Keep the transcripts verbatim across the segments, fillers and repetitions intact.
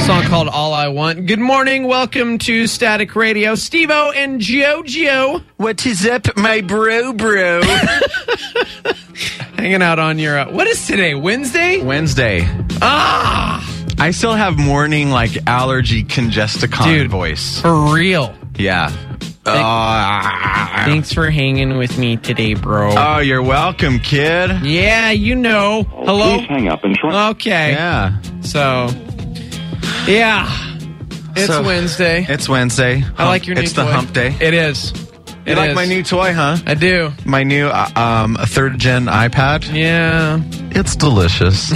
Song called All I Want. Good morning. Welcome to Static Radio. Steve-O and JoJo. What is up, my bro, bro? Hanging out on your... Uh, what is today? Wednesday? Wednesday. Ah! I still have morning, like, allergy congesticon Dude, voice. For real. Yeah. Uh, Thanks for hanging with me today, bro. Oh, you're welcome, kid. Yeah, you know. Hello? Please hang up and try. Okay. Yeah. So, yeah. It's So, Wednesday. It's Wednesday. I like your new It's toy. the hump day. It is. You It like is. my new toy, huh? I do. My new uh, um, third gen iPad. Yeah. It's delicious.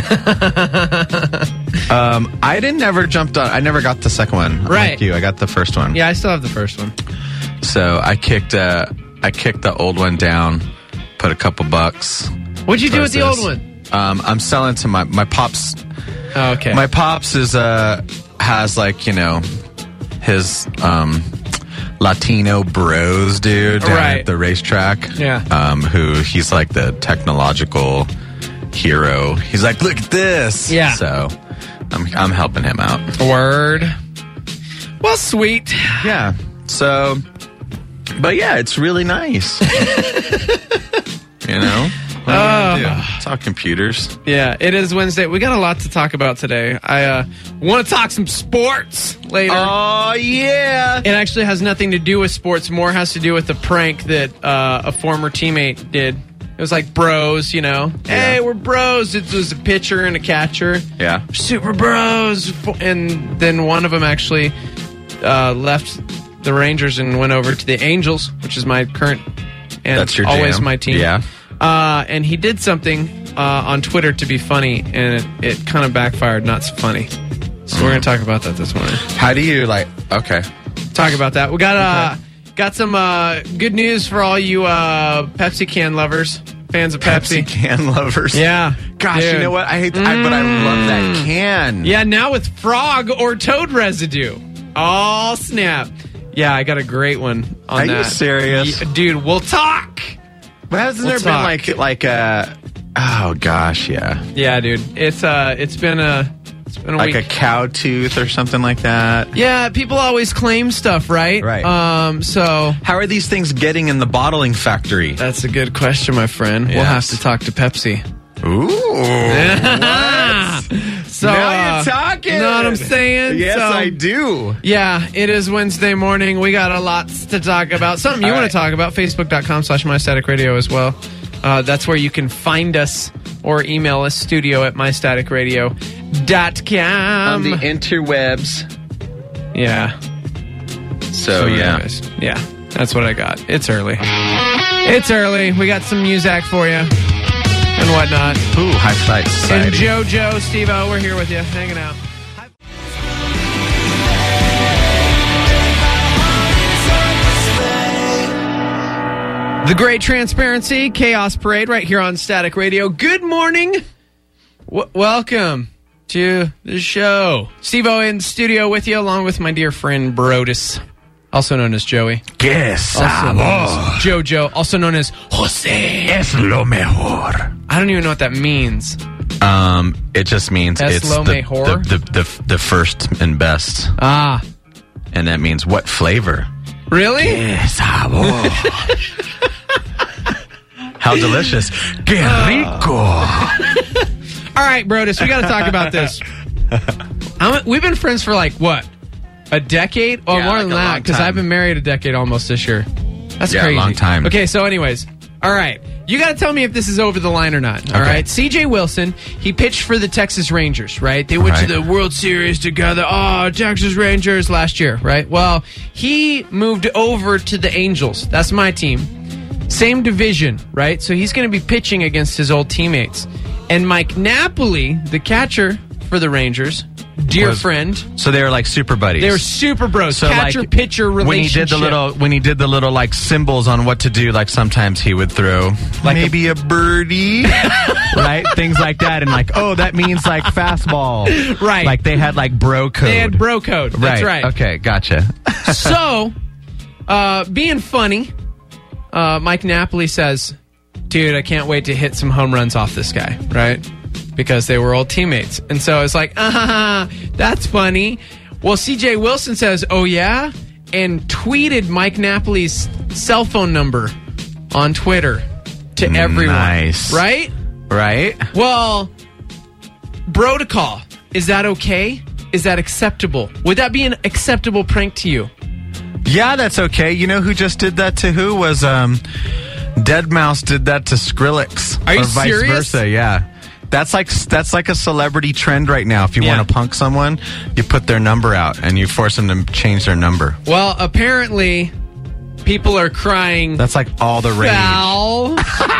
um, I didn't never jumped on. I never got the second one. Right. Like you, I got the first one. Yeah, I still have the first one. So I kicked. Uh, I kicked the old one down. Put a couple bucks. What'd you do with the old towards one? this. Um, I'm selling to my my pops. Oh, okay. My pops is uh has like you know his um. Latino bros, dude, down Right. at the racetrack. Yeah. Um, who he's like the technological hero. He's like, look at this. Yeah. So I'm I'm helping him out. Word. Well, sweet. Yeah. So, but yeah, it's really nice. You know. What are you gonna do? Talk computers. Yeah, it is Wednesday. We got a lot to talk about today. I uh, want to talk some sports later. Oh yeah. It actually has nothing to do with sports. More has to do with the prank that uh, a former teammate did. It was like bros, you know. Yeah. Hey, we're bros. It was a pitcher and a catcher. Yeah. Super bros. And then one of them actually uh, left the Rangers and went over to the Angels, which is my current and That's your always jam. my team. Yeah. Uh, and he did something uh, on Twitter to be funny, and it, it kind of backfired. Not so funny. So we're going to talk about that this morning. How do you like? Okay. Talk about that. We got uh, got some uh, good news for all you uh, Pepsi can lovers, fans of Pepsi. Pepsi can lovers. Yeah. Gosh, Dude. you know what? I hate, I, but I love that can. Yeah, now with frog or toad residue. Oh, snap. Yeah, I got a great one on Are that. you serious? Yeah, dude, we'll talk. But hasn't We'll there been talk. like like a? Oh gosh, yeah. Yeah, dude. It's uh, it's been a, it's been a Like week. a cow tooth or something like that. Yeah, people always claim stuff, right? Right. Um, so How are these things getting in the bottling factory? that's a good question, my friend. We'll have Yes. to talk to Pepsi. Ooh. So Now uh, you're talking. You know what I'm saying? Yes, So, I do. Yeah, it is Wednesday morning. We got a lot to talk about. Something you All want right. to talk about, facebook.com slash mystaticradio as well. Uh, that's where you can find us or email us, studio at mystaticradio dot com. On the interwebs. Yeah. So, yeah. anyways, yeah, that's what I got. It's early. It's early. We got some music for you and whatnot. Ooh, high flight society. And JoJo, Steve-O, we're here with you, hanging out. The Great Transparency Chaos Parade right here on Static Radio. Good morning. W- welcome to the show. Steve-O in studio with you, along with my dear friend Brodus, also known as Joey. Que Also known as JoJo, also known as Jose. Es lo mejor. I don't even know what that means. Um, it just means Es it's lo the, mejor? the, the, the, the first and best. Ah, And that means what flavor? really? Que sabor. How delicious. Que rico. All right, Brodus, we got to talk about this. I'm, we've been friends for like, what, a decade? Oh, Yeah, more like than a that, long because time. I've been married a decade almost this year. That's Yeah, crazy. long time. Okay, so anyways, all right. You got to tell me if this is over the line or not, all Okay. right? C J Wilson, he pitched for the Texas Rangers, right? They went Right. to the World Series together. Oh, Texas Rangers last year, right? Well, he moved over to the Angels. That's my team. Same division, right? So he's going to be pitching against his old teammates. And Mike Napoli, the catcher for the Rangers, dear Was- friend, So they were like super buddies. they were super bros. So catcher like pitcher relationship. when he did the little when he did the little like symbols on what to do, like sometimes he would throw like maybe a, birdie, right? Things like that, and like oh that means like fastball, Right. Like they had like bro code. They had bro code. That's right. Okay, gotcha. So, uh, being funny, uh, Mike Napoli says, dude, I can't wait to hit some home runs off this guy, right? because they were old teammates. And so it's like, ah, that's funny. Well, C J Wilson says, oh, yeah? And tweeted Mike Napoli's cell phone number on Twitter to everyone. Nice. Right? Right? Well, Protocol, is that okay? Is that acceptable? Would that be an acceptable prank to you? Yeah, that's okay. You know who just did that to who? Was um, deadmau five did that to Skrillex. Are you or vice serious? versa, yeah. That's like that's like a celebrity trend right now. If you Yeah. want to punk someone, you put their number out and you force them to change their number. Well, apparently, people are crying That's like all the rage. foul.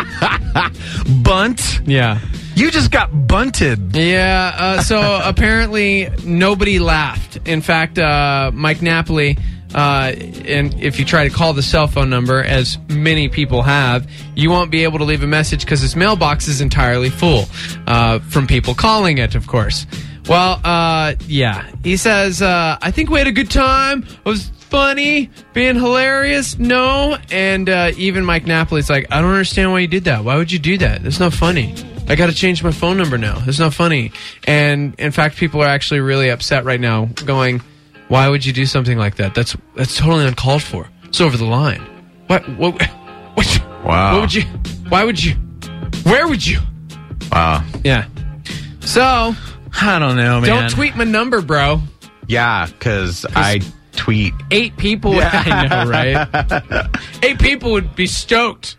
Bunt? Yeah. You just got bunted. Yeah, uh, so apparently nobody laughed. In fact, uh, Mike Napoli, uh, and if you try to call the cell phone number, as many people have, you won't be able to leave a message because his mailbox is entirely full uh, from people calling it, of course. Well, uh, yeah, he says, uh, I think we had a good time. It was funny, being hilarious. No, and uh, even Mike Napoli's like, I don't understand why you did that. Why would you do that? That's not funny. I got to change my phone number now. It's not funny. And in fact, people are actually really upset right now, going, "Why would you do something like that? That's that's totally uncalled for. It's over the line. What? What? What? Wow. What would you? Why would you? Where would you? Wow. Yeah. So I don't know, man. don't tweet my number, bro. Yeah, because I tweet. Eight people. Yeah. I know, right? Eight people would be stoked.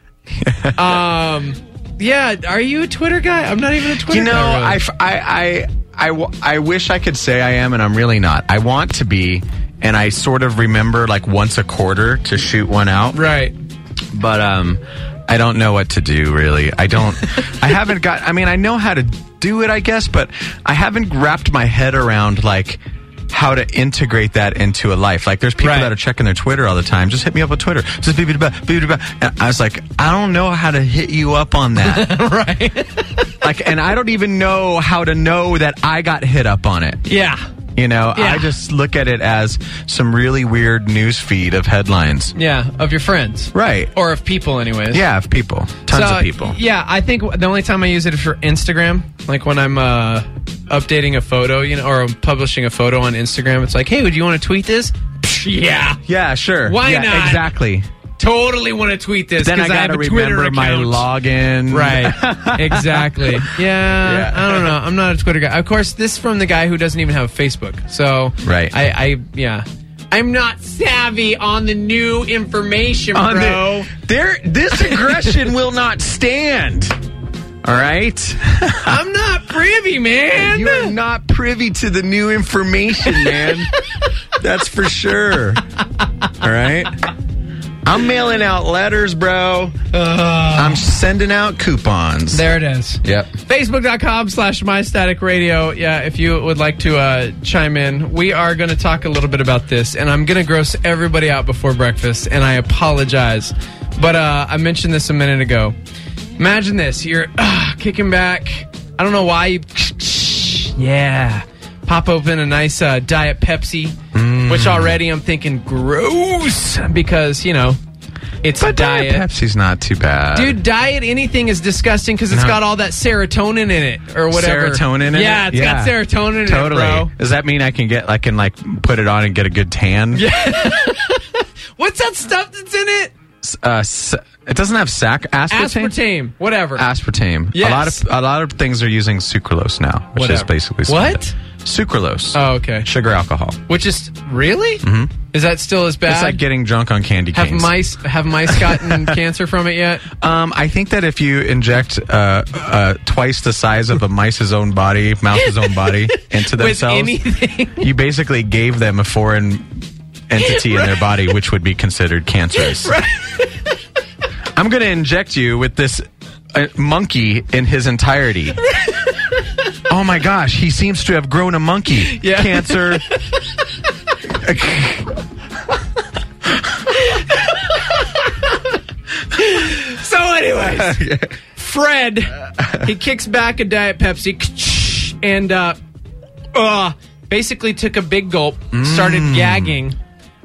Um. Yeah, are you a Twitter guy? I'm not even a Twitter You know, guy. I, Really. I, I, I, w- I wish I could say I am, and I'm really not. I want to be, and I sort of remember like once a quarter to shoot one out. Right. But um, I don't know what to do, really. I don't, I haven't got, I mean, I know how to do it, I guess, but I haven't wrapped my head around like how to integrate that into a life. Like there's people Right. that are checking their Twitter all the time. Just hit me up on Twitter. Just beep, beep, beep, beep, beep. And I was like, I don't know how to hit you up on that. Right. Like, and I don't even know how to know that I got hit up on it. Yeah. You know, Yeah. I just look at it as some really weird news feed of headlines. Yeah, of your friends. Right. Or of people, anyways. Yeah, of people. Tons So, of people. Yeah, I think the only time I use it is for Instagram. Like when I'm uh, updating a photo, you know, or I'm publishing a photo on Instagram. It's like, hey, would you want to tweet this? Psh, yeah. Yeah, sure. Why Yeah, not? Exactly. Totally want to tweet this. Then I 'cause got have to a Twitter remember my account. login. Right. Exactly. Yeah, Yeah. I don't know. I'm not a Twitter guy. Of course, this is from the guy who doesn't even have a Facebook. So, Right. I, I yeah. I'm not savvy on the new information, On bro. the- there, this aggression will not stand. All right? I'm not privy, man. You are not privy to the new information, man. That's for sure. All right? I'm mailing out letters, bro. Uh, I'm sending out coupons. there it is. Yep. Facebook.com slash My Static Radio. Yeah, if you would like to uh, chime in, we are going to talk a little bit about this, and I'm going to gross everybody out before breakfast, and I apologize. But uh, I mentioned this a minute ago. Imagine this. You're uh, kicking back. I don't know why. You, yeah. Pop open a nice uh, Diet Pepsi, mm. which already I'm thinking gross because, you know, it's But diet. Diet Pepsi's not too bad. Dude, diet anything is disgusting because it's No. got all that serotonin in it or whatever. Serotonin in yeah, it? it's Yeah. got serotonin Totally. in it, bro. Does that mean I can get, I can like put it on and get a good tan? Yeah. What's that stuff that's in it? Uh, s- it doesn't have sac aspartame. Aspartame. Whatever. Aspartame. Yes. A lot of a lot of things are using sucralose now, which Whatever. is basically What? Sunday. Sucralose. Oh, okay. Sugar alcohol. Which is really? Mm-hmm. Is that still as bad? It's like getting drunk on candy have canes. mice have mice gotten cancer from it yet? Um, I think that if you inject uh, uh, twice the size of a mice's own body, mouse's own body into With themselves, anything? you basically gave them a foreign entity in their body, which would be considered cancerous. Right. I'm going to inject you with this uh, monkey in his entirety. Oh my gosh, he seems to have grown a monkey. Yeah. Cancer. So, anyways, Fred, he kicks back a Diet Pepsi and uh, uh, basically took a big gulp, started Mm. gagging,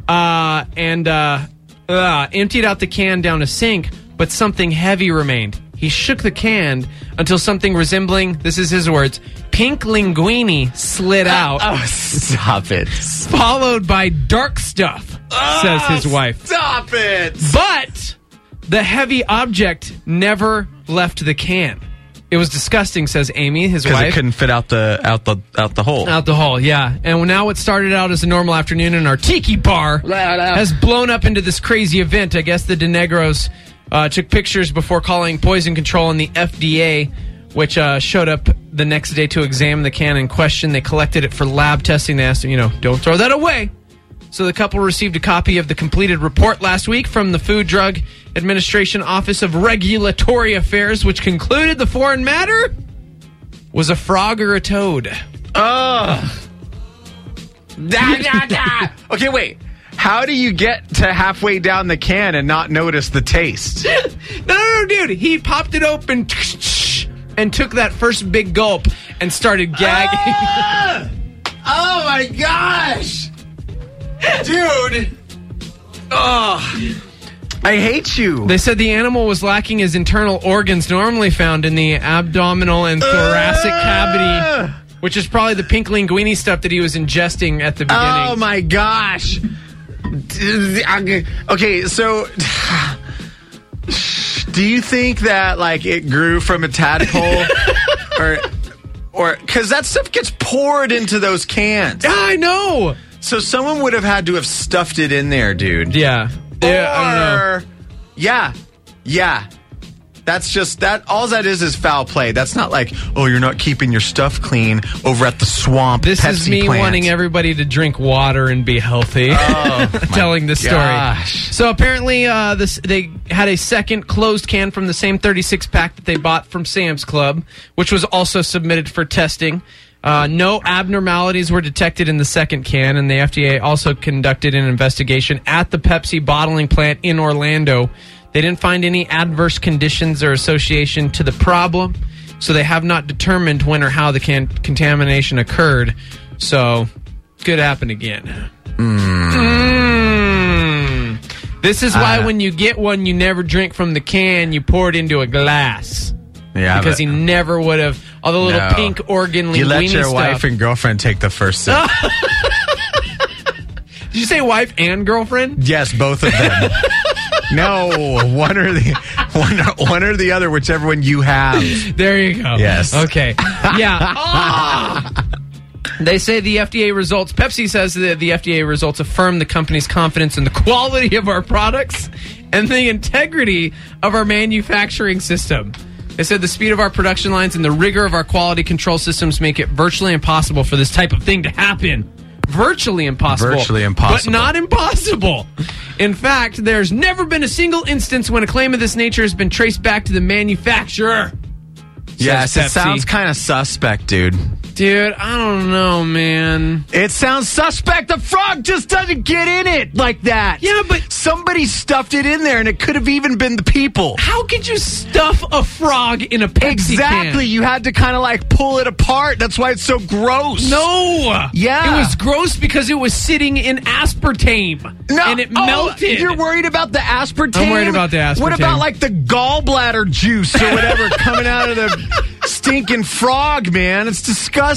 uh, and uh, uh, emptied out the can down a sink, but something heavy remained. he shook the can until something resembling, this is his words, pink linguine slid out. Oh, stop it. Followed by dark stuff, oh, says his wife. Stop it. But the heavy object never left the can. It was disgusting, says Amy, his wife. Because it couldn't fit out the out the out the hole. Out the hole, yeah. And now what started out as a normal afternoon in our tiki bar has blown up into this crazy event. I guess the De Negros uh, took pictures before calling poison control and the F D A, which uh, showed up the next day to examine the can in question. They collected it for lab testing. They asked them, you know, don't throw that away. So the couple received a copy of the completed report last week from the Food Drug Administration Office of Regulatory Affairs, which concluded the foreign matter was a frog or a toad. Ugh. Da, da, da. Okay, wait. How do you get to halfway down the can and not notice the taste? no, no, no, dude. He popped it open and took that first big gulp and started gagging. Ah! Oh, my gosh. Dude. Oh. I hate you. They said the animal was lacking his internal organs normally found in the abdominal and thoracic uh, cavity, which is probably the pink linguine stuff that he was ingesting at the beginning. Oh, my gosh. Okay, so do you think that, like, it grew from a tadpole? or, or, because that stuff gets poured into those cans. Yeah, I know. So someone would have had to have stuffed it in there, dude. Yeah. Yeah, I don't know. Yeah. Yeah. That's just, that, all that is is foul play. That's not like, oh, you're not keeping your stuff clean over at the swamp This Pepsi is me plant. wanting everybody to drink water and be healthy. Oh, telling the story. Gosh. So apparently uh, this they had a second closed can from the same thirty-six pack that they bought from Sam's Club, which was also submitted for testing. Uh, no abnormalities were detected in the second can, and the F D A also conducted an investigation at the Pepsi bottling plant in Orlando. They didn't find any adverse conditions or association to the problem, so they have not determined when or how the can- contamination occurred. So, could happen again. Mm. Mm. This is why uh, when you get one, you never drink from the can, you pour it into a glass. Yeah, because but, he never would have all the little no. pink organ linguine You let your stuff. wife and girlfriend take the first sip. Did you say wife and girlfriend? Yes, both of them. No, one or the one, one or the other, whichever one you have. There you go. Yes. Okay. Yeah. Oh! They say the F D A results, Pepsi says that the F D A results affirm the company's confidence in the quality of our products and the integrity of our manufacturing system. They said the speed of our production lines and the rigor of our quality control systems make it virtually impossible for this type of thing to happen. Virtually impossible. Virtually impossible. But not impossible. In fact, there's never been a single instance when a claim of this nature has been traced back to the manufacturer. Yes, it sounds kind of suspect, dude. Dude, I don't know, man. It sounds suspect. The frog just doesn't get in it like that. Yeah, but somebody stuffed it in there, and it could have even been the people. How could you stuff a frog in a Pepsi Exactly. can? You had to kind of like pull it apart. That's why it's so gross. No. Yeah. It was gross because it was sitting in aspartame. No. And it oh, melted. You're worried about the aspartame? I'm worried about the aspartame. What about like the gallbladder juice or whatever coming out of the stinking frog, man? It's disgusting.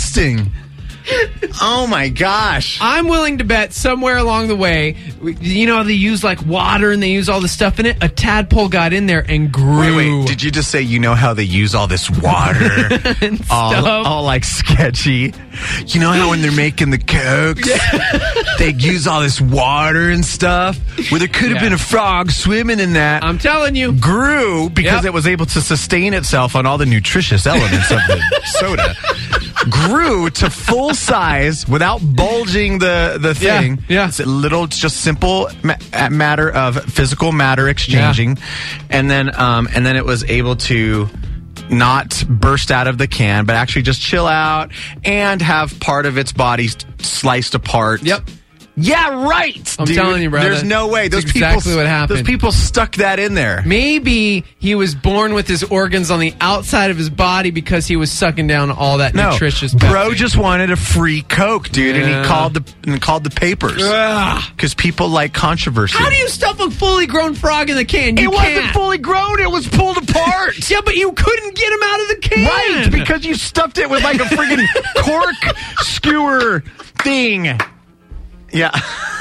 Oh my gosh. I'm willing to bet somewhere along the way, you know, they use like water and they use all the stuff in it. A tadpole got in there and grew. Wait, wait. Did you just say you know how they use all this water? and all, stuff. all like sketchy. You know how when they're making the Cokes, they use all this water and stuff? Where there could have Yeah. been a frog swimming in that. I'm telling you. Grew because Yep. it was able to sustain itself on all the nutritious elements of the soda. Grew to full size without bulging the, the thing. Yeah, yeah. It's a little, it's just simple ma- matter of physical matter exchanging. Yeah. And then, um, and then it was able to not burst out of the can, but actually just chill out and have part of its body sliced apart. Yep. Yeah, right. I'm dude. telling you, brother. There's no way. Those That's people, exactly what happened. Those people stuck that in there. Maybe he was born with his organs on the outside of his body because he was sucking down all that No, nutritious bro Pepsi. just wanted a free Coke, dude, and Yeah. he called the and called the papers because people like controversy. How do you stuff a fully grown frog in the can? You It wasn't can't. fully grown. It was pulled apart. Yeah, but you couldn't get him out of the can. Right, because you stuffed it with like a friggin' cork skewer thing. Yeah.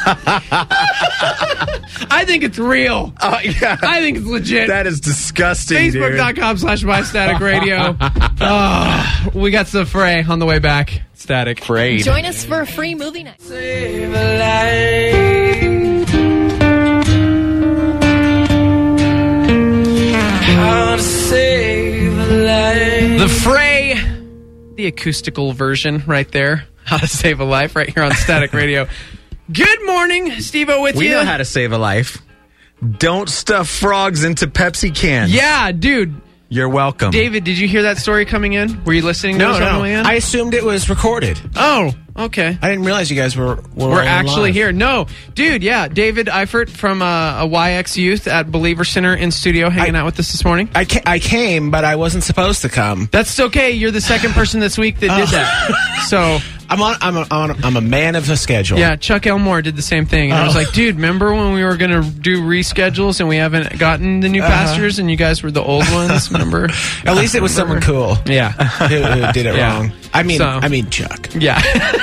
I think it's real. Uh, yeah. I think it's legit. That is disgusting, Facebook.com slash my static radio. Oh, we got the fray on the way back. Static. Afraid. Join us for a free movie night. Save a life. How to save a life. The fray, the acoustical version right there. How to save a life right here on Static Radio. Good morning, Steve-O with We you. know how to save a life. Don't stuff frogs into Pepsi cans. Yeah, dude. You're welcome. David, did you hear that story coming in? Were you listening to No, us on the no. way in? I assumed it was recorded. oh, okay. I didn't realize you guys were were We're on actually live. here. No, dude, yeah. David Eifert from uh, a Y X Youth at Believer Center in studio hanging I- out with us this morning. I, ca- I came, but I wasn't supposed to come. That's okay. You're the second person this week that did that. So, I'm on. I'm a, I'm, a, I'm a man of the schedule. yeah, Chuck Elmore did the same thing. And I was like, dude, remember when we were going to do reschedules and we haven't gotten the new pastors and you guys were the old ones? Remember? At least it was someone cool Yeah. who, who did it Yeah. wrong. I mean, So- I mean Chuck. Yeah.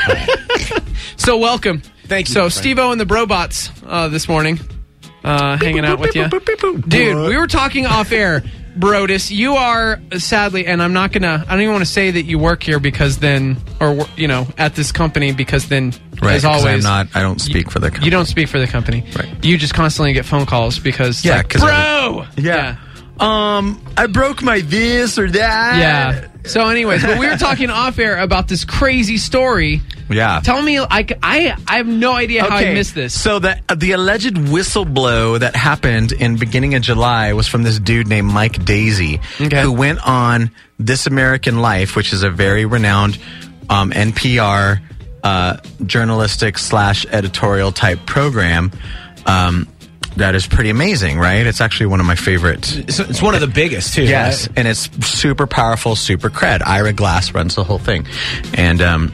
So, welcome. Thank you, So, my friend. Steve-O and the Brobots uh, this morning uh, hanging out with you. Dude, we were talking off air. Brodus, you are sadly, and I'm not gonna. I don't even want to say that you work here because then, or you know, at this company because then, Right, as 'cause always, I'm not. I don't speak for the company. you don't speak for the company. Right. You just constantly get phone calls because, Yeah, like, 'cause bro. Yeah. Um, I broke my this or that. Yeah. So, anyways, but we were talking off air about this crazy story. Yeah. Tell me, I, I, I have no idea how I missed this. So the uh, the alleged whistleblow that happened in beginning of July was from this dude named Mike Daisy, Okay. who went on This American Life, which is a very renowned um, N P R uh, journalistic slash editorial type program. Um, that is pretty amazing, right? It's actually one of my favorite. It's, it's one of the biggest too. Yes, right? and it's super powerful, super cred. Ira Glass runs the whole thing, and um,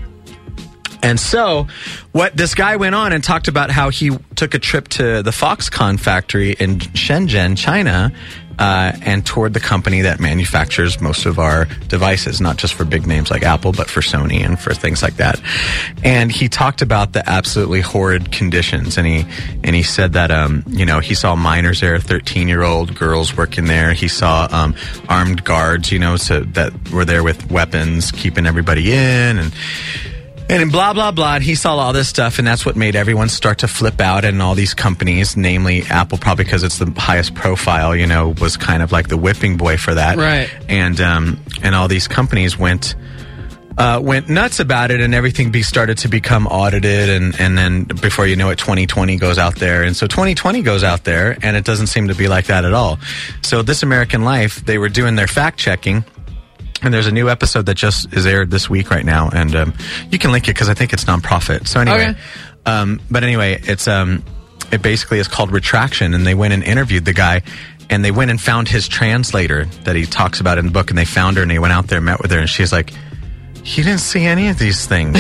and so what this guy went on and talked about how he took a trip to the Foxconn factory in Shenzhen, China, uh, and toured the company that manufactures most of our devices, not just for big names like Apple, but for Sony and for things like that. And he talked about the absolutely horrid conditions, and he and he said that um, you know, he saw minors there, thirteen-year-old girls working there. He saw um, armed guards, you know, so that were there with weapons, keeping everybody in, and. And in blah, blah, blah, and he saw all this stuff, and that's what made everyone start to flip out, and all these companies, namely Apple, probably because it's the highest profile, you know, was kind of like the whipping boy for that. Right. And um, and all these companies went uh, went nuts about it, and everything be started to become audited, and, and then before you know it, twenty twenty goes out there. And so twenty twenty goes out there, and it doesn't seem to be like that at all. So This American Life, they were doing their fact-checking, and there's a new episode that just is aired this week right now, and um, you can link it because I think it's nonprofit. So anyway, Okay. um, but anyway, it's um, it basically is called Retraction, and they went and interviewed the guy, and they went and found his translator that he talks about in the book, and they found her, and they went out there and met with her, and she's like, "He didn't see any of these things,"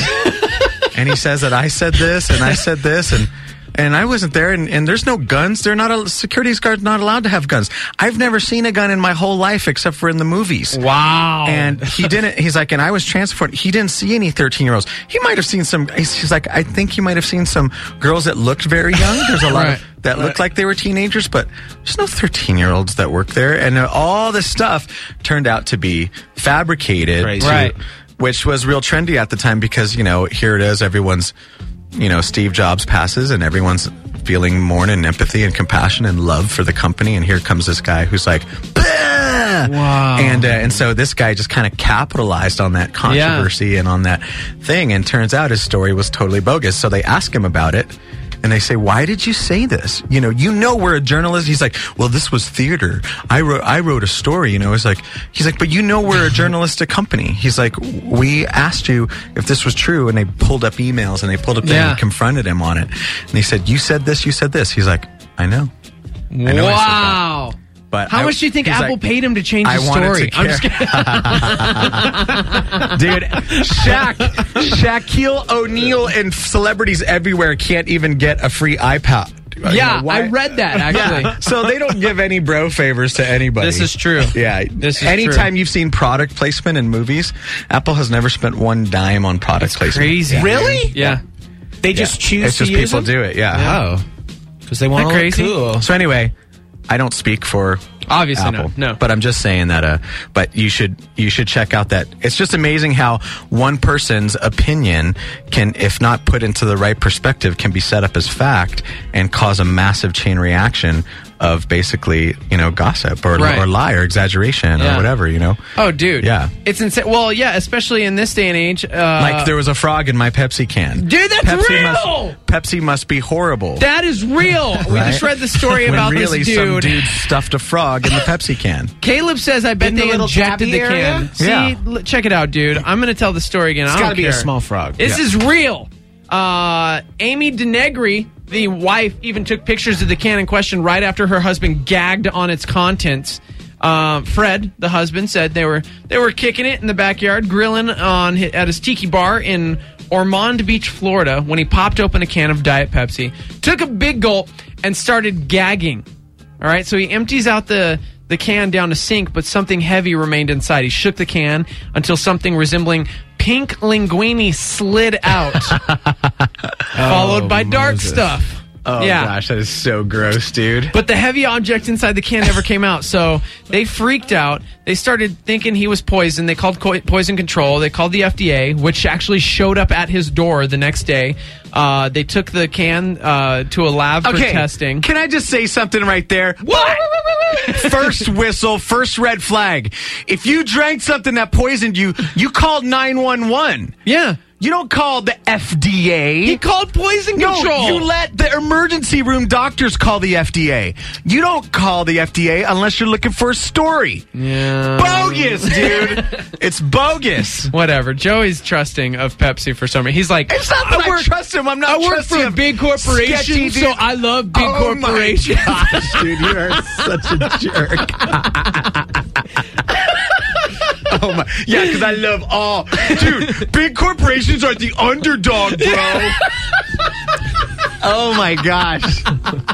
and he says that I said this and I said this, and. And I wasn't there, and, and there's no guns. They're not a security guards not allowed to have guns. I've never seen a gun in my whole life except for in the movies. Wow. And he didn't. He's like, and I was transported. He didn't see any thirteen-year-olds. He might have seen some. He's, he's like, I think he might have seen some girls that looked very young. There's a lot Right. of that looked like they were teenagers, but there's no thirteen-year-olds that work there. And uh, all this stuff turned out to be fabricated, Crazy. to- Right. which was real trendy at the time because you know here it is, everyone's. You know, Steve Jobs passes and everyone's feeling mourn and empathy and compassion and love for the company. And here comes this guy who's like, bah! Wow. And, uh, and so this guy just kind of capitalized on that controversy and on that thing. And turns out his story was totally bogus. So they asked him about it. and they say, why did you say this? You know, you know we're a journalist. He's like, well, this was theater. I wrote I wrote a story, you know. It's like, he's like, but you know we're a journalistic company. He's like, we asked you if this was true, and they pulled up emails, and they pulled up Yeah. and confronted him on it. And he said, you said this, you said this. He's like, I know. I know I said that. Wow. But How I- much do you think he's Apple like, paid him to change I his wanted story? to I'm just care. kidding. Dude, Shaq, Shaquille O'Neal and celebrities everywhere can't even get a free iPad. You Yeah, know, why- I read that, actually. Yeah, so they don't give any bro favors to anybody. This is true. Yeah. This is Anytime true. you've seen product placement in movies, Apple has never spent one dime on product placement. Crazy. Really? Yeah. They just choose It's to just use people them? do it, yeah. Oh. Because they want to Isn't that look crazy? cool. So anyway, I don't speak for Obviously Apple, no. No. But I'm just saying that. Uh, but you should you should check out that. It's just amazing how one person's opinion can, if not put into the right perspective, can be set up as fact and cause a massive chain reaction of basically, you know, gossip or, Right. or lie or exaggeration Yeah. or whatever, you know. Oh, dude. Yeah. It's insane. Well, yeah, especially in this day and age. Uh, Like there was a frog in my Pepsi can. Dude, that's Pepsi real! Must, Pepsi must be horrible. that is real. We Right? just read the story when about really this dude. some dude stuffed a frog in the Pepsi can. Caleb says, I bet In the they little injected tabby the area? can. See, Yeah. l- check it out, dude. I'm going to tell the story again. It's I got don't to be a care. small frog. This Yeah. is real. Uh, Amy Denegri, the wife, even took pictures of the can in question right after her husband gagged on its contents. Uh, Fred, the husband, said they were they were kicking it in the backyard, grilling on hi- at his tiki bar in Ormond Beach, Florida, when he popped open a can of Diet Pepsi, took a big gulp, and started gagging. All right, so he empties out the the can down the sink, but something heavy remained inside. He shook the can until something resembling pink linguine slid out, followed by dark Moses. stuff. Oh yeah. gosh, that is so gross, dude. But the heavy object inside the can never came out, so they freaked out. They started thinking he was poisoned. They called co- poison control. They called the F D A, which actually showed up at his door the next day. Uh, they took the can uh, to a lab for testing. Can I just say something right there? What? First whistle, first red flag. If you drank something that poisoned you, you called nine one one. Yeah. You don't call the F D A. He called poison no, control. you let the emergency room doctors call the F D A. You don't call the F D A unless you're looking for a story. Yeah. Bogus, dude. It's bogus. Whatever. Joey's trusting of Pepsi for some reason. He's like, It's not that I, work, trust him. I'm not I work trusting for a him. big corporation, Sketchy, dude. so I love big Oh corporations. my gosh, dude, you are such a jerk. Oh my, yeah, because I love all, dude. Big corporations are the underdog, bro. Oh my gosh,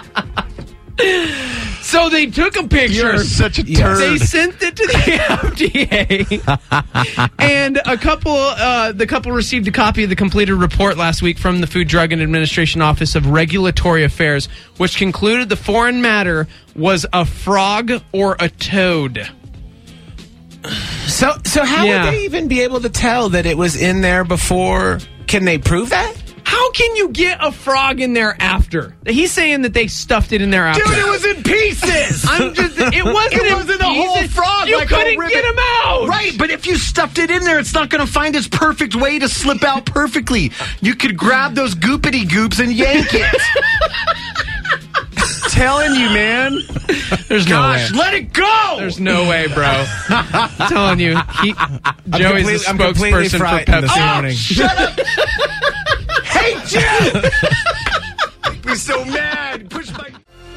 So they took a picture. you're such a Yes. turd. They sent it to the F D A, and a couple. Uh, the couple received a copy of the completed report last week from the Food, Drug, and Administration Office of Regulatory Affairs, which concluded the foreign matter was a frog or a toad. So, so how Yeah. would they even be able to tell that it was in there before? Can they prove that? How can you get a frog in there after? He's saying that they stuffed it in there after. Dude, it was in pieces. I'm just. It wasn't. It in wasn't a whole pieces. frog. You like a couldn't ribbon. get him out. Right, but if you stuffed it in there, it's not going to find its perfect way to slip out perfectly. You could grab those goopity goops and yank it. Telling you, man. There's Gosh, no way. let it go. There's no way, bro. I'm telling you, he, Joey's the complete- I'm completely spokesperson for frightened this Pepsi. morning. Shut up. Hate you. Make me so mad. Push my...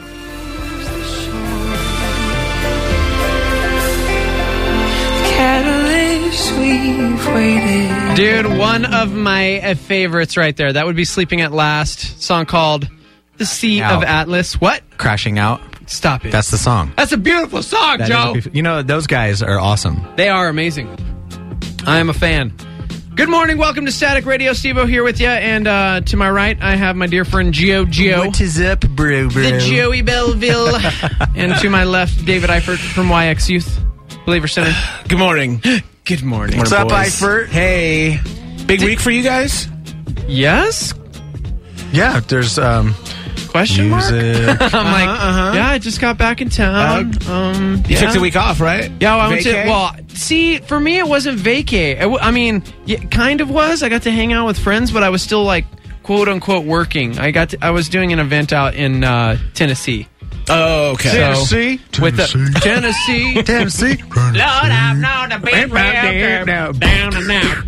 Catalyst we've waited. Dude, one of my uh, favorites right there. That would be Sleeping at Last, song called The Sea Ow. of Atlas. What? Crashing Out. Stop it. That's the song. That's a beautiful song, That Joe. is a beef- you know, those guys are awesome. They are amazing. I am a fan. Good morning. Welcome to Static Radio. Steve-O here with you. And uh, to my right, I have my dear friend Gio Gio. What is up, bro, bro? The Joey Belleville. And to my left, David Eifert from Y X Youth Believer Center. Good morning. Good morning. What's up, boys. Eifert? Hey. Big week for you guys? Yes? Yeah, there's um, Question mark? music. I'm like, uh-huh. yeah, I just got back in town. um, You yeah. took the week off, right? Yeah, well, I went to. Vacay? Well, see, for me, it wasn't vacay. I, w- I mean, yeah, kind of was. I got to hang out with friends, but I was still like quote unquote working. I got to, I was doing an event out in uh, Tennessee. Oh, okay. So, Tennessee? with the Tennessee, Tennessee. Lord, I've known the big round down and now.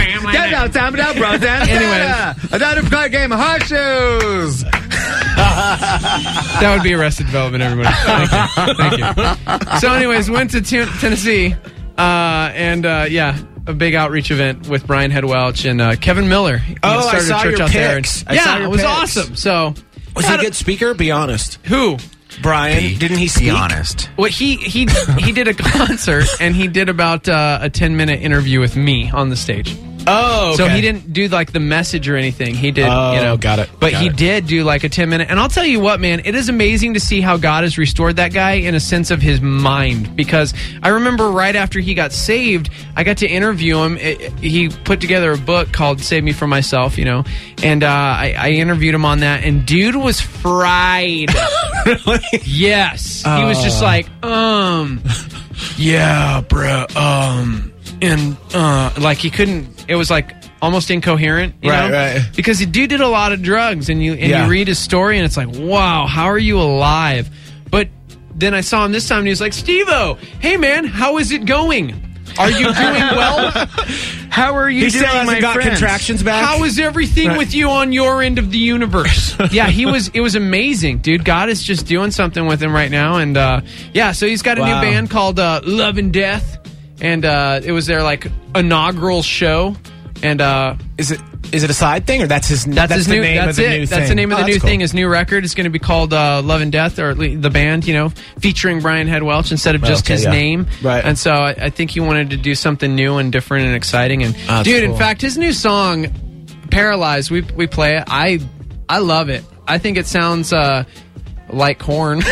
Anyways, I thought it was a game of horseshoes. That would be Arrested Development, everybody. Thank you. Thank you. So, anyways, went to t- Tennessee, uh, and uh, yeah, a big outreach event with Brian Head Welch and uh, Kevin Miller. He Oh, I started a saw church your out there. pics. And- I yeah, saw your it was pics. awesome. So, Was he a good speaker? Be honest. who? Brian, didn't he speak? Be honest. Well, he he he did a concert and he did about uh, a ten minute interview with me on the stage. Oh, okay. So he didn't do like the message or anything. He did, Oh, you know, got it. But Got he it. did do like a ten minute. And I'll tell you what, man, it is amazing to see how God has restored that guy in a sense of his mind. Because I remember right after he got saved, I got to interview him. It, he put together a book called "Save Me from Myself," you know, and uh, I, I interviewed him on that. And dude was fried. Really? Yes, he was just like, um, yeah, bruh, um, and uh, like he couldn't. It was like almost incoherent, you Right, know? right. Because the dude did a lot of drugs, and you and Yeah. you read his story, and it's like, wow, how are you alive? But then I saw him this time, and he was like, Steve-O, hey man, how is it going? Are you doing well? How are you He doing, still hasn't my got friends? contractions back. How is everything Right. with you on your end of the universe? Yeah, he was. It was amazing, dude. God is just doing something with him right now, and uh, yeah. So he's got a Wow. new band called uh, Love and Death, and uh, it was their like inaugural show, and uh, Is it is it a side thing or that's his? that's, his the new. name That's of the it. new that's thing? the name of Oh, the new that's cool. thing. His new record is going to be called uh, Love and Death, or at least the band, you know, featuring Brian Head Welch instead of just Okay, his yeah. name. Right. And so I, I think he wanted to do something new and different and exciting. And That's dude, in cool. fact, his new song, Paralyzed, we we play it. I I love it. I think it sounds uh, like Korn.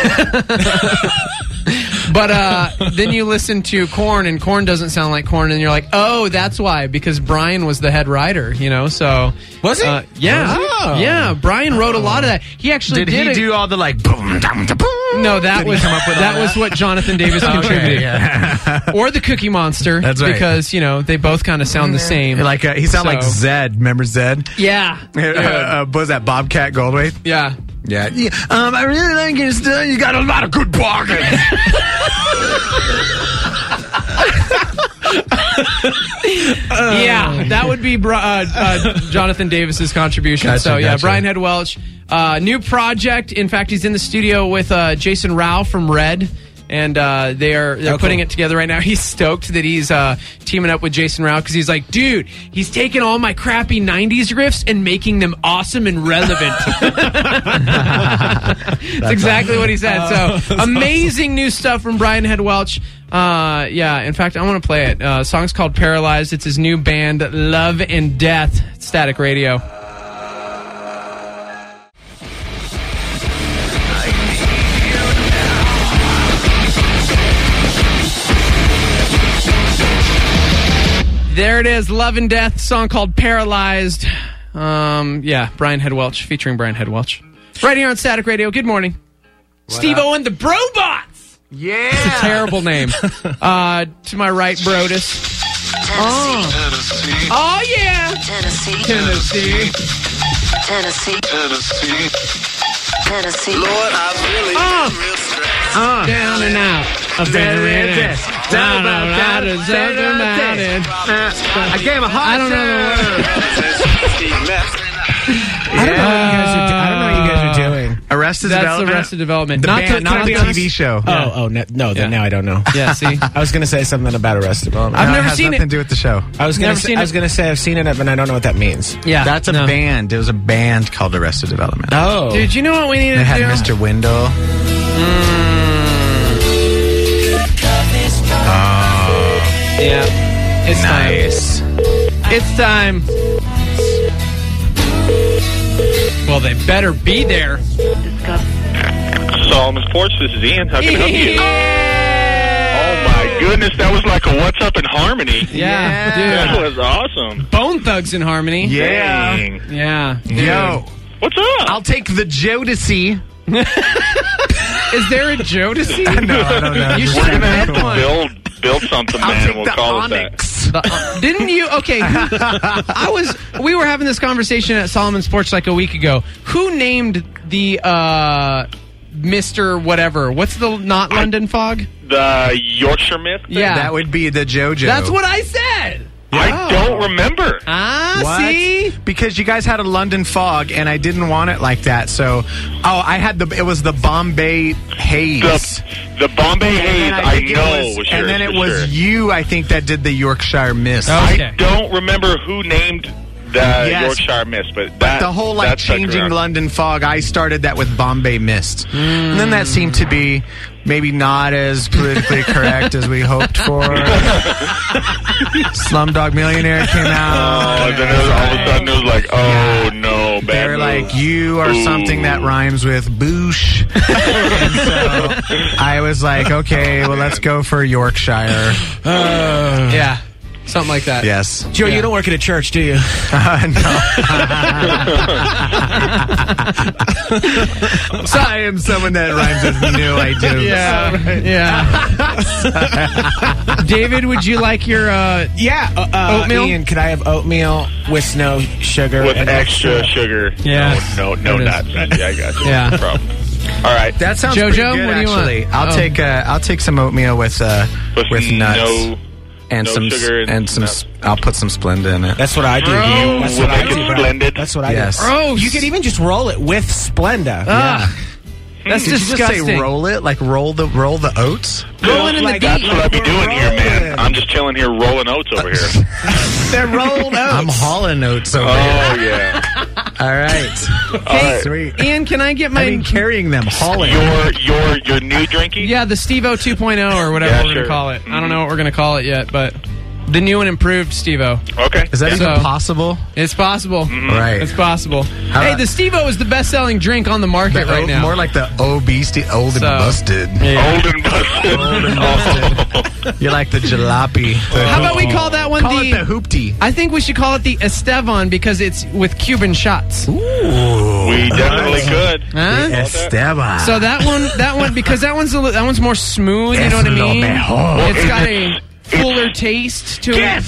But uh, then you listen to Korn, and Korn doesn't sound like Korn, and you're like, oh, that's why, because Brian was the head writer, you know. So Was he? Uh, yeah, Oh. yeah. Brian wrote a lot of that. He actually Did did. he a- do all the like boom, dum, da, boom? No, that Did he was come up with all that was what Jonathan Davis contributed, Okay, yeah. or the Cookie Monster. That's right. Because you know they both kind of sound the same. Like uh, he sounded like So- Zed. Remember Zed? Yeah, Uh, dude. uh, was that Bobcat Goldthwait? yeah. Yeah. yeah. Um, I really like your stuff. You got a lot of good bargains. Yeah, that would be Bri- uh, uh, Jonathan Davis's contribution. Gotcha, so yeah, gotcha. Brian Head Welch, uh, new project. In fact, he's in the studio with uh, Jason Rao from Red, and uh, they are they're Oh, putting cool. it together right now. He's stoked that he's uh, teaming up with Jason Rao because he's like, dude, he's taking all my crappy nineties riffs and making them awesome and relevant. That's exactly what he said. So amazing new stuff from Brian Head Welch. Uh, yeah, in fact, I want to play it. Uh, song's called Paralyzed. It's his new band, Love and Death, Static Radio. There it is, Love and Death, song called Paralyzed. Um, yeah, Brian Head Welch, featuring Brian Head Welch. Right here on Static Radio. Good morning. Steve-O and the Brobots. Yeah. It's a terrible name. Uh, to my right, Brodus. Tennessee, Oh, yeah. Tennessee, Tennessee. Tennessee, Tennessee, Tennessee. Lord, I really Uh, am real stressed. uh, down and out. Up Down and and out. out. Down and out. Down and out. I gave him a hot I don't know the I don't know what you guys are. Do- I don't know what you guys are doing. Arrested That's Development. Arrested Development. The Not band, to, not not the to- T V show. Oh, oh, no, no then Yeah. now I don't know. Yeah, see? I was going to say something about Arrested Development. I've No, never it has seen nothing it. to do with the show. I was going Never to say, seen I it. was going to say I've seen it, but I don't know what that means. Yeah. That's a no. band. It was a band called Arrested Development. Oh, Dude, you know what we need It to had do? Mister Wendell. Yeah. It's Nice. time. It's time. Well, they better be there. Solomon Sports, this is Ian. How can I help you? Oh my goodness, that was like a What's Up in Harmony. Yeah, That dude. was awesome. Bone Thugs in Harmony. Yeah. Dang. Yeah. Yo. What's up? I'll take the Jodeci. Is there a Jodeci? No, I don't know. You Just should have kidding. had one. build build something, I'll man, take and we'll the call it that. Onyx. The, uh, didn't you? Okay. Who, I was. We were having this conversation at Solomon Sports like a week ago. Who named the uh, Mister Whatever? What's the not London Fog? The Yorkshire Mist? Yeah. That would be the JoJo. That's what I said. I don't remember. Ah, What? see? Because you guys had a London fog, and I didn't want it like that. So, oh, I had the. It was the Bombay Haze. The, the Bombay Haze, And I, think it know. was- was yours, and then it for was sure. you, I think, that did the Yorkshire Mist. Okay. I don't remember who named the Yes. Yorkshire Mist, but But that, the whole like that stuck changing around. London fog, I started that with Bombay Mist, and then that seemed to be maybe not as politically correct as we hoped for. Slumdog Millionaire came out. Oh, and then it was, all of a sudden it was like, oh Yeah. no, bad They're move. like, you are Ooh. something that rhymes with boosh. And so I was like, okay, well, let's go for Yorkshire. Yeah. Something like that. Yes. Joe, Yeah. you don't work at a church, do you? Uh, no. So I am someone that rhymes with new, I do. Yeah. Yeah. David, would you like your uh, Yeah. Uh, uh, Oatmeal? Ian, could I have oatmeal with no sugar? with and extra sugar. Yeah. No, no, no It is. nuts. Yeah, I got you. Yeah. No problem. All right. That sounds Jojo, pretty good, what do you want? actually. I'll Oh. take uh, I'll take some oatmeal with uh, With, with nuts no, and no some sugar and and some. nuts. I'll put some Splenda in it. That's what I do. Bro. That's Would what I make do. it bro. splendid. That's what I Yes. do. Gross. You could even just roll it with Splenda. Ah, that's Did you just disgusting. say roll it? Like roll the roll the oats? Rolling in the Like, deep. That's what I be doing here, man. Rolling. I'm just chilling here rolling oats over here. They're rolled oats. I'm hauling oats over Oh, here. yeah. All right. right. Sweet. Ian, can I get my... I mean, carrying them, hauling. Your, your, your new drinking? yeah, the Steve-O two point oh or whatever Yeah, we're going sure. to call it. I Mhm. don't know what we're going to call it yet, but the new and improved Steve-O. Okay. Is that Yeah. even So- possible? It's possible. Right. It's possible. How hey, about- the Steve-O is the best-selling drink on the market The right o- now. More like the obese, old and So- busted. Yeah. Old and busted. Old and busted. You're like the jalopy. The How about we call that one call the... it the hoopty? I think we should call it the Estevan because it's with Cuban shots. Ooh. We definitely could. Huh? Esteban. So that one, that one, because that one's a, li- that one's more smooth. You know what I Es lo mean? mejor. It's got a fuller taste to it.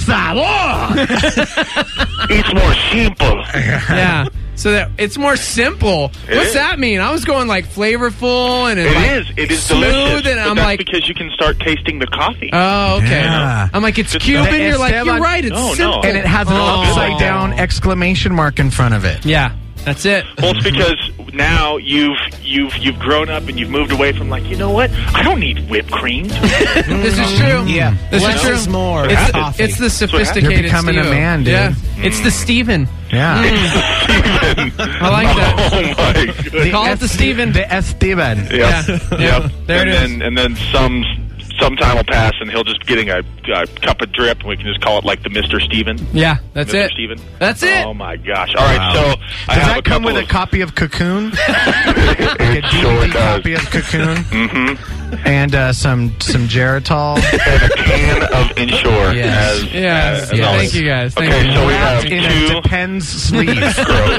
It's more simple. Yeah. So that it's more simple. It What's is. that mean? I was going like flavorful and It like, is. It is smooth, delicious. and but I'm that's like, because you can start tasting the coffee. oh, okay. Yeah. I'm like, it's Just- Cuban. The You're like, Esteban- you're right. It's No, no. simple. And it has an Oh. upside down exclamation mark in front of it. Yeah, that's it. Well, it's because now you've you've you've grown up and you've moved away from like, you know what? I don't need whipped cream. This is true. Yeah. This Less is true. is more. It's, Coffee. it's the what sophisticated. You're becoming a Steve-O. man, dude. Yeah, it's the Steven. Yeah. I like that. Oh my goodness. Call it the Steven. The Esteban. Yep. Yeah. Yep. There and it then and then some some time will pass and he'll just getting a, a cup of drip and we can just call it like the Mister Steven. Yeah, that's Mister it. Steven. That's it. Oh my gosh. All right, so I Does have that a come couple with a of, copy of Cocoon? Like a it D V D sure does. copy of Cocoon? Mm-hmm. And uh, some some Geritol. And a can of Ensure. Yes. As, Yes. as Yeah, always. thank you guys. Thank Okay, you. so we have Wrapped in a two. Depends sleeve. Gross.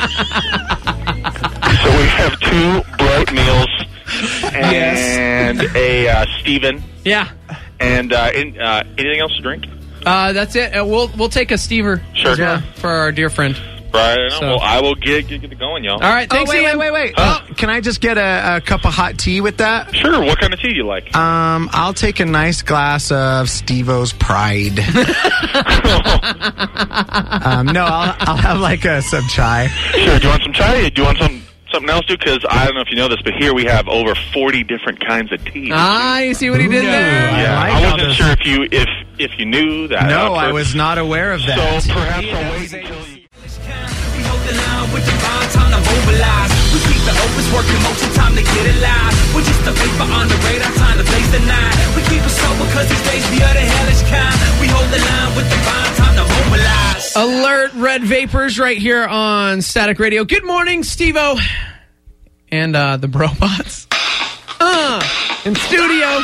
So we have two bloat meals and a uh, Steven. Yeah. And uh, in, uh, anything else to drink? Uh, that's it. Uh, we'll we'll take a Stever Sure. as well for our dear friend. Right. So- Well, I will get get, get it going, y'all. All right. Oh, Thanks, wait, Ian. wait, wait, wait. Huh? Oh, can I just get a, a cup of hot tea with that? Sure. What kind of tea do you like? Um, I'll take a nice glass of Steve-O's Pride. um, no, I'll, I'll have like a some chai. Sure. Do you want some chai? Do you want some something else, dude? Because I don't know if you know this, but here we have over forty different kinds of tea. Ah, you see what he did No. there? yeah. I like I, how wasn't those- sure if you if if you knew that. No, Uh, I per- was not aware of that. So perhaps I'll wait until you. We hold the line with divine time to mobilize. We keep the opus working motion, time to get it live. We're just a vapor on the radar, time to blaze the night. We keep it sober cause these days we are the hellish kind. We hold the line with divine time to mobilize. Alert red vapors right here on Static Radio. Good morning, Steve-O. And uh, the Brobots. Uh, in studio.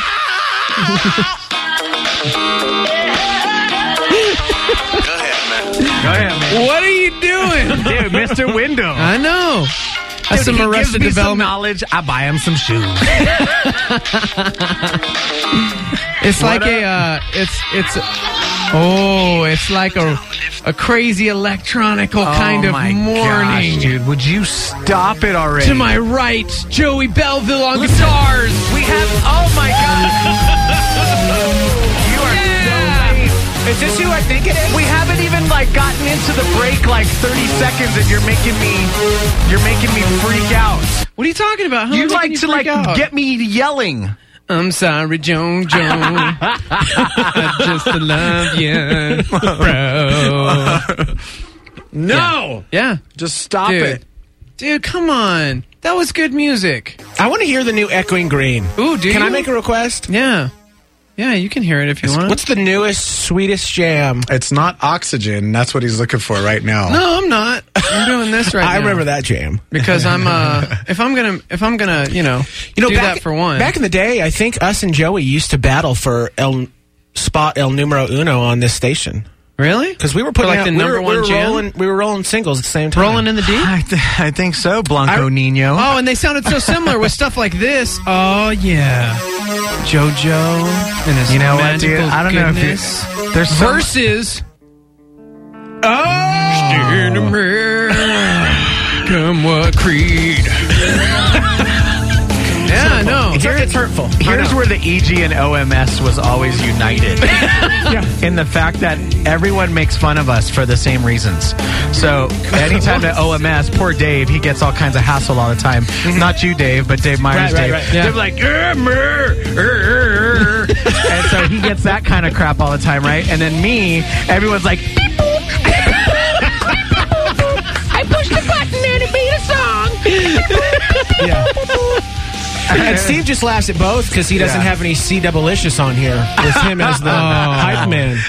Go ahead, man. What are you doing? Dude, Mister Window. I know. That's Dude, some he Arrested gives me some Development. knowledge. I buy him some shoes. It's like What a, uh, it's, it's, Oh, it's like a a crazy electronical kind oh of my morning. gosh, dude. Would you stop it already? To my right, Joey Belleville on guitars. We have. Oh my god. You are Yeah. so late. Is this who I think it is? We haven't even like gotten into the break like thirty seconds, and you're making me. You're making me freak out. What are you talking about? How You am I like making to freak like out? get me yelling. I'm sorry, Joan Joan. I just love you, bro. No. Yeah, Just stop dude. it. Dude, come on. That was good music. I want to hear the new Echoing Green. Ooh, do Can you? I make a request? Yeah. Yeah, you can hear it if you want. What's the newest, sweetest jam? It's not Oxygen. That's what he's looking for right now. No, I'm not. I'm doing this right now. I remember that jam. Because I'm uh if I'm gonna if I'm gonna, you know, You know, do back, that for one. Back in the day, I think us and Joey used to battle for El spot El Numero Uno on this station. Really? Because we were For, putting like, out, the we number were, one we were jam? rolling, we were rolling singles at the same time. Rolling in the deep? I, th- I think so, Blanco I- Nino. Oh, and they sounded so similar with stuff like this. Oh yeah. JoJo and his You know what, dude? magical I don't know if goodness. you. There's some, Versus Oh Come what Creed. Yeah, no. It's, it's hurtful. Here's where the E G and O M S was always united. In the fact that everyone makes fun of us for the same reasons. So anytime at O M S, poor Dave, he gets all kinds of hassle all the time. Not you, Dave, but Dave Myers, Right, right, Dave. right. Yeah. They're like, "Eh, mer, er, er, er." And so he gets that kind of crap all the time, right? And then me, everyone's like, "Beep, boop." I pushed the button and it made a song. Yeah. And Steve just laughs at both because he doesn't Yeah. have any C Double-licious on here with him as the hype man.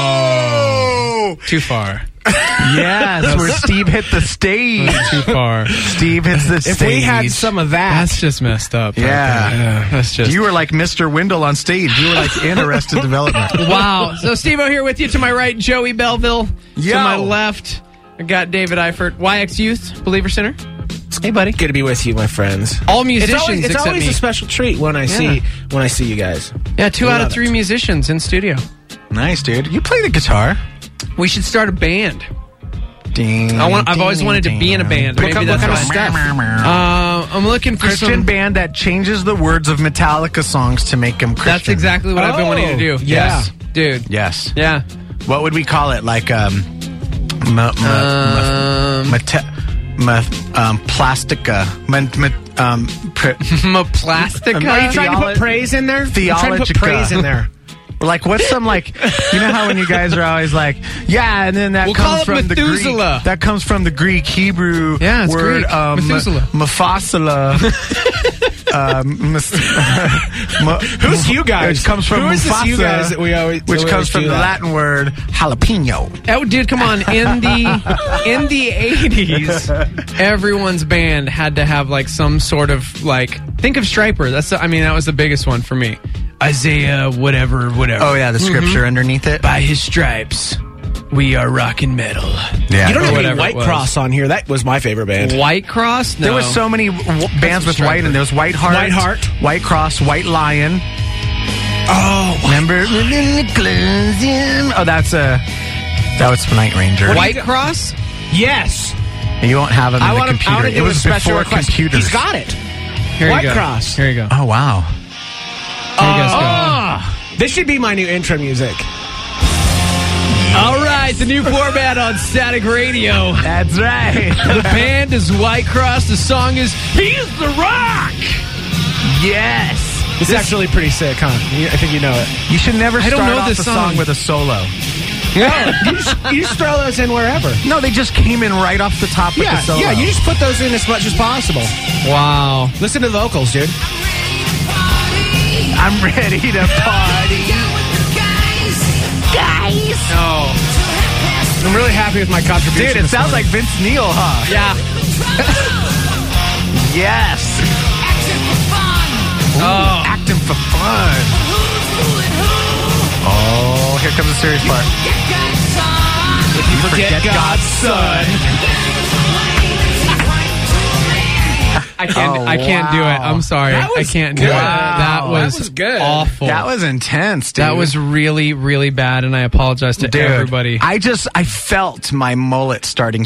Oh! Too far. Yes, where Steve hit the stage. Too far. Steve hits the stage. If we had some of that, That's just messed up. right Yeah. there. yeah. That's just You were like Mister Wendell on stage. You were like in Arrested Development. Wow. So Steve-O here with you. To my right, Joey Belleville. Yo. To my left, I got David Eifert, Y X Youth, Believer Center. Hey, buddy. good to be with you, my friends. All It's musicians always, it's except always me. a special treat when I see when I see you guys. Yeah, two out of Love three it. musicians in studio. Nice, dude. You play the guitar. We should start a band. Ding, I want, I've ding, always wanted to be in a band. What Maybe kind- that's what kind of why. stuff? Uh, I'm looking for Christian some. band that changes the words of Metallica songs to make them Christian. That's exactly what I've been wanting to do. Oh, yeah. Yes, dude. Yes. Yeah. What would we call it? Like, um... Ma, ma, Um, ma, mate- ma, um, plastica. Ma, ma, um, pr- Plastica. Are you Trying to put Theolo- praise in there? You're trying to put Theologica. praise in there. Like, what's some, like, you know how when you guys are always like, yeah, and then that We'll call comes it from the Greek. Methuselah. That comes from the Greek, Hebrew Yeah, it's word, Greek. um, Methuselah. Mufasala. um, mis- mu- Who's you guys? Which comes from Who is this Mufasa, you guys that we always- which that we comes always from do the that? Latin word jalapeno. Oh, dude, come on. In the in the eighties, everyone's band had to have like some sort of like. Think of Stryper. That's the, I mean that was the biggest one for me. Isaiah, whatever, whatever. Oh yeah, the scripture underneath it. By his stripes, we are rock and metal. Yeah. You don't have any Whatever it White was. Cross on here. That was my favorite band. White Cross. No. There was so many w- bands with Stryper. white, and there was White Heart, White Heart. White Cross, White Lion. Oh, Remember? Oh, that's a that was Night Ranger. White Cross. yes. You won't have them in I the want to. computer. I want to it do a was special before request. computers. He's got it. Here you White go. Cross. Here you go. Oh wow. Here you guys go. Oh, this should be my new intro music. All right, the new format on Static Radio. That's right. The band is White Cross. The song is "He's the Rock." Yes. It's actually pretty sick, huh? You- I think you know it. You should never I start don't know off this a song. song. with a solo. No, you just, you just throw those in wherever. No, they just came in right off the top with Yeah, the solo. yeah. You just put those in as much as possible. Wow. Listen to the vocals, dude. I'm ready to party. No. I'm really happy with my contribution. Dude, it this sounds morning. like Vince Neil, huh? Yeah. Yes. Oh. Acting for fun. Oh, here comes the serious part. If you forget, God's son. I can't. Oh, I can't do it. wow. I'm sorry. That was I can't good. do it. That Wow, was, that was good. awful. That was intense, dude. That was really, really bad, and I apologize to Dude, everybody. I just, I felt my mullet starting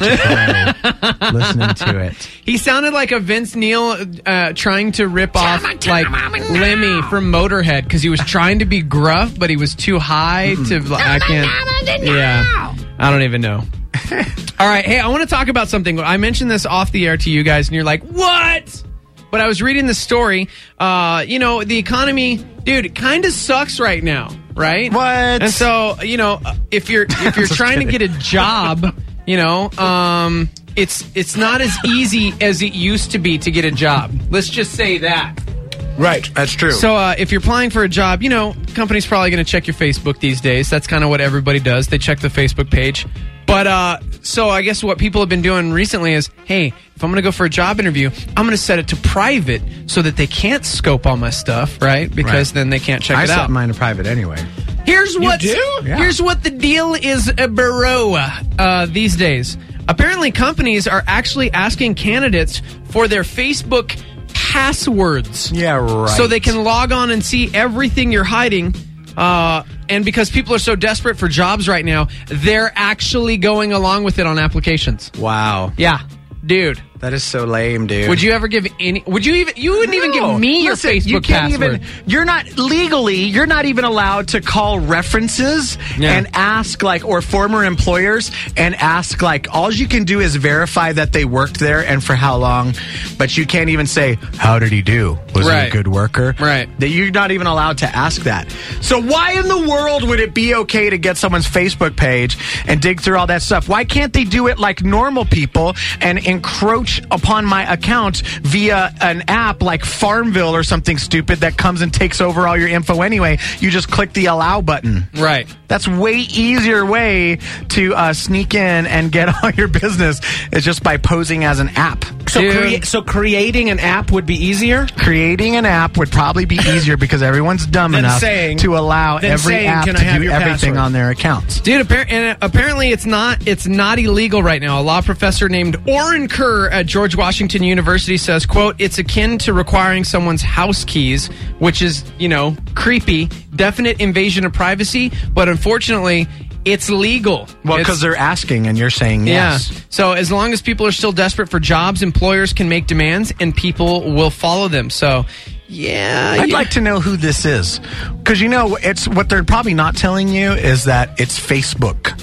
to grow listening to it. He sounded like a Vince Neil uh, trying to rip off like Lemmy from Motorhead because he was trying to be gruff, but he was too high to. I can't. Yeah, I don't even know. All right, hey, I want to talk about something. I mentioned this off the air to you guys, and you're like, "What?" But I was reading the story. Uh, you know, the economy, dude, it kind of sucks right now, right? What? And so, you know, if you're if you're Just trying kidding. to get a job, you know, um, it's it's not as easy as it used to be to get a job. Let's just say that. Right. That's true. So uh, if you're applying for a job, you know, company's probably going to check your Facebook these days. That's kind of what everybody does. They check the Facebook page. But uh, so I guess what people have been doing recently is, hey, if I'm going to go for a job interview, I'm going to set it to private so that they can't scope all my stuff, right? Because Right. then they can't check I it set out. mine to private anyway. Here's what do? Yeah. here's what the deal is, uh, bro. Uh, these days, apparently, companies are actually asking candidates for their Facebook passwords. Yeah, right. So they can log on and see everything you're hiding. Uh, and because people are so desperate for jobs right now, they're actually going along with it on applications. Wow. Yeah, dude. That is so lame, dude. Would you ever give any? Would you even? You wouldn't even No. give me Listen, your Facebook you can't password. Even, you're not legally. You're not even allowed to call references Yeah. and ask like, or former employers and ask like. All you can do is verify that they worked there and for how long, but you can't even say how did he do? Was he Right. a good worker? Right. That you're not even allowed to ask that. So why in the world would it be okay to get someone's Facebook page and dig through all that stuff? Why can't they do it like normal people and encroach upon my account via an app like Farmville or something stupid that comes and takes over all your info anyway? You just click the allow button. Right. That's way easier way to uh, sneak in and get all your business is just by posing as an app. So, Dude. crea- so creating an app would be easier? Creating an app would probably be easier because everyone's dumb Than enough saying- to allow than every saying, app "Can to I have do your everything password?" on their accounts. Dude, appar- and apparently it's not it's not illegal right now. A law professor named Orrin Kerr at George Washington University says, quote, it's akin to requiring someone's house keys, which is, you know, creepy, definite invasion of privacy, but unfortunately, it's legal. Well, It's- because they're asking and you're saying yes. Yeah. So as long as people are still desperate for jobs, employers can make demands and people will follow them. So, yeah. I'd yeah. like to know who this is. Because, you know, it's what they're probably not telling you is that it's Facebook.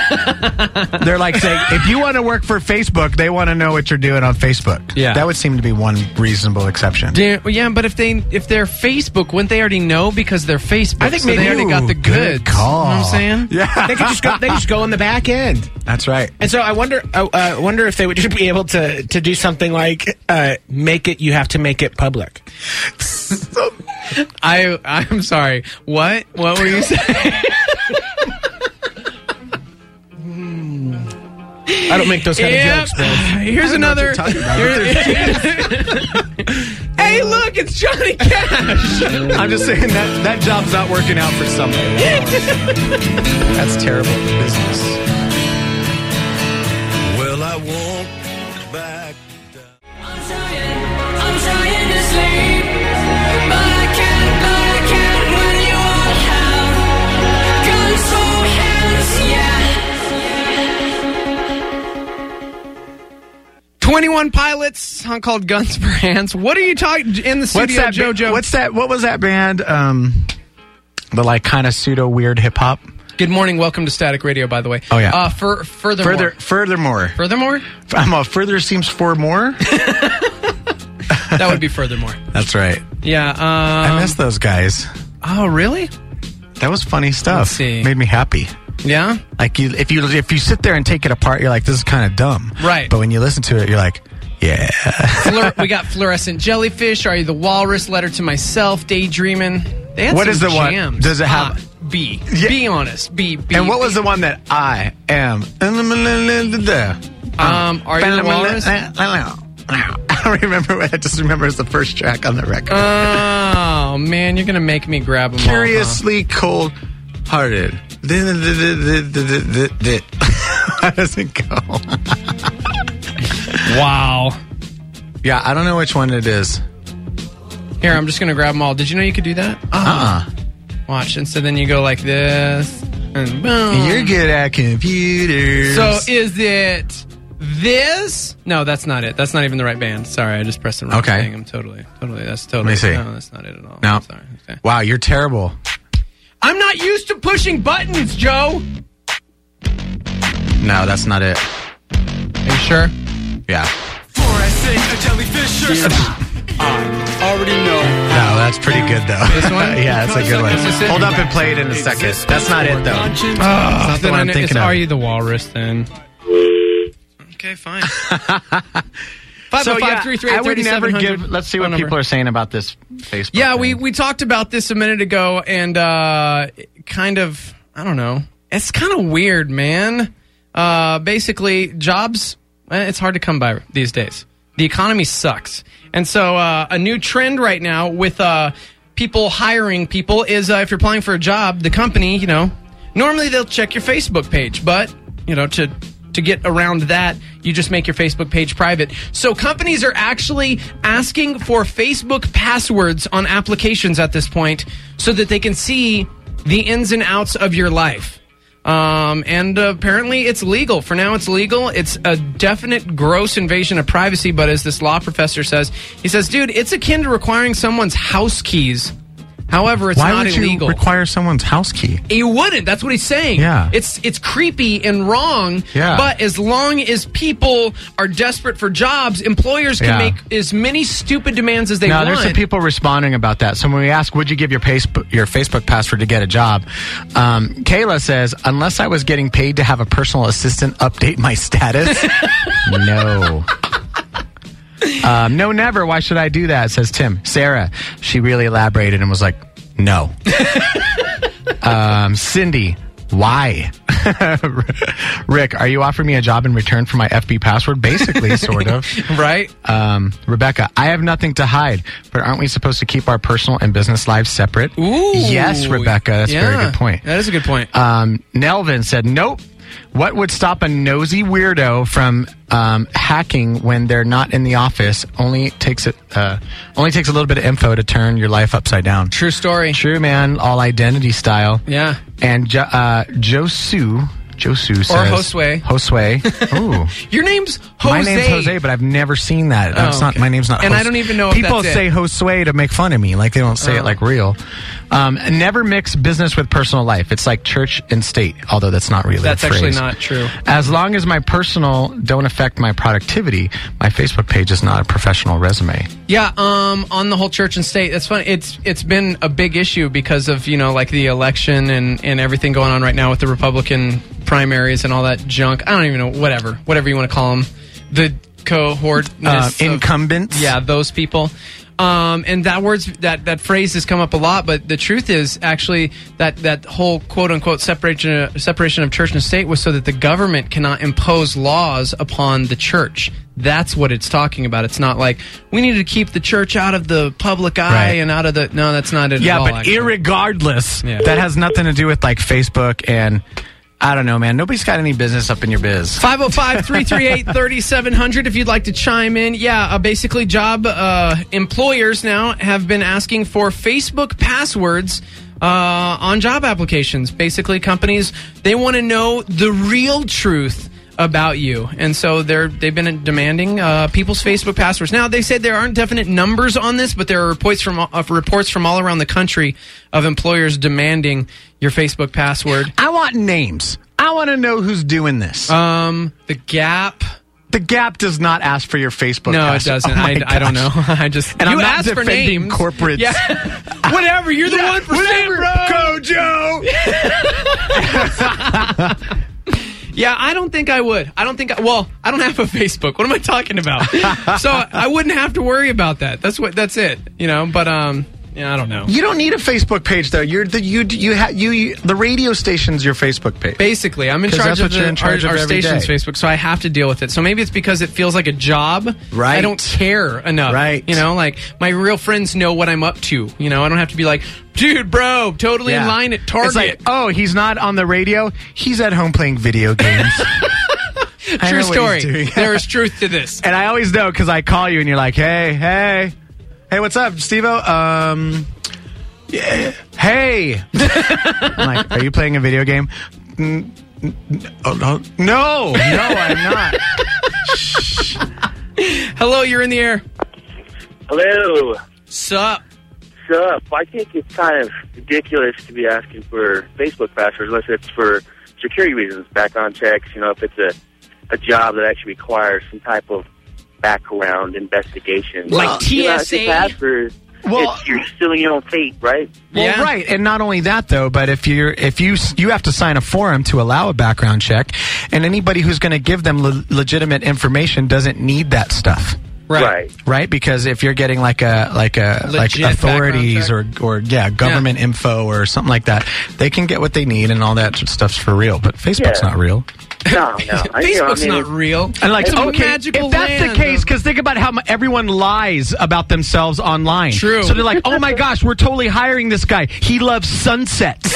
They're like saying, if you want to work for Facebook, they want to know what you're doing on Facebook. Yeah. That would seem to be one reasonable exception. Yeah, well, yeah, but if they if they're Facebook, wouldn't they already know because they're Facebook? I think so maybe- they already got the Ooh, goods. good call. You know what I'm saying? Yeah. They could just go. They just go in the back end. That's right. And so I wonder. I uh, wonder if they would just be able to to do something like uh, make it. You have to make it public. I I'm sorry. What? What were you saying? I don't make those kind Yep. of jokes, man. Here's another. Here- hey, look, it's Johnny Cash. I'm just saying that that job's not working out for somebody. That's terrible business. Well, I won't back down. I'm trying, I'm trying to sleep, but I can't, but I can't when you all have guns for hands, yeah. twenty-one Pilots, song called Guns for Hands. What are you talking in the What's studio, that? ba- JoJo? What's that? What was that band? Um, the like kind of pseudo weird hip hop. Good morning. Welcome to Static Radio, by the way. Oh, yeah. Uh, for, furthermore. Further, furthermore, Furthermore? I'm a further seems for more. That would be furthermore. That's right. Yeah. Um, I miss those guys. Oh, really? That was funny stuff. Let's see. Made me happy. Yeah? Like you, if you if you sit there and take it apart, you're like, this is kind of dumb. Right. But when you listen to it, you're like, yeah. Fleur- we got Fluorescent Jellyfish, Are You the Walrus, Letter to Myself, Daydreaming. They had What some is the one- jams. does it have- Ah, B. Yeah. Be honest. B. B. And what was B. the one that I am? Um, Are You the Walrus? I don't remember. What, I just remember it's the first track on the record. Oh, man, you're going to make me grab them Curiously cold hearted. How does it go? all, huh? Wow. Yeah, I don't know which one it is. Here, I'm just going to grab them all. Did you know you could do that? Uh-uh. Watch. And so then you go like this, and boom. You're good at computers. So is it this? No, that's not it. That's not even the right band. Sorry, I just pressed the wrong Okay. thing. I'm totally, totally, that's totally. Let me see. No, that's not it at all. No. Sorry. Okay. Wow, you're terrible. I'm not used to pushing buttons, Joe. No, that's not it. Are you sure? Yeah. For I say a jellyfish or I already know. No, that's pretty good, though. This one? Yeah, that's a good one. Is this it? Hold up and play it in a second. That's not it, though. Oh, That's not the then one I I'm know- thinking it's of. Are You the Walrus then? Okay, fine. So, yeah, I would never give. give... Let's see what people are saying about this Facebook Yeah, thing. we, we talked about this a minute ago, and uh, kind of, I don't know. It's kind of weird, man. Uh, basically, jobs, eh, it's hard to come by these days. The economy sucks. And so uh, a new trend right now with uh, people hiring people is uh, if you're applying for a job, the company, you know, normally they'll check your Facebook page, but, you know, to... To get around that, you just make your Facebook page private. So companies are actually asking for Facebook passwords on applications at this point so that they can see the ins and outs of your life. Um, and uh, apparently it's legal. For now, it's legal. It's a definite gross invasion of privacy. But as this law professor says, he says, dude, it's akin to requiring someone's house keys. However, it's Why not would illegal. you require someone's house key? You wouldn't. That's what he's saying. Yeah. It's it's creepy and wrong. Yeah. But as long as people are desperate for jobs, employers can Yeah. make as many stupid demands as they no, want. there's some people responding about that. So when we ask, would you give your Facebook, your Facebook password to get a job? Um, Kayla says, unless I was getting paid to have a personal assistant update my status, no. Um, no, never. Why should I do that? Says Tim. Sarah, she really elaborated and was like, no. um, Cindy, why? Rick, are you offering me a job in return for my F B password? Basically, sort of. Right? Um, Rebecca, I have nothing to hide, but aren't we supposed to keep our personal and business lives separate? Ooh. Yes, Rebecca. That's a Yeah. very good point. That is a good point. Um, Nelvin said, nope. What would stop a nosy weirdo from um, hacking when they're not in the office? Only takes it. Uh, only takes a little bit of info to turn your life upside down. True story. True, man. All identity style. Yeah. And jo- uh, Josu, Josu says, Or Josue. Josue. Ooh. Your name's Jose. My name's Jose, but I've never seen that. That's Oh, not. okay. My name's not. And Jos- I don't even know if People that's say it. Josue to make fun of me, like they don't say Oh. it like real. Um, never mix business with personal life. It's like church and state, although that's not really. That's a actually phrase. not true. As long as my personal don't affect my productivity, my Facebook page is not a professional resume. Yeah, um, on the whole church and state, that's funny. It's it's been a big issue because of, you know, like the election and, and everything going on right now with the Republican primaries and all that junk. I don't even know, whatever, whatever you want to call them. The cohort, Uh, incumbents. yeah, those people. Um, and that words that, that phrase has come up a lot, but the truth is actually that, that whole quote unquote separation separation of church and state was so that the government cannot impose laws upon the church. That's what it's talking about. It's not like we need to keep the church out of the public eye Right. and out of the. No, that's not it. Yeah, at all, but actually. irregardless, Yeah. that has nothing to do with like Facebook and I don't know, man. Nobody's got any business up in your biz. five oh five, three three eight, three seven zero zero if you'd like to chime in. Yeah, uh, basically job uh, employers now have been asking for Facebook passwords uh, on job applications. Basically, companies, they want to know the real truth about you, and so they're they've been demanding uh, people's Facebook passwords. Now, they said there aren't definite numbers on this, but there are reports from uh, reports from all around the country of employers demanding your Facebook password. I want names. I want to know who's doing this. Um, the Gap. The Gap does not ask for your Facebook No, password. it doesn't. Oh my I, I don't know. gosh. I just And you I'm not asked for defending names. corporates. Yeah. Whatever. You're the Yeah, one for whatever, Kojo. Kojo. Yeah, I don't think I would. I don't think. I, well, I don't have a Facebook. What am I talking about? So I wouldn't have to worry about that. That's what. That's it. You know. But um. Yeah, I don't know. You don't need a Facebook page though. You're the you you ha, you, you the radio station's your Facebook page. Basically, I'm in 'Cause charge that's of what you're the, in charge our, of our every station's day. Facebook, so I have to deal with it. So maybe it's because it feels like a job. Right. I don't care enough. Right. You know, like my real friends know what I'm up to. You know, I don't have to be like, dude, bro, totally in line at Target. It's like, oh, he's not on the radio. He's at home playing video games. I True know what he's story. doing. There is truth to this. And I always know because I call you and you're like, hey, hey, hey, what's up, Steve-O? Um, yeah, hey. I'm like, are you playing a video game? Mm, mm, oh, no, no, no, I'm not. Hello, you're in the air. Hello. Sup? Sup? I think it's kind of ridiculous to be asking for Facebook passwords unless it's for security reasons, background checks, you know, if it's a, a job that actually requires some type of background investigation. Like Well, T S A? You know, if it's password, Well- it's, you're stealing your own fate, right? Well, Yeah. right, and not only that though, but if you're if you you have to sign a form to allow a background check, and anybody who's going to give them le- legitimate information doesn't need that stuff. Right. Right, because if you're getting like a like a like Legit authorities or background or yeah government info or something like that, they can get what they need and all that stuff's for real. But Facebook's Yeah. not real. No, no. I, you know, I Facebook's mean, not it's- real. And like, It's a okay, magical if that's land the case, of- because think about how mu- everyone lies about themselves online. True. So they're like, oh my gosh, we're totally hiring this guy. He loves sunsets.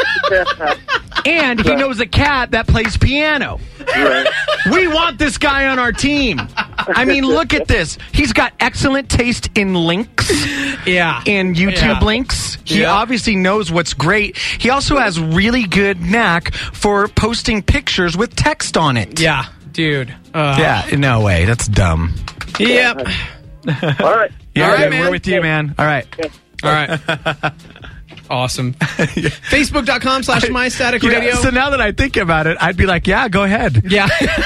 And he knows a cat that plays piano. Right. We want this guy on our team. I mean, look at this. He's got excellent taste in links, Yeah. in YouTube Yeah. links. He Yeah. obviously knows what's great. He also has really good knack for posting pictures with text on it. Yeah, dude. Uh, Yeah, no way. That's dumb. Yep. All right. Yeah, All right, good. man. We're with you, man. All right. All right. Awesome. Facebook.com slash My Static You know, Radio. so now that I think about it, I'd be like, yeah, go ahead. Yeah.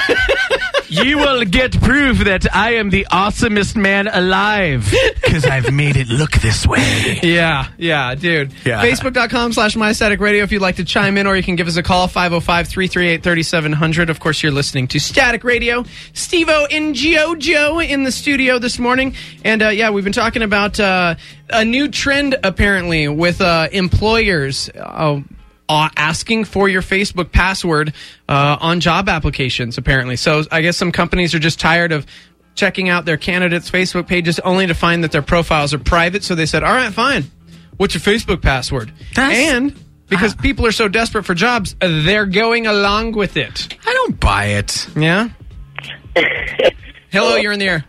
You will get proof that I am the awesomest man alive because I've made it look this way. Yeah, yeah, dude. Yeah. Facebook.com slash My Static Radio if you'd like to chime in, or you can give us a call, five oh five, three three eight, three seven zero zero. Of course, you're listening to Static Radio. Steve-O and JoJo in the studio this morning. And, uh, yeah, we've been talking about uh, a new trend, apparently, with uh, employers uh, uh, asking for your Facebook password uh, on job applications, apparently. So I guess some companies are just tired of checking out their candidates' Facebook pages only to find that their profiles are private. So they said, all right, fine. What's your Facebook password? That's- and because people are so desperate for jobs, uh, they're going along with it. I don't buy it. Yeah? Hello, you're in the air.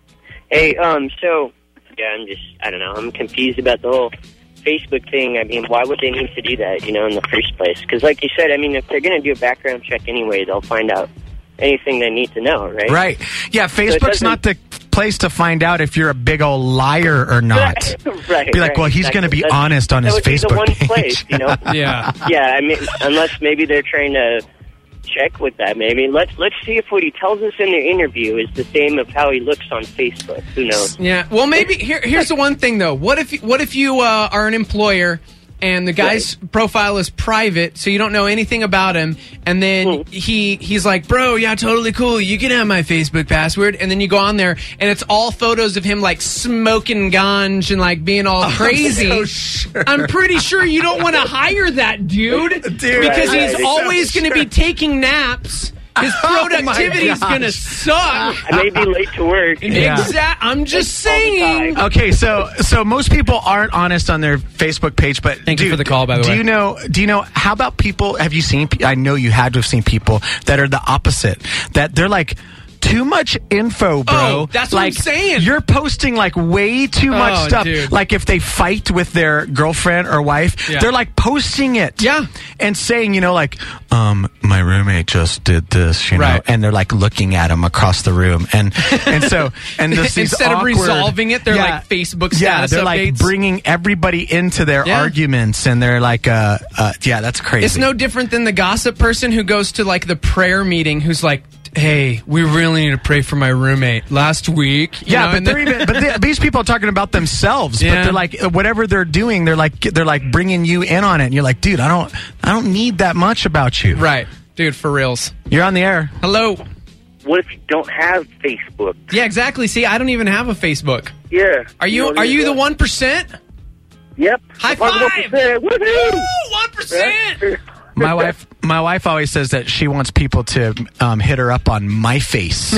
Hey, um, so, yeah, I'm just, I don't know, I'm confused about the whole Facebook thing. I mean, why would they need to do that, you know, in the first place? Because like you said, I mean, if they're going to do a background check anyway, they'll find out anything they need to know, right? Right. Yeah, Facebook's doesn't- not the place to find out if you're a big old liar or not. right. Be like, right, well, he's going to exactly. be That's- honest on that his would be the Facebook one page. place, you know? Yeah. Yeah, I mean, unless maybe they're trying to check with that, maybe. Let's let's see if what he tells us in the interview is the same of how he looks on Facebook. Who knows? Yeah. Well, maybe here, here's the one thing though. What if what if you uh, are an employer and the guy's profile is private, so you don't know anything about him, and then Hmm. he he's like, "Bro, yeah, totally cool. You can have my Facebook password." And then you go on there, and it's all photos of him like smoking ganj and like being all crazy. so sure. I'm pretty sure you don't want to hire that dude, Dude. because Right, he's right. always going to be taking naps. His Oh, my productivity's gosh. going to suck. I may be late to work. Yeah. Exact. I'm just All the saying. time. Okay, so so most people aren't honest on their Facebook page, but Thank you dude, for the call, by the do way. you know? Do you know? How about people? Have you seen? pe- I know you had to have seen people that are the opposite. That they're like. Too much info, bro. Oh, that's what I'm like, saying. You're posting like way too Oh, much stuff. dude. Like if they fight with their girlfriend or wife, Yeah. they're like posting it. Yeah. And saying, you know, like, um, my roommate just did this, you know, Right. and they're like looking at him across the room. And and so and this these Instead of awkward- resolving it, they're like Facebook Yeah, status they're like updates. bringing everybody into their Yeah. arguments, and they're like, uh, uh, yeah, that's crazy. It's no different than the gossip person who goes to like the prayer meeting who's like, hey, we really need to pray for my roommate last week. You Yeah, know, but and they're then- even. But they, these people are talking about themselves. But Yeah. they're like, whatever they're doing, they're like, they're like bringing you in on it. And you're like, dude, I don't, I don't need that much about you. Right. Dude, for reals. You're on the air. Hello. What if you don't have Facebook? Yeah, exactly. See, I don't even have a Facebook. Yeah. Are you know, are you the yeah. one percent? Yep. High I'm on five! one percent. Woohoo! One percent. My wife, my wife always says that she wants people to um, hit her up on my face.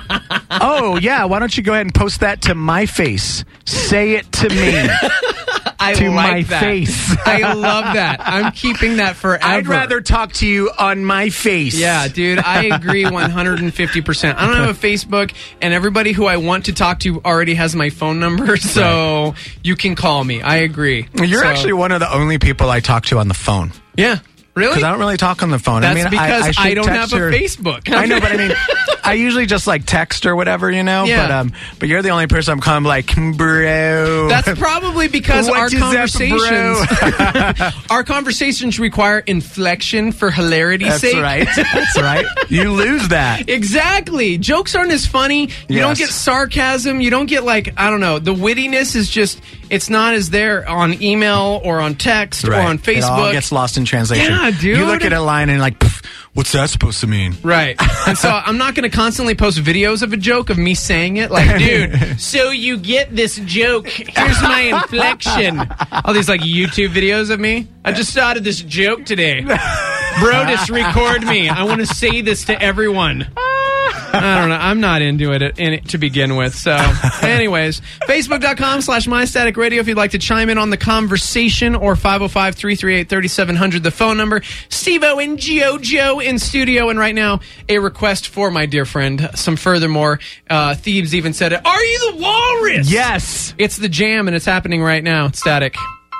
Oh yeah, why don't you go ahead and post that to my face? Say it to me. I to like my that. face. I love that. I'm keeping that forever. I'd rather talk to you on my face. Yeah, dude, I agree one hundred fifty percent. I don't have a Facebook, and everybody who I want to talk to already has my phone number, so you can call me. I agree. You're So- actually one of the only people I talk to on the phone. Yeah. Really? Because I don't really talk on the phone. That's I mean, because I, I, should I don't text have a or- Facebook. I know, but I mean, I usually just like text or whatever, you know. Yeah. But um, but you're the only person I'm calling like, bro. That's probably because What our is up, conversations, our conversations require inflection for hilarity's That's sake. right. That's right. You lose that. Exactly. Jokes aren't as funny. You Yes. don't get sarcasm. You don't get like, I don't know. The wittiness is just, it's not as there on email or on text Right. or on Facebook. It all gets lost in translation. Yeah, dude. You look at a line and like, "Pff, what's that supposed to mean? Right. And so I'm not going to constantly post videos of a joke of me saying it. Like, dude, so you get this joke. Here's my inflection. All these like YouTube videos of me. I just started this joke today. Brodus, record me. I want to say this to everyone. I don't know. I'm not into it, in it to begin with. So, anyways, Facebook.com slash MyStaticRadio if you'd like to chime in on the conversation, or five oh five, three three eight, three seven zero zero, the phone number. Steve-O and JoJo in studio. And right now, a request for my dear friend. Some furthermore, uh, Thebes even said it. Are you the walrus? Yes. It's the jam, and it's happening right now. Static.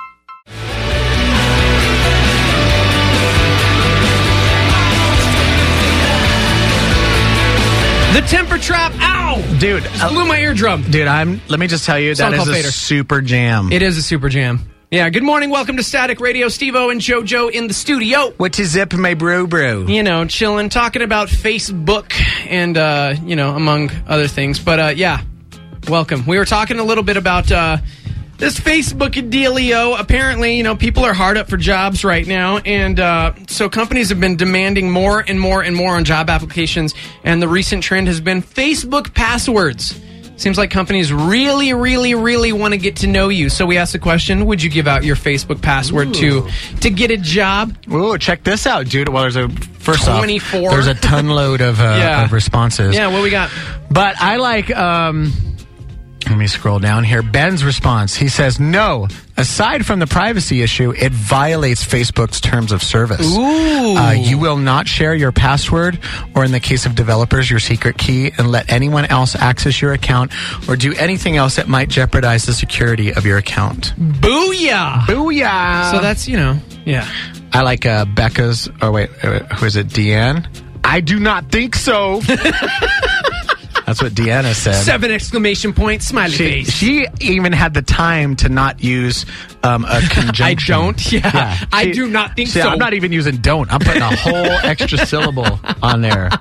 The temper trap, ow! Dude, Just blew my eardrum. Dude, I'm. Let me just tell you, Song that is called a Fader. super jam. It is a super jam. Yeah, good morning. Welcome to Static Radio. Steve-O and JoJo in the studio. What is up, my bro, bro? You know, chilling, talking about Facebook and, uh, you know, among other things. But, uh, yeah, welcome. We were talking a little bit about uh, this Facebook dealio. Apparently, you know, people are hard up for jobs right now. And uh, so companies have been demanding more and more and more on job applications. And the recent trend has been Facebook passwords. Seems like companies really, really, really want to get to know you. So we asked the question, would you give out your Facebook password to to get a job? Ooh, check this out, dude. Well, there's a first twenty-four. off, there's a ton load of, uh, Yeah. of responses. Yeah, what we got? But I like, um, let me scroll down here. Ben's response. He says, no, aside from the privacy issue, it violates Facebook's terms of service. Ooh. Uh, you will not share your password, or in the case of developers, your secret key, and let anyone else access your account or do anything else that might jeopardize the security of your account. Booyah! Booyah! So that's, you know, yeah. I like uh, Becca's, oh wait, uh, who is it, Deanne? I do not think so. That's what Deanna said. Seven exclamation point, smiley She, face. she even had the time to not use um, a conjunction. I don't, yeah. I She- do not think see, so. I'm not even using don't. I'm putting a whole extra syllable on there.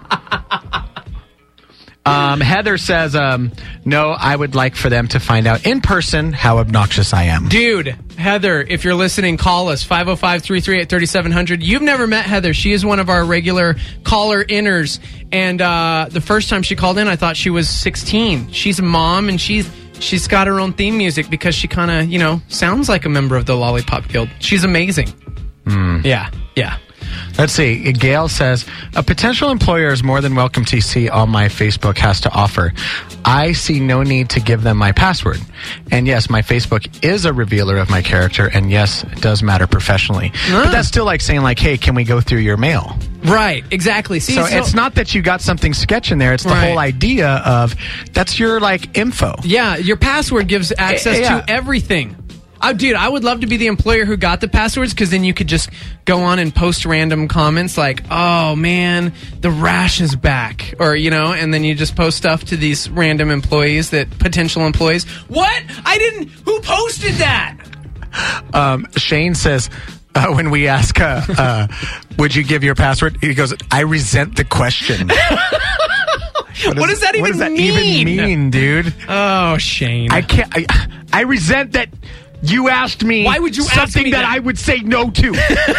Um, Heather says, um, no, I would like for them to find out in person how obnoxious I am. Dude, Heather, if you're listening, call us, five oh five, three three eight, three seven zero zero. You've never met Heather. She is one of our regular caller-inners. And uh, the first time she called in, I thought she was sixteen. She's a mom, and she's she's got her own theme music because she kind of, you know, sounds like a member of the Lollipop Guild. She's amazing. Mm. Yeah, yeah. Let's see. Gail says, a potential employer is more than welcome to see all my Facebook has to offer. I see no need to give them my password. And yes, my Facebook is a revealer of my character, and yes, it does matter professionally. Ah. But that's still like saying, like, hey, can we go through your mail? Right, exactly. See, So, it's not that you got something sketch in there. It's the Right. whole idea of that's your, like, info. Yeah, your password gives access Yeah. to everything. Oh, dude, I would love to be the employer who got the passwords, because then you could just go on and post random comments like, oh, man, the rash is back. Or, you know, and then you just post stuff to these random employees, that potential employees. What? I didn't. Who posted that? Um, Shane says, uh, when we ask, uh, uh, would you give your password? He goes, I resent the question. What does that even what does that mean? even mean, dude? Oh, Shane. I can't. I, I resent that you asked me. Why would you ask something me that? that? I would say no to?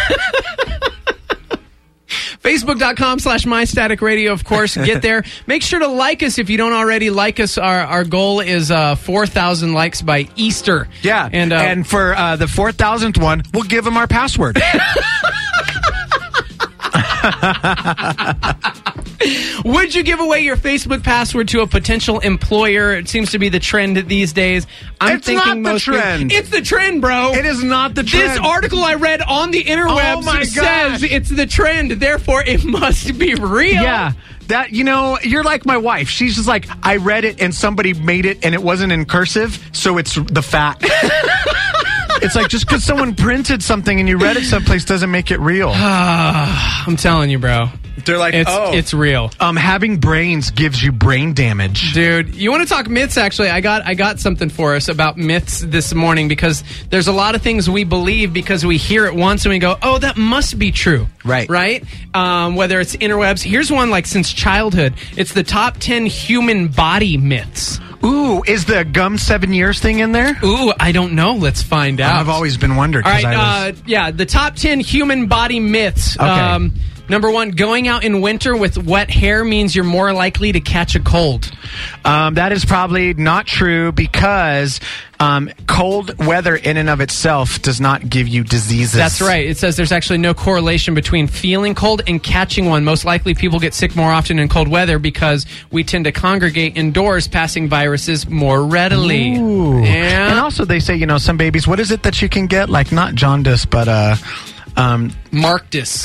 Facebook.com slash MyStaticRadio, of course. Get there. Make sure to like us if you don't already like us. Our our goal is uh, four thousand likes by Easter. Yeah, And, uh, and for uh, the four thousandth one, we'll give them our password. Would you give away your Facebook password to a potential employer? It seems to be the trend these days. I'm It's thinking not the most people- trend. it's the trend, bro. It is not the trend. This article I read on the interwebs Oh my says gosh. it's the trend, therefore it must be real. Yeah. That, you know, you're like my wife. She's just like, I read it and somebody made it and it wasn't in cursive, so it's the fact. It's like just because someone printed something and you read it someplace doesn't make it real. I'm telling you, bro. They're like, It's oh. it's real. Um, having brains gives you brain damage. Dude, you want to talk myths? Actually, I got I got something for us about myths this morning because there's a lot of things we believe because we hear it once and we go, "Oh, that must be true." Right. Right? Um, whether it's interwebs. Here's one like since childhood. It's the top ten human body myths. Ooh, is the gum seven years thing in there? Ooh, I don't know. Let's find out. I've always been wondering. All 'cause right, I was- uh, yeah, the top ten human body myths. Okay. Um, number one, going out in winter with wet hair means you're more likely to catch a cold. Um, that is probably not true because um, cold weather in and of itself does not give you diseases. That's right. It says there's actually no correlation between feeling cold and catching one. Most likely people get sick more often in cold weather because we tend to congregate indoors, passing viruses more readily. Ooh. Yeah. And also they say, you know, some babies, what is it that you can get? Like not jaundice, but... uh, um, Marctus.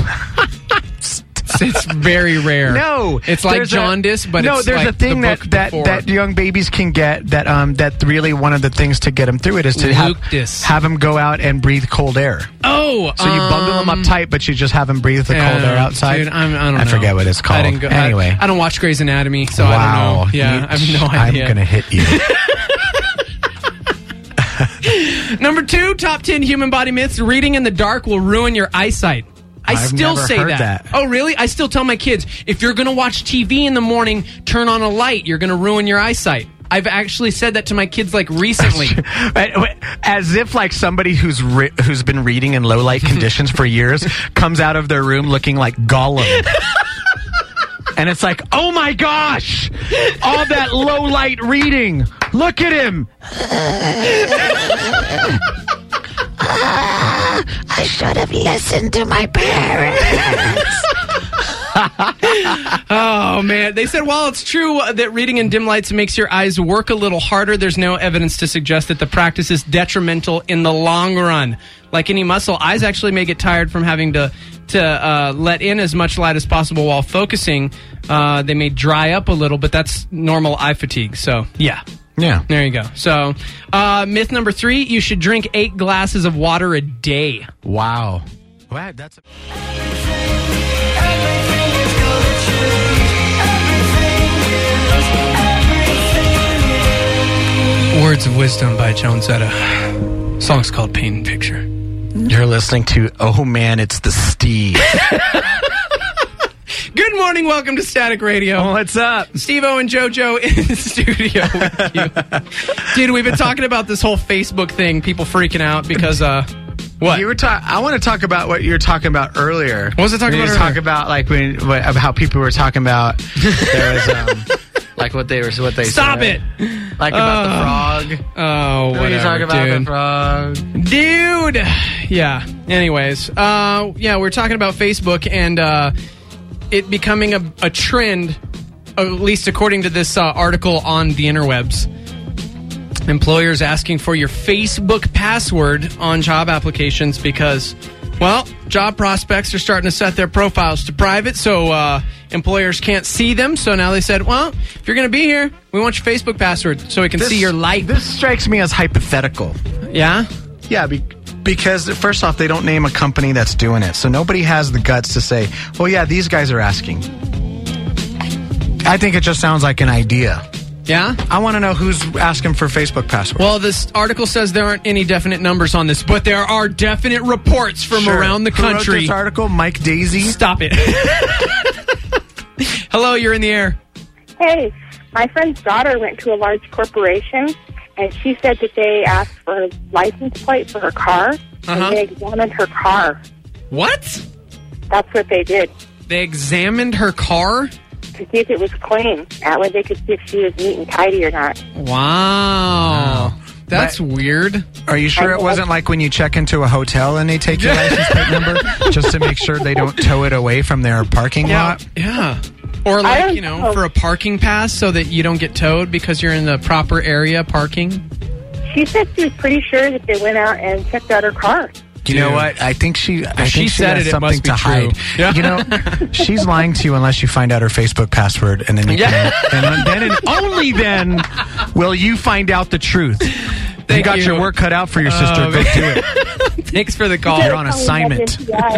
It's very rare. No, it's like there's a- jaundice, but no, it's there's like a thing the that book that, before. that young babies can get that um that really one of the things to get them through it is to have, Luctus. have them go out and breathe cold air. Oh, So you bundle them up tight, but you just have them breathe the cold air outside. Dude, I'm, I don't know. I forget what it's called. I didn't go, anyway, I, I don't watch Grey's Anatomy, so wow, I don't know. Yeah, You- I have no idea. I'm gonna hit you. Number two, top ten human body myths. Reading in the dark will ruin your eyesight. I I've still never say heard that. that. Oh, really? I still tell my kids, if you're going to watch T V in the morning, turn on a light. You're going to ruin your eyesight. I've actually said that to my kids like recently. As if like somebody who's re- who's been reading in low light conditions for years comes out of their room looking like Gollum. And it's like, oh my gosh, all that low light reading. Look at him. I should have listened to my parents. Oh, man. They said while it's true that reading in dim lights makes your eyes work a little harder, there's no evidence to suggest that the practice is detrimental in the long run. Like any muscle, eyes actually may get tired from having to to uh, let in as much light as possible while focusing. Uh, they may dry up a little, but that's normal eye fatigue. So, yeah. Yeah. There you go. So, uh, myth number three, you should drink eight glasses of water a day. Wow. Wow, that's... Words of Wisdom by Joan Zetta. Song's called Paint Picture. You're listening to Oh Man, It's the Steve. Good morning. Welcome to Static Radio. What's up? Steve-O and JoJo in the studio with you. Dude, we've been talking about this whole Facebook thing, people freaking out because, uh, what? You were ta- I want to talk about what you were talking about earlier. What was I talking you about were earlier? talking about like when what, about how people were talking about there was um like what they were what they Stop said. it. Like about Uh, the frog. Oh, What are whatever, you talking about dude. the frog? Dude. Yeah. Anyways, uh, yeah, we're talking about Facebook and uh, it becoming a, a trend, at least according to this uh, article on the interwebs. Employers asking for your Facebook password on job applications because, well, job prospects are starting to set their profiles to private, so uh, employers can't see them. So now they said, well, if you're going to be here, we want your Facebook password so we can see your life. This strikes me as hypothetical. Yeah? Yeah, be- because first off, they don't name a company that's doing it, so nobody has the guts to say, "Well, yeah, these guys are asking." I think it just sounds like an idea. Yeah? I want to know who's asking for Facebook password. Well, this article says there aren't any definite numbers on this, but there are definite reports from Sure. around the Who wrote country. this article? Mike Daisy. Stop it. Hello, you're in the air. Hey, my friend's daughter went to a large corporation, and she said that they asked for a license plate for her car, Uh-huh. and they examined her car. What? That's what they did, They examined her car? to see if it was clean. That way they could see if she was neat and tidy or not. Wow. That's But- weird. Are you sure it wasn't like when you check into a hotel and they take your license plate number just to make sure they don't tow it away from their parking Yeah. lot? Yeah. Or I like, don't you know, know. for a parking pass so that you don't get towed because you're in the proper area parking. She said she was pretty sure that they went out and checked out her car. You know what? I think she. I she think she said has it, it something must be to true. hide. Yeah. You know, she's lying to you unless you find out her Facebook password, and then you Yeah. can, and then and only then will you find out the truth. you Thank got you. your work cut out for your sister. Oh, Go man. do it. Thanks for the call. You're on assignment.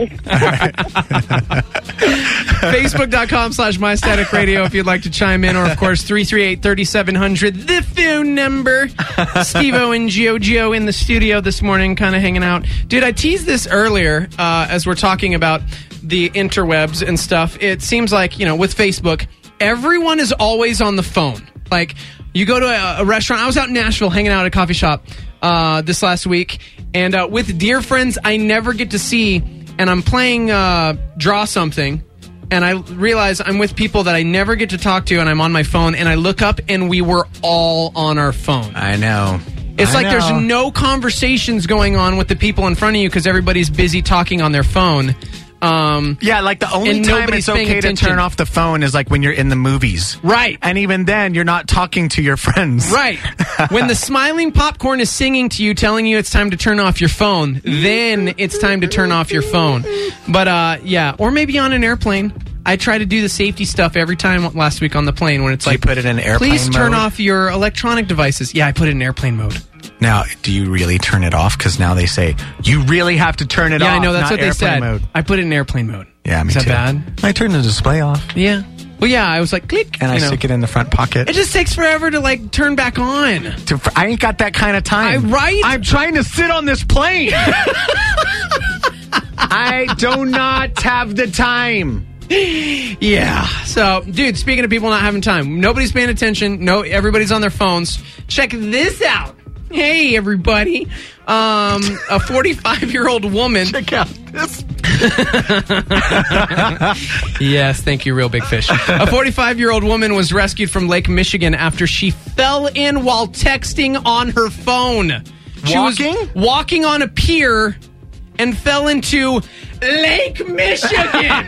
Facebook.com slash My Static Radio if you'd like to chime in, or of course three three eight, three seven zero zero, the phone number. Steve-O and Gio in the studio this morning, kind of hanging out. Dude, I teased this earlier uh, as we're talking about the interwebs and stuff. It seems like, you know, with Facebook, everyone is always on the phone. Like, you go to a, a restaurant. I was out in Nashville hanging out at a coffee shop uh, this last week, and uh, with dear friends I never get to see, and I'm playing uh, Draw Something, and I realize I'm with people that I never get to talk to, and I'm on my phone, and I look up, and we were all on our phone. I know. It's I like know. there's no conversations going on with the people in front of you because everybody's busy talking on their phone. Um, Yeah, like the only and time nobody's it's paying okay to attention. turn off the phone is like when you're in the movies. Right. And even then, you're not talking to your friends. Right. When the smiling popcorn is singing to you, telling you it's time to turn off your phone, then it's time to turn off your phone. But, uh, yeah. Or maybe on an airplane. I try to do the safety stuff every time last week on the plane when it's So like, you put it in airplane please turn mode? off your electronic devices. Yeah, I put it in airplane mode. Now, do you really turn it off? Because now they say, you really have to turn it yeah, off. I know. That's not what they airplane said. Mode. I put it in airplane mode. Yeah, me Is that too. bad? I turn the display off. Yeah. Well, yeah, I was like, click. And I you know. stick it in the front pocket. It just takes forever to, like, turn back on. To- I ain't got that kind of time. I- right? I'm trying to sit on this plane. I do not have the time. Yeah. So, dude, speaking of people not having time, nobody's paying attention. No, everybody's on their phones. Check this out. Hey, everybody. Um, a forty-five-year-old woman. Check out this. Yes, thank you, Real Big Fish. A forty-five-year-old woman was rescued from Lake Michigan after she fell in while texting on her phone. She Walking? was walking on a pier and fell into Lake Michigan.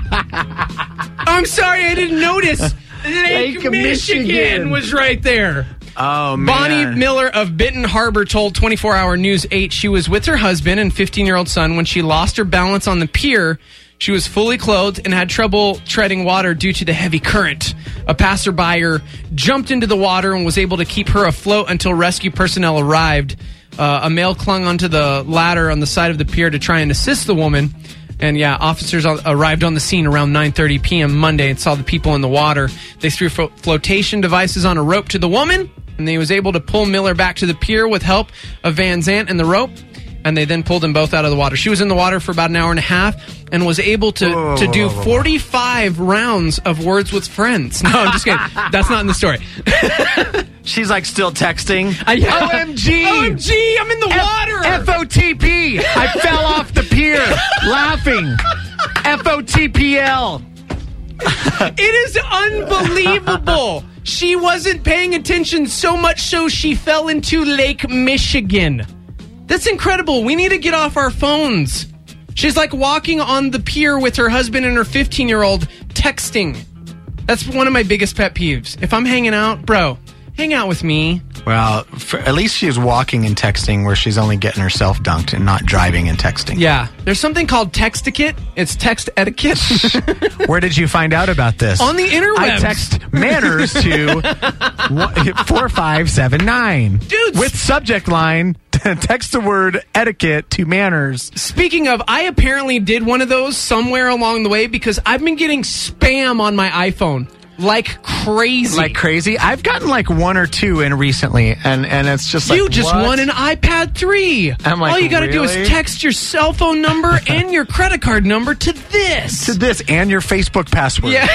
I'm sorry, I didn't notice. Lake, Lake Michigan. Michigan was right there. Oh, man. Bonnie Miller of Benton Harbor told twenty-four hour News eight she was with her husband and fifteen-year-old son when she lost her balance on the pier. She was fully clothed and had trouble treading water due to the heavy current. A passerby jumped into the water and was able to keep her afloat until rescue personnel arrived. Uh, a male clung onto the ladder on the side of the pier to try and assist the woman. And yeah, officers arrived on the scene around nine thirty p.m. Monday and saw the people in the water. They threw flo- flotation devices on a rope to the woman, and they was able to pull Miller back to the pier with help of Van Zant and the rope. And they then pulled them both out of the water. She was in the water for about an hour and a half and was able to, Whoa, to whoa, do whoa, whoa. forty-five rounds of Words with Friends. No, I'm just kidding. That's not in the story. She's like still texting. Uh, yeah. O M G! O M G, I'm in the water! F O T P! I fell off the pier laughing. F O T P L! It is unbelievable. She wasn't paying attention so much so she fell into Lake Michigan. That's incredible. We need to get off our phones. She's like walking on the pier with her husband and her fifteen-year-old texting. That's one of my biggest pet peeves. If I'm hanging out, bro, hang out with me. Well, for, at least she's walking and texting where she's only getting herself dunked and not driving and texting. Yeah. There's something called textiquette. It's text etiquette. Where did you find out about this? On the interwebs. I text manners to four five seven nine. Dudes. With subject line, text the word etiquette to manners. Speaking of, I apparently did one of those somewhere along the way because I've been getting spam on my iPhone like crazy. Like crazy? I've gotten like one or two in recently, and, and it's just like, You just what? won an iPad three. I'm like, all you got to do really? is text your cell phone number and your credit card number to this. To this and your Facebook password. Yeah.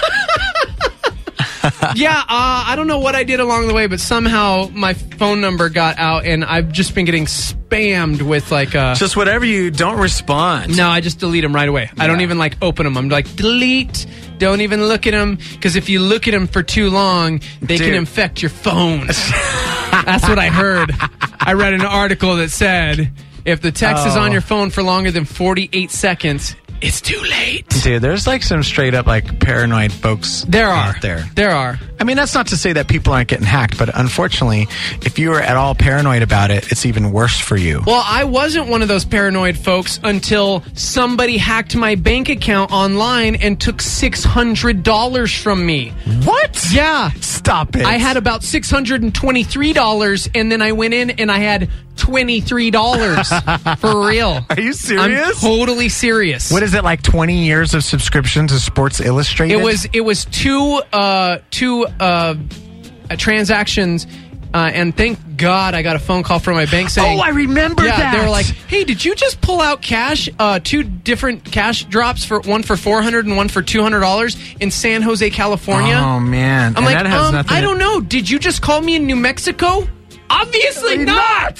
yeah, uh, I don't know what I did along the way, but somehow my phone number got out, and I've just been getting spammed with like uh Just whatever you don't respond. No, I just delete them right away. I don't even like open them. I'm like, delete. Don't even look at them, because if you look at them for too long, they Dude. can infect your phone. That's what I heard. I read an article that said if the text is Oh. on your phone for longer than forty-eight seconds, it's too late. Dude, there's like some straight up like paranoid folks There are. out there. There are. I mean, that's not to say that people aren't getting hacked, but unfortunately, if you are at all paranoid about it, it's even worse for you. Well, I wasn't one of those paranoid folks until somebody hacked my bank account online and took six hundred dollars from me. What? Yeah. Stop it. I had about six hundred twenty-three dollars, and then I went in and I had twenty-three dollars. For real. Are you serious? I'm totally serious. What is it, like twenty years of subscription to Sports Illustrated? It was it was two uh, two uh, transactions, uh, and thank God I got a phone call from my bank saying, Oh, I remember yeah, that. they were like, "Hey, did you just pull out cash? Uh, two different cash drops for one for four hundred and one for two hundred dollars in San Jose, California." Oh, man. I'm And like, that has um, nothing I to- don't know. Did you just call me in New Mexico? Obviously not.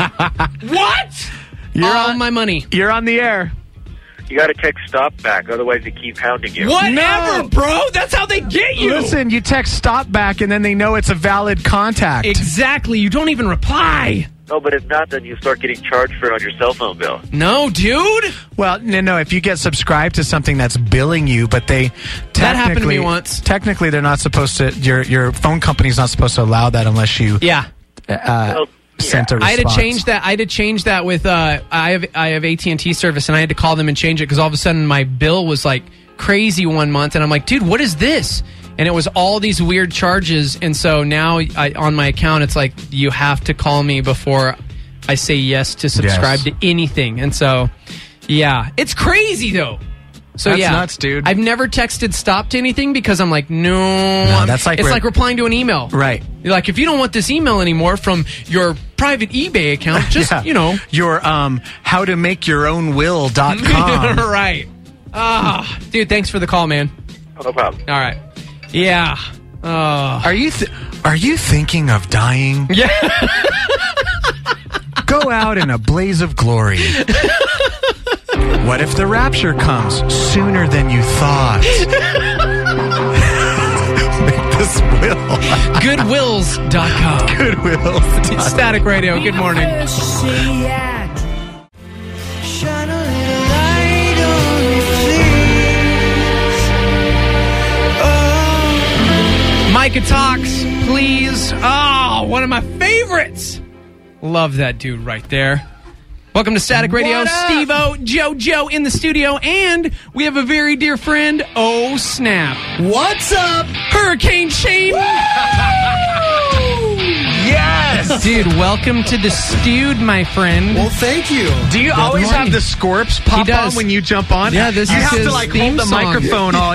What? You're All on my money. You're on the air. You got to text stop back, otherwise they keep hounding you. Whatever, No. bro. That's how they get you. Listen, you text stop back and then they know it's a valid contact. Exactly. You don't even reply. No, but if not, then you start getting charged for it on your cell phone bill. No, dude. Well, no, no. If you get subscribed to something that's billing you, but they That happened to me technically- once. Technically, they're not supposed to. Your your phone company's not supposed to allow that unless you Yeah. uh, Well, sent a I response. had to change that. I had to change that with uh, I have I have A T and T service, and I had to call them and change it because all of a sudden my bill was like crazy one month, and I'm like, dude, what is this? And it was all these weird charges, and so now I, on my account, it's like you have to call me before I say yes to subscribe Yes. to anything, and so yeah, it's crazy though. So That's yeah, nuts, dude. I've never texted stop to anything because I'm like, no, I'm- that's like it's re- like replying to an email, Right. You're like, if you don't want this email anymore from your private eBay account, just, Yeah. you know. your um how to make your own will dot com. Right. Ah, dude, thanks for the call, man. Oh, no problem. All right. Yeah. Oh. Are you th- are you thinking of dying? Yeah. Go out in a blaze of glory. What if the rapture comes sooner than you thought? Make this will. Goodwills dot com. Goodwill. It's Static Radio. Good morning. Micah Talks, please. Oh, one of my favorites. Love that dude right there. Welcome to Static Radio. What up? Steve-O, JoJo in the studio, and we have a very dear friend, Oh Snap. What's up? Hurricane Shane. Yes. Dude, welcome to the Stewed, my friend. Well, thank you. Do you Good always morning. have the scorps pop He does. on when you jump on? Yeah, this you is have his to like theme hold the song. microphone all.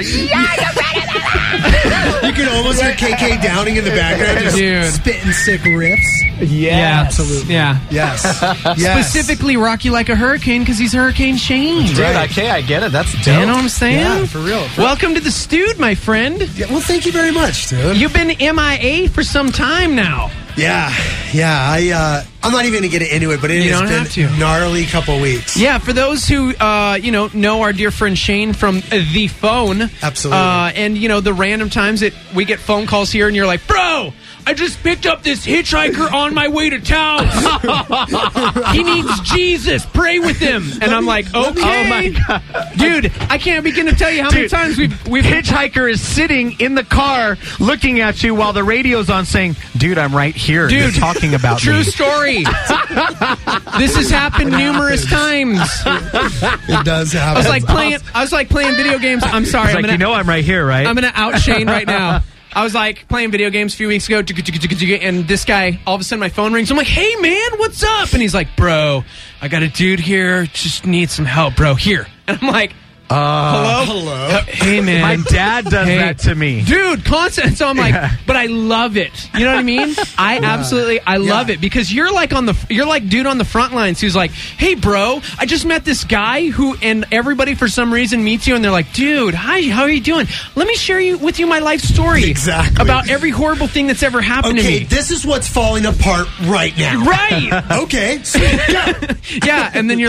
You can almost hear K K Downing in the background, just Dude. spitting sick riffs. Yeah, absolutely. Yeah. Yes. yes. Specifically, rock you like a hurricane because he's Hurricane Shane. Dude, okay, I get it. That's dope. You know what I'm saying? Yeah, for real. Welcome to the Stewed, my friend. Yeah, well, thank you very much, dude. You've been M I A for some time now. Yeah, yeah. I uh, I'm not even gonna get into it, but it You has don't been have to. a gnarly couple weeks. Yeah, for those who uh, you know know our dear friend Shane from the phone, Absolutely. uh, and you know the random times that we get phone calls here, and you're like, bro, I just picked up this hitchhiker on my way to town. He needs Jesus. Pray with him. And I'm like, okay. Oh my God. Dude, I can't begin to tell you how many Dude, times we've we've Hitchhiker is sitting in the car looking at you while the radio's on saying, dude, I'm right here. Dude, You're talking about True me. story. This has happened numerous times. It does happen. I was like playing. I was like playing video games. I'm sorry. He's I'm like, gonna, you know I'm right here, right? I'm gonna out Shane right now. I was like playing video games a few weeks ago, and this guy, all of a sudden my phone rings. I'm like, hey man, what's up? And he's like, bro, I got a dude here, just need some help, bro. Here. And I'm like, Uh, hello? hello. Hey man. My dad does Hey. that to me. Dude, constant. So I'm like, Yeah. but I love it. You know what I mean? I absolutely, I love Yeah. it because you're like on the, you're like dude on the front lines who's like, hey bro, I just met this guy who, and everybody for some reason meets you and they're like, dude, hi, how are you doing? Let me share you with you my life story. Exactly. About every horrible thing that's ever happened Okay, to me. this is what's falling apart right now. Right. Okay. Sweet. Yeah. Yeah, and then you're like,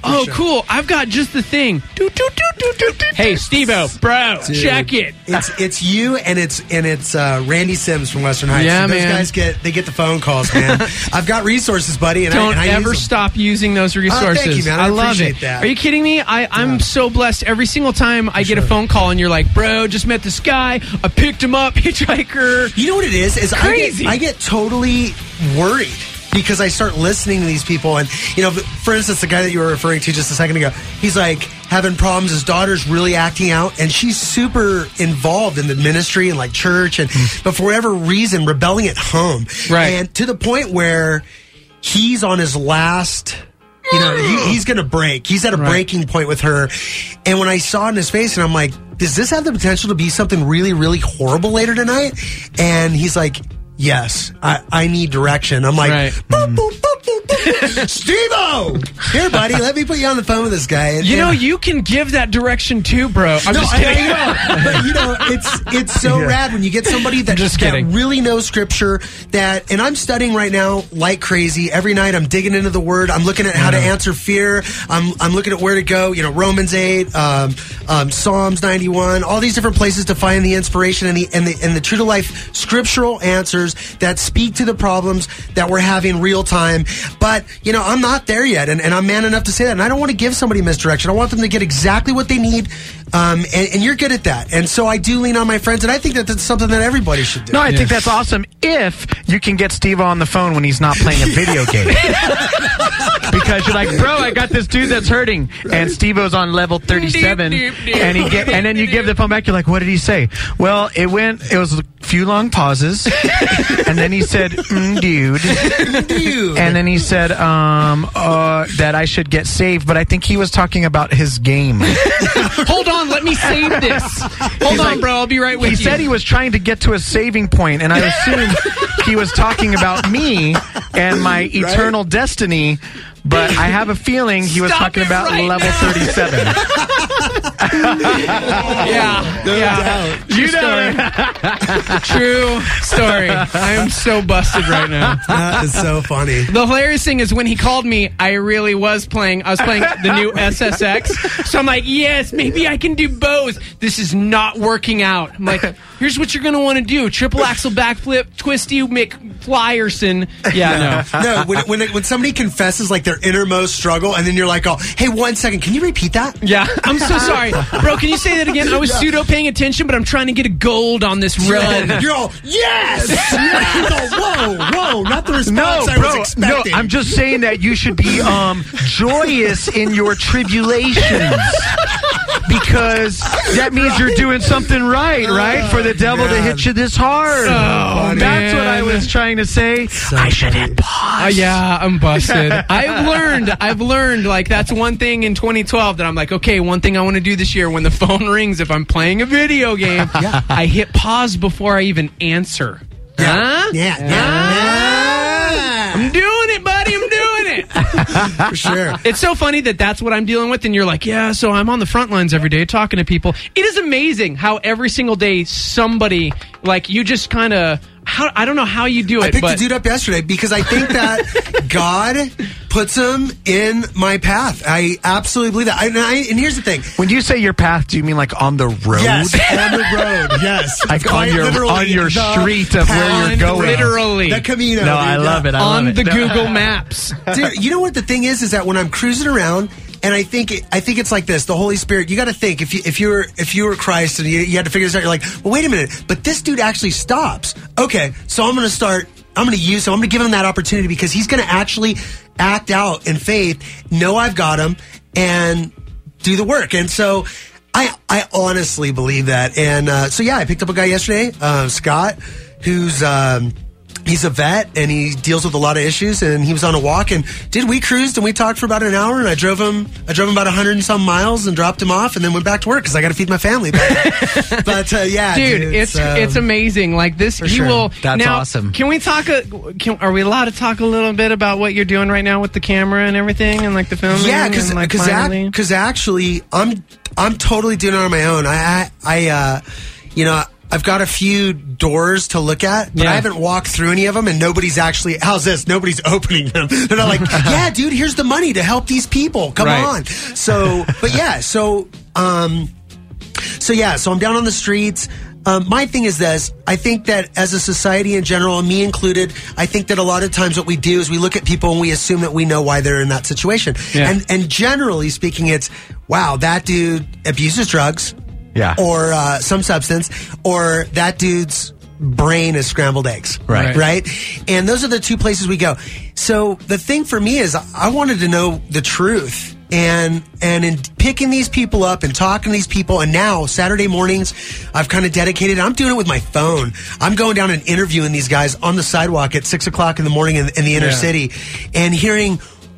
oh, cool. I've got just the thing. Do, do, do, do, do, do. Hey, Steve-O, bro, Dude, check it. It's it's you and it's and it's uh, Randy Sims from Western Heights. Yeah, So those man. guys get they get the phone calls, man. I've got resources, buddy, and Don't I, and I ever use them. stop using those resources. thank you, man. I love appreciate it. that. Are you kidding me? I, I'm so blessed. Every single time I get a phone call and you're like, bro, just met this guy. I picked him up, hitchhiker. You know what it is? Is Crazy. I get I get totally worried because I start listening to these people, and you know, for instance, the guy that you were referring to just a second ago, he's like having problems. His daughter's really acting out, and she's super involved in the ministry and like church, and but for whatever reason, rebelling at home, Right. And to the point where he's on his last. You know, he, he's going to break. He's at a Right. breaking point with her. And when I saw it in his face, and I'm like, does this have the potential to be something really, really horrible later tonight? And he's like, yes, I, I need direction. I'm like, Right. boop, boop, boop, boop, boop. Steve-O! Here, buddy, let me put you on the phone with this guy. And, You know, and- you can give that direction too, bro. I'm no, just I- kidding. I know. But you know, it's it's so Yeah. rad when you get somebody that, Just that kidding. really knows scripture. That, and I'm studying right now like crazy. Every night I'm digging into the Word. I'm looking at how to answer fear. I'm I'm looking at where to go. You know, Romans eight, um, um, Psalms ninety-one, all these different places to find the inspiration and the and the and the true to life scriptural answers that speak to the problems that we're having real time. But you know, I'm not there yet, and, and I'm man enough to say that. And I don't want to give somebody misdirection. I want them to get exactly what they need. Um, and, and you're good at that. And so I do lean on my friends, and I think that that's something that everybody should do. No, I think that's awesome if you can get Steve on the phone when he's not playing a video game. Because you're like, bro, I got this dude that's hurting, and Steve-O's on level thirty-seven, and he get, and then you give the phone back. You're like, what did he say? Well, it went. It was a few long pauses, and then he said, mm, dude, Dude. and then he said um, uh, that I should get saved, but I think he was talking about his game. Hold on, let me save this. Hold He's on, like- bro. I'll be right with He you. said he was trying to get to a saving point, and I assumed he was talking about me and my eternal destiny. But I have a feeling he was Stop talking it about right level now. thirty-seven. Yeah, yeah. True story. True story. I am so busted right now. That is so funny. The hilarious thing is when he called me, I really was playing. I was playing the new S S X. So I'm like, yes, maybe I can do both. This is not working out. I'm like, here's what you're going to want to do: triple axle backflip, twisty McFlyerson. Yeah, no. No, when, when, when somebody confesses like their innermost struggle, and then you're like, oh, hey, one second, can you repeat that? Yeah, I'm so sorry, bro. Can you say that again? I was pseudo paying attention, but I'm trying to get a gold on this run. You're all, yes! yes! Whoa, whoa, not the No, response I was bro. No, expecting. I'm just saying that you should be um, joyous in your tribulations. Because that means you're doing something right, right? For the devil to hit you this hard. Oh, That's what man. I was trying to say. I should hit pause. Uh, yeah, I'm busted. I've learned, I've learned, like, that's one thing in twenty twelve that I'm like, okay, one thing I want to do this year when the phone rings, if I'm playing a video game, I hit pause before I even answer. Huh? Yeah, yeah, yeah. I'm doing it, buddy. I'm doing it. For sure. It's so funny that that's what I'm dealing with, and you're like, yeah, so I'm on the front lines every day talking to people. It is amazing how every single day somebody, like, you just kind of, how I don't know how you do it, I picked but the dude up yesterday because I think that God puts him in my path. I absolutely believe that. I, and, I, and here's the thing. When you say your path, do you mean like on the road? Yes, on the road. Yes, Like Quite on your literally on your the street of where path. you're going. literally. The Camino. No, I dude, love yeah. it. I love on it. the No. Google Maps. Dude, you know what the thing is? Is that when I'm cruising around, and I think it, I think it's like this: the Holy Spirit. You got to think if you if you were if you were Christ and you, you had to figure this out. You're like, well, wait a minute, but this dude actually stops. Okay, so I'm going to start. I'm going to use him. I'm going to give him that opportunity because he's going to actually act out in faith. Know I've got him and do the work. And so I I honestly believe that. And uh, so yeah, I picked up a guy yesterday, uh, Scott, who's. Um, He's a vet, and he deals with a lot of issues, and he was on a walk, and did we cruised, and we talked for about an hour, and I drove him I drove him about a hundred and some miles and dropped him off, and then went back to work because I got to feed my family. But, but uh, yeah, Dude, dude, it's um, it's amazing. Like this, he sure. will. That's now, awesome. Can we talk? A, can, are we allowed to talk a little bit about what you're doing right now with the camera and everything, and like the filming? Yeah, because and, like, finally? because actually, I'm I'm totally doing it on my own. I I, I uh, you know. I've got a few doors to look at, but Yeah. I haven't walked through any of them, and nobody's actually. How's this? Nobody's opening them. They're not like, yeah, dude, here's the money to help these people. Come Right. on. So, but yeah, so, um, so yeah, so I'm down on the streets. Um, my thing is this. I think that as a society in general, and me included, I think that a lot of times what we do is we look at people and we assume that we know why they're in that situation. Yeah. And, and generally speaking, it's, wow, that dude abuses drugs. Yeah. Or uh, some substance, or that dude's brain is scrambled eggs. Right. Right? And those are the two places we go. So the thing for me is I wanted to know the truth. And and in picking these people up and talking to these people, and now Saturday mornings, I've kind of dedicated. I'm doing it with my phone. I'm going down and interviewing these guys on the sidewalk at six o'clock in the morning in, in the inner Yeah. city, and hearing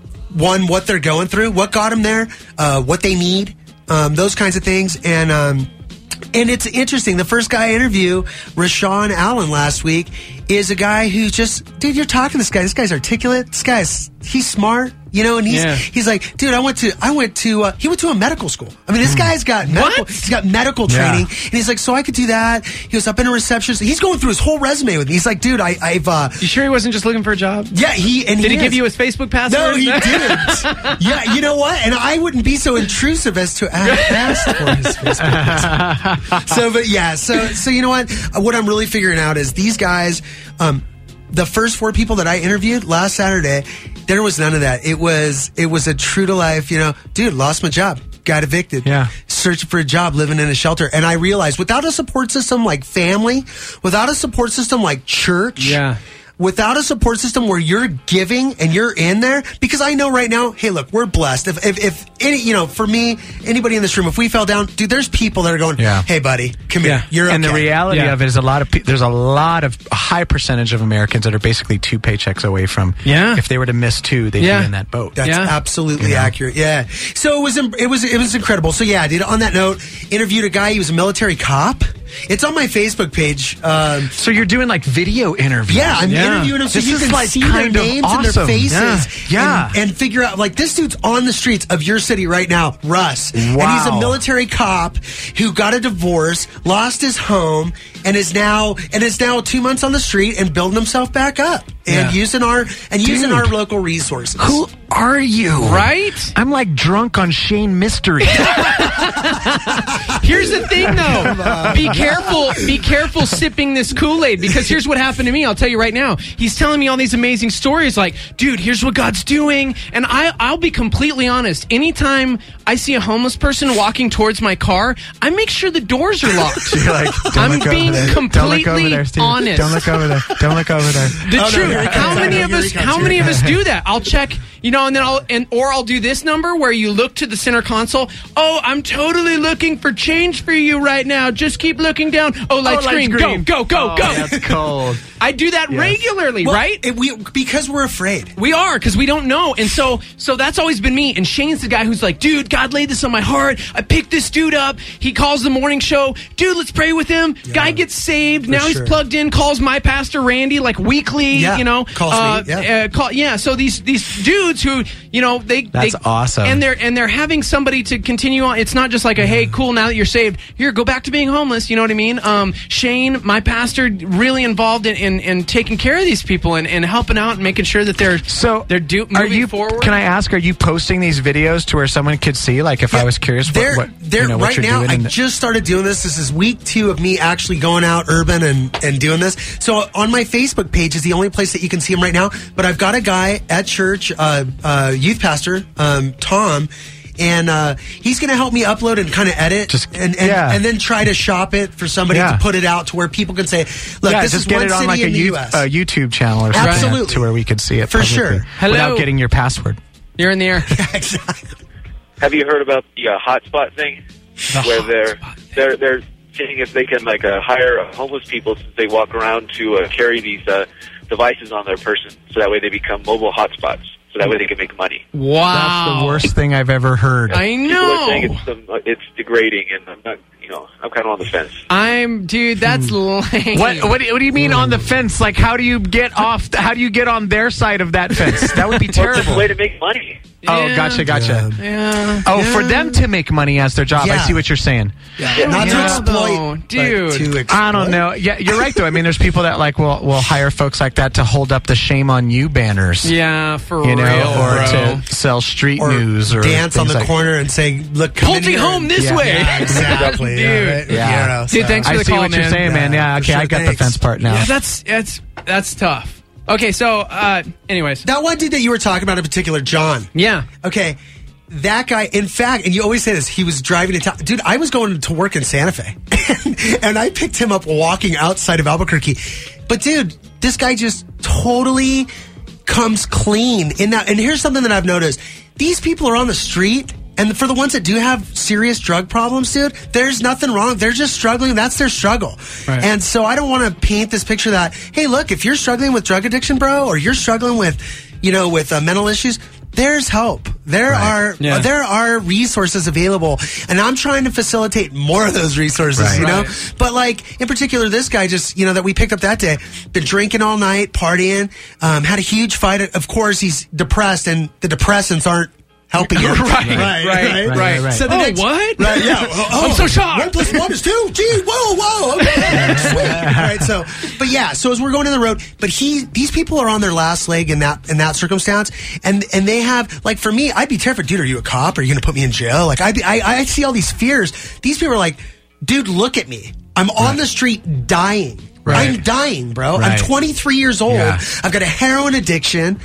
one what they're going through, what got them there, uh, what they need, um, those kinds of things, and um, and it's interesting. The first guy I interview, Rashawn Allen, last week, is a guy who just, dude, you're talking to this guy. This guy's articulate. This guy's, he's smart, you know, and he's, Yeah. he's like, dude, I went to, I went to, uh, he went to a medical school. I mean, this guy's got medical, What? he's got medical Yeah. training. And he's like, so I could do that. He was up in a receptionist. He's going through his whole resume with me. He's like, dude, I, I've, uh, You sure he wasn't just looking for a job? yeah, he, and Did he is. give you his Facebook password? No, he didn't. Yeah, you know what? And I wouldn't be so intrusive as to ask for his Facebook password. So, but yeah, so so you know what? Uh, What I'm really figuring out is these guys. Um, the first four people that I interviewed last Saturday, there was none of that. It was it was a true to life. You know, dude, lost my job, got evicted. Yeah. Searching for a job, living in a shelter, and I realized without a support system like family, without a support system like church, Yeah. without a support system where you're giving and you're in there, because I know right now, hey, look, we're blessed. If, if, if any, you know, for me, anybody in this room, if we fell down, dude, there's people that are going, Yeah. hey, buddy, come Yeah. here. You're And the okay. reality Yeah. of it is a lot of pe- there's a lot of a high percentage of Americans that are basically two paychecks away from. Yeah. If they were to miss two, they'd Yeah. be in that boat. That's Yeah. absolutely You know? accurate. Yeah. So it was im- it was it was incredible. So yeah, dude. On that note, interviewed a guy. He was a military cop. It's on my Facebook page. Um, So you're doing like video interviews. yeah, I'm Yeah. interviewing them so This you is, can like, see kind their of names and their awesome. faces, Yeah. Yeah. And, and figure out like this dude's on the streets of your city right now, Russ, and he's a Wow. military cop who got a divorce, lost his home, and is now and is now two months on the street and building himself back up and Yeah. using our and using Dude. our local resources. Who are you? Right? I'm like drunk on Shane Mystery. Here's the thing, though. Be careful. Be careful sipping this Kool-Aid, because here's what happened to me. I'll tell you right now. He's telling me all these amazing stories, like, dude, here's what God's doing. And I, I'll be completely honest. Anytime I see a homeless person walking towards my car, I make sure the doors are locked. You're like, don't I'm look being over there. Don't look over completely there, Steve. honest. Don't look over there. Don't look over there. The Oh, no, truth. here he comes. How many Here of he us? comes. How Here many he of us comes. do that? I'll check, you know, and then I'll and or I'll do this number where you look to the center console. Oh, I'm totally looking for change for you right now. Just keep looking down. Oh, light Oh, light screen. screen. Go, go, go, Oh, go. that's cold. I do that regularly, Well, right? it- we because we're afraid. We are, because we don't know. And so so that's always been me. And Shane's the guy who's like, dude, God laid this on my heart. I picked this dude up. He calls the morning show. Dude, let's pray with him. Guy gets saved. Now sure. he's plugged in, calls my pastor Randy like weekly, Yeah, you know. calls me, uh, yeah. Uh, call, yeah, so these these dudes who, you know, they That's they, awesome. And they're and they're having somebody to continue on. It's not just like a, hey, cool, now that you're saved, here, go back to being homeless, you know what I mean? Um, Shane, my pastor, really involved in, in, in taking care of these people and, and helping out and making sure that they're So they're do, moving are you, forward. Can I ask, are you posting these videos to where someone could see? Like if I was curious They're, what, what, they're, you know, what right you're now, doing. I in the- just started doing this. This is week two of me actually going out urban and, and doing this. So on my Facebook page is the only place that you can see him right now. But I've got a guy at church, uh, uh, youth pastor, um, Tom, and uh, he's going to help me upload and kind of edit, Just- and and, yeah. and then try to shop it for somebody Yeah. to put it out to where people can say, "Look, yeah, this just is get one it on city like a, in the you, U S" a YouTube channel or something Absolutely. to where we could see it For publicly sure. Hello? without getting your password. You're in the air. Exactly. Have you heard about the uh, hotspot thing, where they're they're they're seeing if they can like uh, hire uh, homeless people since they walk around to uh, carry these uh, devices on their person, so that way they become mobile hotspots. So that way they can make money. Wow. That's the worst thing I've ever heard. I People are saying know. it's some, uh, it's degrading, and I'm not, you know, I'm kind of on the fence. I'm, dude, that's lame. What, what, do- what do you mean on the fence? Like, how do you get off? How do you get on their side of that fence? That would be Well, it's just a terrible. way to make money. Oh, gotcha, gotcha. Yeah. Oh, yeah. for them to make money as their job. I Yeah. see what you're saying. Yeah. Not to Yeah, exploit, though, but dude. to exploit. I don't know. Yeah, you're right though. I mean, there's people that like will will hire folks like that to hold up the "shame on you" banners. Yeah, for You know, real, or bro. to sell street Or news or dance on things the like- corner and say, "Look, come Pull in me here home and- this Yeah. way. Yeah, exactly. Dude. Yeah, right? Yeah. You know, Dude, so- thanks for I the see call, what you're man. saying, man. Yeah, for okay, sure. I got Thanks. the fence part now. Yeah, that's that's that's tough. Okay, so uh anyways. That one dude that you were talking about in particular, John. Yeah. Okay. That guy, in fact, and you always say this, he was driving to town. Dude, I was going to work in Santa Fe. and I picked him up walking outside of Albuquerque. But dude, this guy just totally comes clean in that. And here's something that I've noticed. These people are on the street. And for the ones that do have serious drug problems, dude, there's nothing wrong. They're just struggling. That's their struggle. Right. And so I don't want to paint this picture that, hey, look, if you're struggling with drug addiction, bro, or you're struggling with, you know, with uh, mental issues, there's help. There Right. are Yeah. uh, there are resources available, and I'm trying to facilitate more of those resources. Right. You know, Right. but like in particular, this guy just you know that we picked up that day, been drinking all night, partying, um, had a huge fight. Of course, he's depressed, and the depressants aren't helping him. Right, right, right, right, right, right. So the Oh, next, what? Right, yeah. Oh, I'm so shocked. One plus one is two. Gee, whoa, whoa. Okay, sweet. All right, so, but yeah, so as we're going down the road, but he, these people are on their last leg in that in that circumstance, and and they have like for me, I'd be terrified. Dude, are you a cop? Are you going to put me in jail? Like I, I, I see all these fears. These people are like, dude, look at me. I'm on the street dying. Right. I'm dying, bro. Right. I'm twenty-three years old. Yeah. I've got a heroin addiction.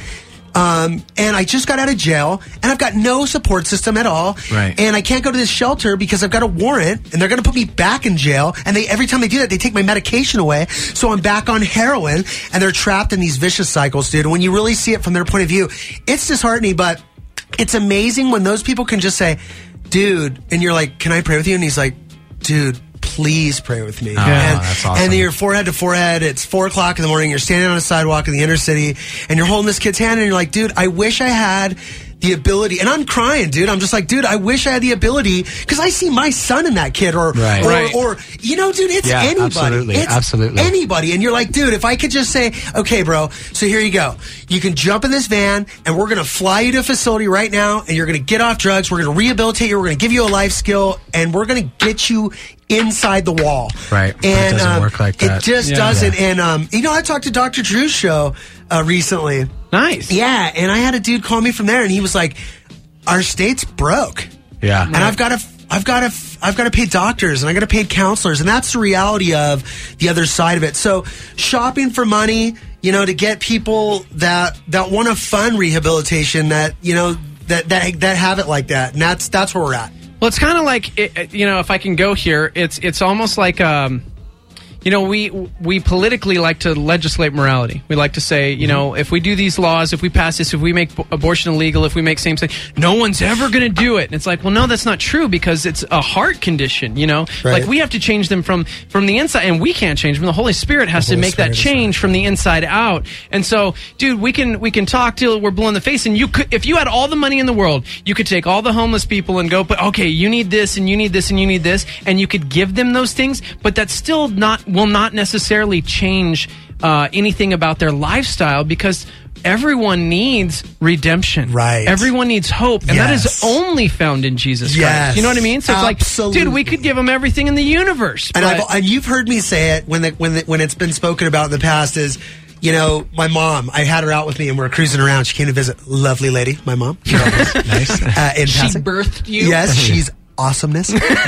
Um, and I just got out of jail, and I've got no support system at all. Right. And I can't go to this shelter because I've got a warrant, and they're going to put me back in jail. And they every time they do that, they take my medication away. So I'm back on heroin, and they're trapped in these vicious cycles, dude. And when you really see it from their point of view, it's disheartening. But it's amazing when those people can just say, "Dude," and you're like, "Can I pray with you?" And he's like, "Dude, please pray with me." Oh, and, that's awesome. and you're forehead to forehead. It's four o'clock in the morning. You're standing on a sidewalk in the inner city, and you're holding this kid's hand, and you're like, "Dude, I wish I had the ability." And I'm crying, dude. I'm just like, "Dude, I wish I had the ability," because I see my son in that kid, or Right. or, Right. or you know, dude, it's Yeah, anybody. absolutely, It's absolutely. anybody. And you're like, dude, if I could just say, "Okay, bro, so here you go. You can jump in this van, and we're gonna fly you to a facility right now, and you're gonna get off drugs. We're gonna rehabilitate you. We're gonna give you a life skill, and we're gonna get you inside the wall." Right. It And doesn't um, work like that. It just Yeah. doesn't. Yeah. And um, you know, I talked to Doctor Drew's show uh, recently. Nice. Yeah, and I had a dude call me from there, and he was like, "Our state's broke." Yeah. And I've got to, I've got to, I've got to pay doctors, and I got to pay counselors, and that's the reality of the other side of it. So, shopping for money, you know, to get people that that want to fund rehabilitation, that you know, that that that have it like that, and that's that's where we're at. Well, it's kind of like it, it- you know, if I can go here, it's it's almost like um, you know, we we politically like to legislate morality. We like to say, you know, if we do these laws, if we pass this, if we make b- abortion illegal, if we make same sex, no one's ever going to do it. And it's like, well, no, that's not true, because it's a heart condition. You know, Right. like we have to change them from from the inside, and we can't change them. The Holy Spirit has to Holy make that Spirit is change from the inside out. And so, dude, we can we can talk till we're blue in the face. And you could, if you had all the money in the world, you could take all the homeless people and go, but okay, you need this, and you need this, and you need this, and you could give them those things. But that still not will not necessarily change uh, anything about their lifestyle, because everyone needs redemption. Right. Everyone needs hope, and that is Yes. only found in Jesus Yes. Christ. You know what I mean? So it's Absolutely. like, dude, we could give them everything in the universe. And, but- I've, and you've heard me say it when the, when the, when it's been spoken about in the past is, you know, my mom, I had her out with me and we we're cruising around. She came to visit. Lovely lady, my mom. Nice. Uh, in she passing. birthed you. Yes, she's awesomeness.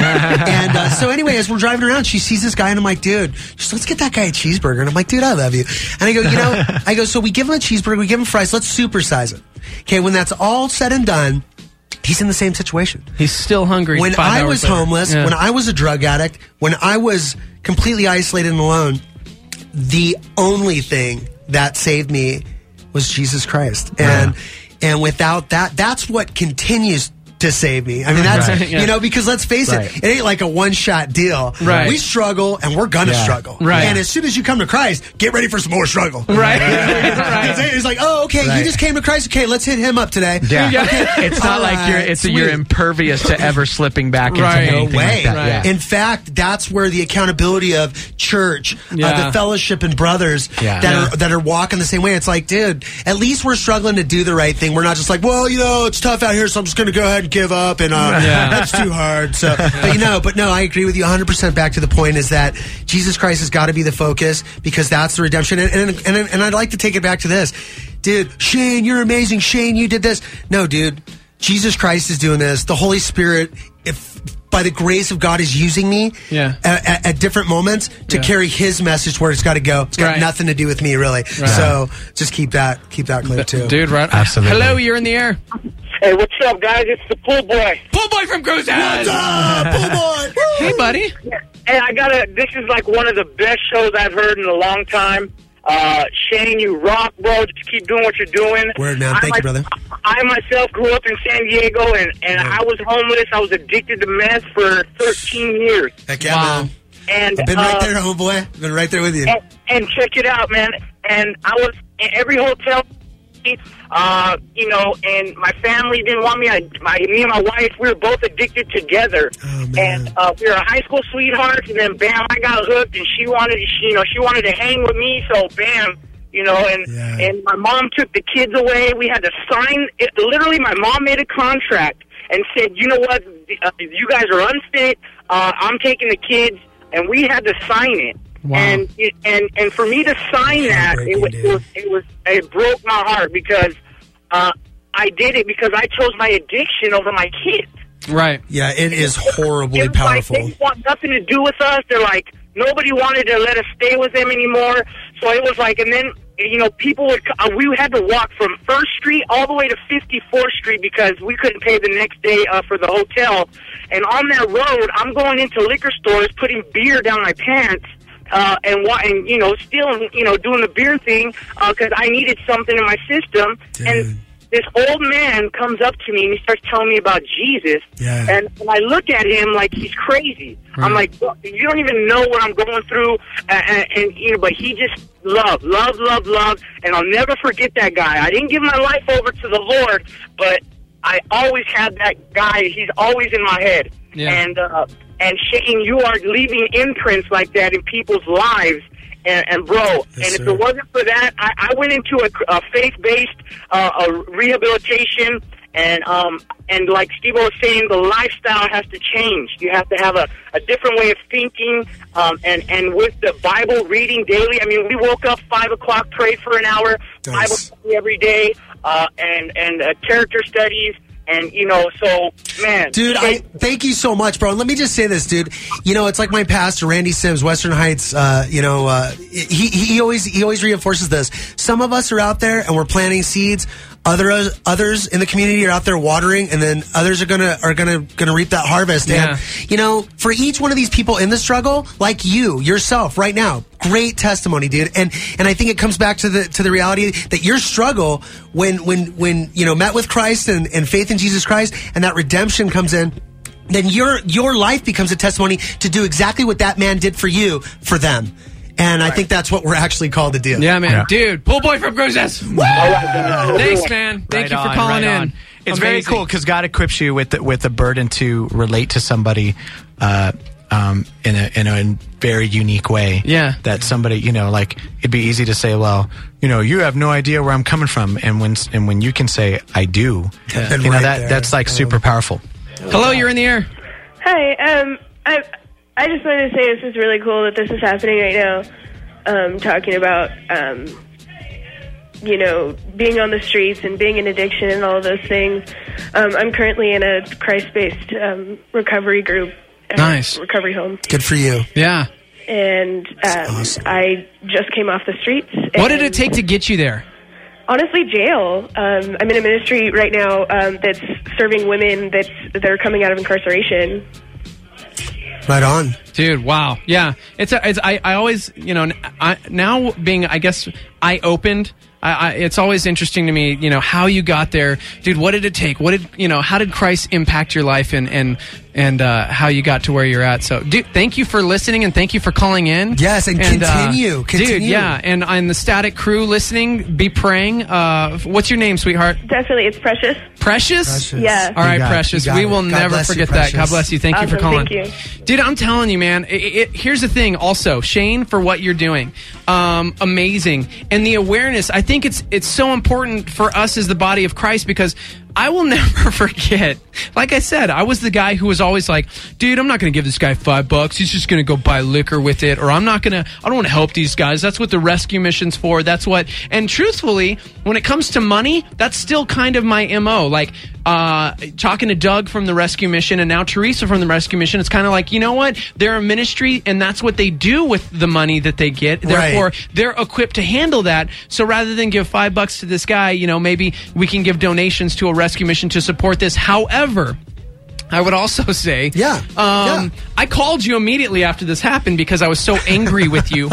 and uh, so anyway, as we're driving around, she sees this guy, and I'm like, dude, just let's get that guy a cheeseburger. And I'm like, dude, I love you. And I go, you know, I go, so we give him a cheeseburger, we give him fries, let's supersize it. Okay, when that's all said and done, he's in the same situation. He's still hungry. When five I hours was later. homeless, Yeah. when I was a drug addict, when I was completely isolated and alone, the only thing that saved me was Jesus Christ. And and without that, that's what continues to save me. I mean, that's, Right. Yeah. you know, because let's face Right. it, it ain't like a one-shot deal. Right. We struggle, and we're going to Yeah. struggle. Right. And as soon as you come to Christ, get ready for some more struggle. Right. It's, it's like, oh, okay, Right. you just came to Christ. Okay, let's hit him up today. Yeah. Okay. It's not All like you're right, it's sweet. you're impervious to ever slipping back into Right. No anything way. like that. Right. Yeah. In fact, that's where the accountability of church, Yeah. uh, the fellowship and brothers Yeah. that Yeah. are that are walking the same way. It's like, dude, at least we're struggling to do the right thing. We're not just like, well, you know, it's tough out here, so I'm just going to go ahead and give up, and uh, Yeah. that's too hard. So, but you know, but no, I agree with you one hundred percent. Back to the point is that Jesus Christ has got to be the focus because that's the redemption. And and, and and I'd like to take it back to this, dude. Shane, you're amazing. Shane, you did this. No, dude. Jesus Christ is doing this. The Holy Spirit, if by the grace of God, is using me Yeah. at, at, at different moments to Yeah. carry His message where it's got to go. It's got Right. nothing to do with me, really. So just keep that keep that clear too, Dude, right? Absolutely. Hello, you're in the air. Hey, what's up, guys? It's the pool boy. Pool boy from Cruz's. What's up, pool boy? Hey, buddy. Hey, I gotta. This is like one of the best shows I've heard in a long time. Uh, Shane, you rock, bro. Just keep doing what you're doing. Word, man. I Thank you, my- brother. I myself grew up in San Diego, and, and I was homeless. I was addicted to meth for thirteen years. Heck yeah, Wow. man. And I've been uh, right there, homeboy. I've been right there with you. And, and check it out, man. And I was in every hotel, uh, you know, and my family didn't want me. I, my, me and my wife, we were both addicted together. Oh, man. And uh, we were high school sweethearts, and then bam, I got hooked, and she wanted, she, you know, she wanted to hang with me. So bam, you know, and Yeah. and my mom took the kids away. We had to sign it. Literally, my mom made a contract and said, you know what, uh, you guys are unfit. Uh, I'm taking the kids, and we had to sign it. Wow. And it- and and for me to sign that, it was, it was it was it broke my heart because uh, I did it because I chose my addiction over my kids. Right. Yeah, it is horribly It was like powerful. they want nothing to do with us. They're like, nobody wanted to let us stay with them anymore. So it was like, and then, you know, people would, uh, we had to walk from First Street all the way to fifty-fourth Street because we couldn't pay the next day uh, for the hotel. And on that road, I'm going into liquor stores, putting beer down my pants. Uh, and, wa- and, you know, still, you know, doing the beer thing because I needed something in my system. Dude. And this old man comes up to me and he starts telling me about Jesus. Yeah. And, and I look at him like he's crazy. I'm like, "Look, you don't even know what I'm going through. And, and, and, you know, but he just love, love, love, love. And I'll never forget that guy. I didn't give my life over to the Lord, but I always had that guy. He's always in my head. Yeah. And, uh, and Shane, you are leaving imprints like that in people's lives. And, and bro, Yes, and if sir. it wasn't for that, I, I went into a, a faith-based uh, a rehabilitation, and um, and like Steve was saying, the lifestyle has to change. You have to have a, a different way of thinking, um, and and with the Bible reading daily. I mean, we woke up five o'clock, prayed for an hour, Nice. Bible study every day, uh, and and uh, character studies. And, you know, so, man. Dude, I thank you so much, bro. And let me just say this, dude. You know, it's like my pastor, Randy Sims, Western Heights. Uh, you know, uh, he he always he always reinforces this. Some of us are out there and we're planting seeds. Other others in the community are out there watering, and then others are gonna are gonna gonna reap that harvest. Yeah. And you know, for each one of these people in the struggle, like you yourself right now, great testimony, dude. And and I think it comes back to the to the reality that your struggle when when when you know met with Christ and, and faith in Jesus Christ, and that redemption comes in, then your your life becomes a testimony to do exactly what that man did for you for them. And I think that's what we're actually called to do. Yeah, man. Yeah. Dude, pool boy from Cruz's. Thanks, man. Thank Right you for on, calling right in. on. It's very Amazing. cool because God equips you with the, with the burden to relate to somebody uh, um, in a in a very unique way. Yeah. That somebody, you know, like it'd be easy to say, well, you know, you have no idea where I'm coming from, and when and when you can say, I do, Yeah. you know, Right that there. that's like super powerful. Hello, you're in the air. Hi, um, I I just wanted to say this is really cool that this is happening right now. Um, talking about, um, you know, being on the streets and being in addiction and all of those things. Um, I'm currently in a Christ-based um, recovery group, uh, Nice. recovery home, Good for you. Yeah. and um, awesome. I just came off the streets. What did and- it take to get you there? Honestly, jail. Um, I'm in a ministry right now um, that's serving women that's that are coming out of incarceration. Right on. Dude, wow. Yeah. It's, a, it's I, I always, you know, I, now being, I guess, eye-opened, I, I, it's always interesting to me, you know, how you got there. Dude, what did it take? What did, you know, how did Christ impact your life and, and, and uh, how you got to where you're at? So, dude, thank you for listening and thank you for calling in. Yes, and, and continue. Uh, continue. Dude, yeah. And on the Static crew listening, be praying. Uh, what's your name, sweetheart? Definitely, it's Precious. Precious? Precious. Yeah. All right, You got it. Precious. You got We it. will God never bless you, forget that. Precious. God bless you. Thank you for Awesome. calling. Thank you. Dude, I'm telling you, man. It, it, here's the thing. Also, Shane, for what you're doing, um, amazing, and the awareness. I think it's it's so important for us as the body of Christ because I will never forget. Like I said, I was the guy who was always like, dude, I'm not going to give this guy five bucks. He's just going to go buy liquor with it. Or I'm not going to, I don't want to help these guys. That's what the rescue mission's for. That's what, and truthfully, when it comes to money, that's still kind of my M O. Like, uh, talking to Doug from the rescue mission and now Teresa from the rescue mission, it's kind of like, you know what? They're a ministry and that's what they do with the money that they get. Therefore, Right. they're equipped to handle that. So rather than give five bucks to this guy, you know, maybe we can give donations to a rescue mission to support this. However, I would also say, yeah, um, I called you immediately after this happened because I was so angry with you.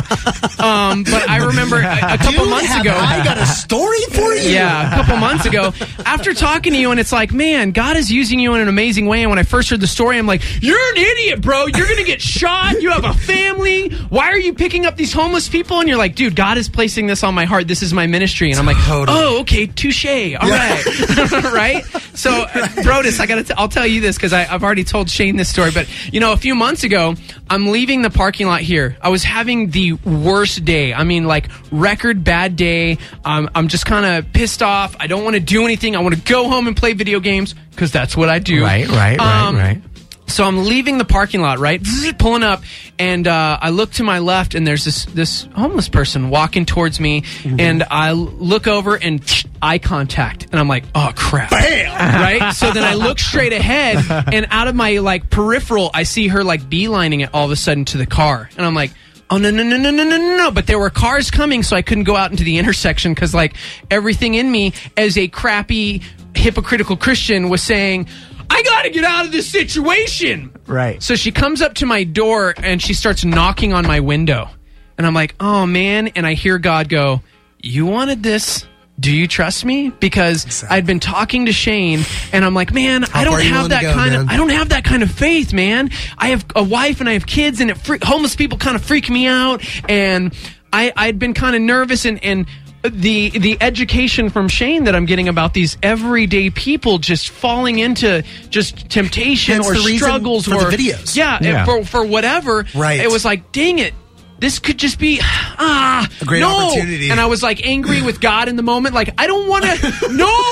Um, but I remember a, a couple Dude, months have ago, I got a story for you. yeah, a couple months ago, after talking to you, and it's like, man, God is using you in an amazing way. And when I first heard the story, I'm like, you're an idiot, bro. You're going to get shot. You have a family. Why are you picking up these homeless people? And you're like, dude, God is placing this on my heart. This is my ministry. And I'm like, oh, okay, touche. All right. right? So, uh, Brodus, I got to I'll tell you this because I've already told Shane this story. But, you know, a few months ago, I'm leaving the parking lot here. I was having the worst day. I mean, like, record bad day. Um, I'm just kind of pissed off. I don't want to do anything. I want to go home and play video games because that's what I do. Right, right, Um, right, right. So I'm leaving the parking lot, right? Zzz, pulling up, and uh, I look to my left, and there's this this homeless person walking towards me, and I l- look over and eye contact, and I'm like, oh crap, bam, right? So then I look straight ahead, and out of my like peripheral, I see her like beelining it all of a sudden to the car, and I'm like, oh, no, no, no, no, no, no, no, no. But there were cars coming, so I couldn't go out into the intersection because, like, everything in me as a crappy, hypocritical Christian was saying, I got to get out of this situation. Right. So she comes up to my door and she starts knocking on my window. And I'm like, oh, man. And I hear God go, you wanted this. Do you trust me? Because exactly. I'd been talking to Shane, and I'm like, man, How I don't far you have willing that to go, kind man? of, I don't have that kind of faith, man. I have a wife and I have kids, and it fre- homeless people kind of freak me out, and I, I'd been kind of nervous, and and the the education from Shane that I'm getting about these everyday people just falling into just temptation Hence or the reason struggles for or the videos. yeah, Yeah. for for whatever. Right. It was like, dang it. This could just be ah A great no. opportunity. And I was like angry with God in the moment. Like, I don't want to.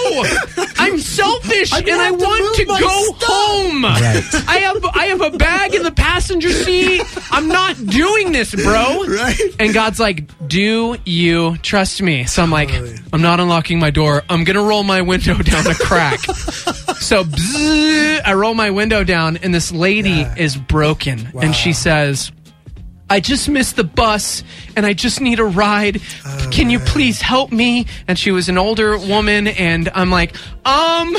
No, I'm selfish I and I have to want move to my go stuff. home. Right. I have I have a bag in the passenger seat. I'm not doing this, bro. Right. And God's like, do you trust me? So I'm like, I'm not unlocking my door. I'm gonna roll my window down the crack. So bzzz, I roll my window down, and this lady Yeah. is broken, Wow. and she says, I just missed the bus and I just need a ride. Oh, Can you man. please help me? And she was an older woman, and I'm like, um,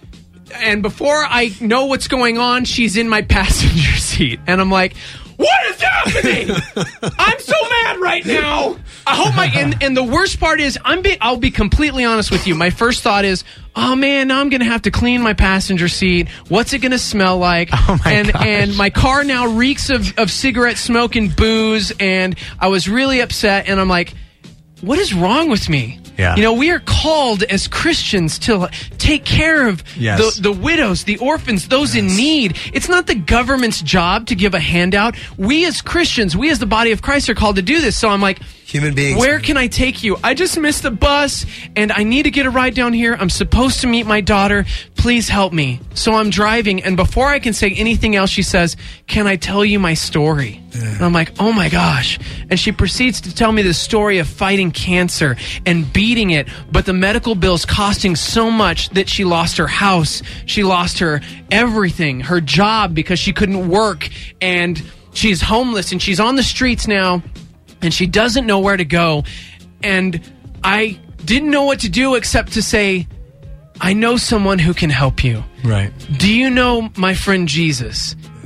and before I know what's going on, she's in my passenger seat. And I'm like, what is happening? I'm so mad right now. I hope my, and, and the worst part is, I'm be, I'll be completely honest with you. My first thought is, oh man, now I'm going to have to clean my passenger seat. What's it going to smell like? Oh my and, gosh. and my car now reeks of, of cigarette smoke and booze. And I was really upset. And I'm like, what is wrong with me? Yeah. You know, we are called as Christians to take care of Yes. the, the widows, the orphans, those in need. It's not the government's job to give a handout. We as Christians, we as the body of Christ are called to do this. So I'm like, Human beings. where can I take you? I just missed the bus and I need to get a ride down here. I'm supposed to meet my daughter. Please help me. So I'm driving, and before I can say anything else, she says, can I tell you my story? And I'm like, oh my gosh. And she proceeds to tell me the story of fighting cancer and beating it, but the medical bills costing so much that she lost her house. She lost her everything, her job, because she couldn't work, and she's homeless and she's on the streets now. And she doesn't know where to go. And I didn't know what to do except to say, I know someone who can help you. Right. Do you know my friend Jesus?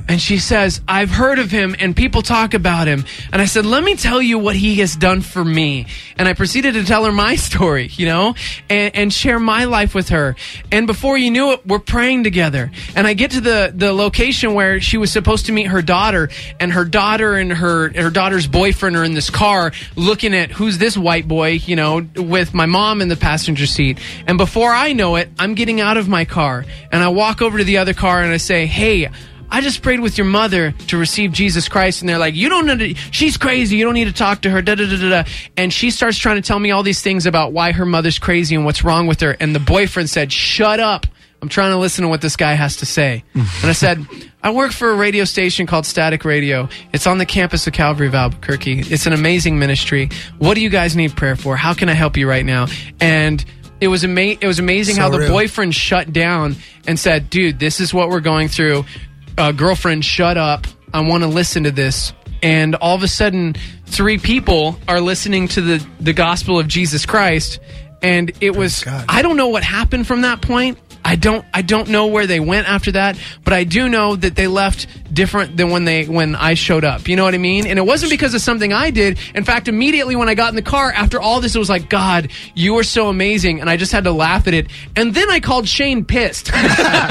And she says, I've heard of him and people talk about him. And I said, let me tell you what he has done for me. And I proceeded to tell her my story, you know, and, and share my life with her. And before you knew it, we're praying together. And I get to the, the location where she was supposed to meet her daughter, and her daughter and her, her daughter's boyfriend are in this car looking at who's this white boy, you know, with my mom in the passenger seat. And before I know it, I'm getting out of my car and I walk over to the other car and I say, hey, I just prayed with your mother to receive Jesus Christ. And they're like, you don't know, to, she's crazy. You don't need to talk to her. Da, da, da, da, da. And she starts trying to tell me all these things about why her mother's crazy and what's wrong with her. And the boyfriend said, shut up. I'm trying to listen to what this guy has to say. And I said, I work for a radio station called Static Radio. It's on the campus of Calvary of Albuquerque. It's an amazing ministry. What do you guys need prayer for? How can I help you right now? And it was, ama- it was amazing So how the real. boyfriend shut down and said, dude, this is what we're going through. Uh, girlfriend, shut up. I want to listen to this. And all of a sudden, three people are listening to the, the gospel of Jesus Christ. And it was, I don't know what happened from that point. I don't I don't know where they went after that, but I do know that they left different than when they when I showed up. You know what I mean? And it wasn't because of something I did. In fact, immediately when I got in the car, after all this, it was like, God, you are so amazing. And I just had to laugh at it. And then I called Shane pissed. You're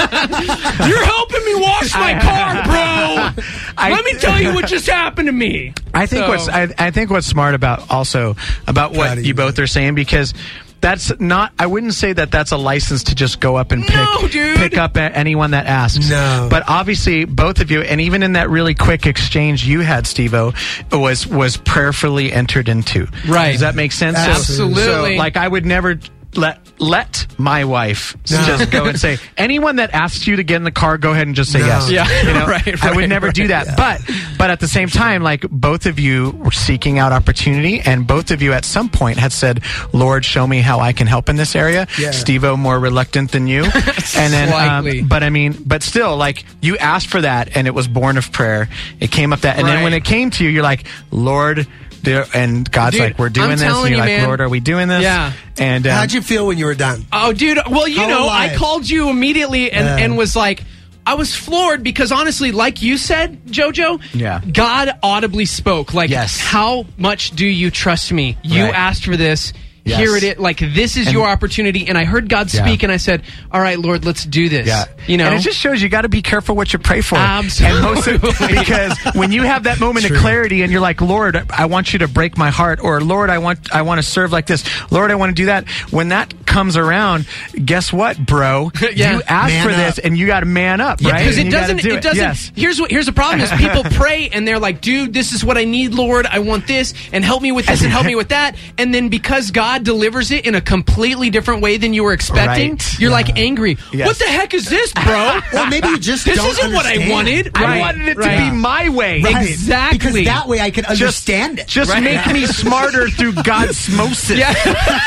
helping me wash my car, bro. I- Let me tell you what just happened to me. I think So- what's I, I think what's smart about also about what you both are saying, because that's not, I wouldn't say that that's a license to just go up and pick, No, dude. pick up a- anyone that asks. No. But obviously, both of you, and even in that really quick exchange you had, Steve-O, was, was prayerfully entered into. Right. Does that make sense? So- Absolutely. So, like, I would never let let my wife No. just go and say, anyone that asks you to get in the car, go ahead and just say No. yes. Yeah, You know? right, I would right, never do right. that. But but at the same time, like, both of you were seeking out opportunity, and both of you at some point had said, Lord, show me how I can help in this area. Yeah. Steve-O more reluctant than you. and then Slightly. um, but I mean, but still, like, you asked for that, and it was born of prayer. It came up that, and then Right. when it came to you, you're like, Lord, there, and God's Dude, like, we're doing I'm this, and telling you're you, like, man. Lord, are we doing this? Yeah. And um, How'd you feel when you were done? Oh, dude. Well, you How know, alive. I called you immediately and, Yeah. and was like, I was floored because honestly, like you said, JoJo, Yeah. God audibly spoke. Like, Yes. how much do you trust me? You Right. asked for this. Yes. Here it is. Like, this is And- your opportunity. And I heard God Yeah. speak, and I said, all right, Lord, let's do this. Yeah. You know? And it just shows you got to be careful what you pray for. Absolutely. And most of, because when you have that moment True. of clarity and you're like, Lord, I want you to break my heart, or Lord, I want I want to serve like this. Lord, I want to do that. When that comes around, guess what, bro? Yeah. You asked Man for up. this, and you got to man up, Yeah, right? because And it you gotta doesn't. do It doesn't. Yes. Here's what. Here's the problem: is people pray and they're like, "Dude, this is what I need, Lord. I want this, and help me with this, and help me with that." And then because God delivers it in a completely different way than you were expecting, Right. you're like angry. Yes. What the heck is this, bro? Or maybe you just This don't isn't what I understand. wanted. I Right, wanted it right. to be my way. Right. Exactly. Because that way I can understand it. Just Right. make me smarter through Godsmosis. Yeah.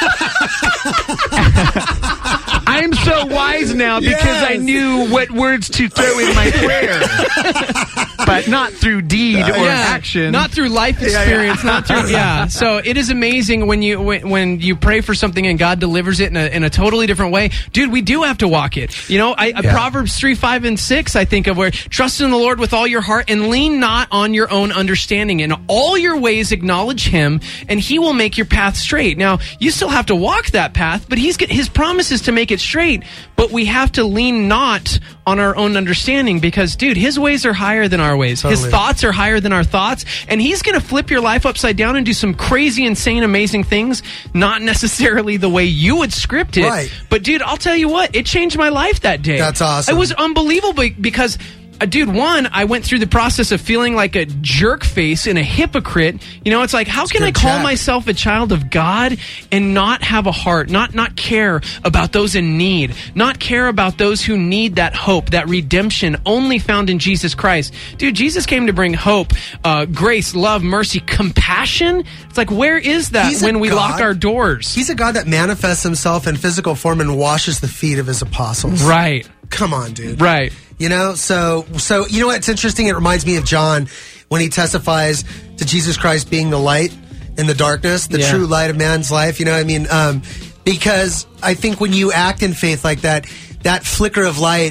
I am so wise now because Yes. I knew what words to throw in my prayer. But not through deed or Yeah. action. Not through life yeah. experience, not through yeah. So it is amazing when you when, when you pray for something and God delivers it in a, in a totally different way. Dude, we do have to walk it. You know, I, Yeah. Proverbs three, five, and six, I think of where trust in the Lord with all your heart and lean not on your own understanding. In all your ways acknowledge him, and he will make your path straight. Now, you still have to walk that path, but he's got his promise is to make it straight. But we have to lean not on our own understanding because, dude, his ways are higher than our ways. His Totally. thoughts are higher than our thoughts, and he's going to flip your life upside down and do some crazy, insane, amazing things, not necessarily the way you would script it. Right. But, dude, I'll tell you what, it changed my life that day. That's awesome. It was unbelievable because... Uh, dude, one, I went through the process of feeling like a jerk face and a hypocrite. You know, it's like, how can I good call chat. myself a child of God and not have a heart, not not care about those in need, not care about those who need that hope, that redemption only found in Jesus Christ? Dude, Jesus came to bring hope, uh, grace, love, mercy, compassion. It's like, where is that He's a when we God- lock our doors? He's a God that manifests himself in physical form and washes the feet of his apostles. Right. Come on, dude. Right. You know, so so you know what? It's interesting. It reminds me of John when he testifies to Jesus Christ being the light in the darkness, the Yeah. true light of man's life. You know what I mean? Um, because I think when you act in faith like that, that flicker of light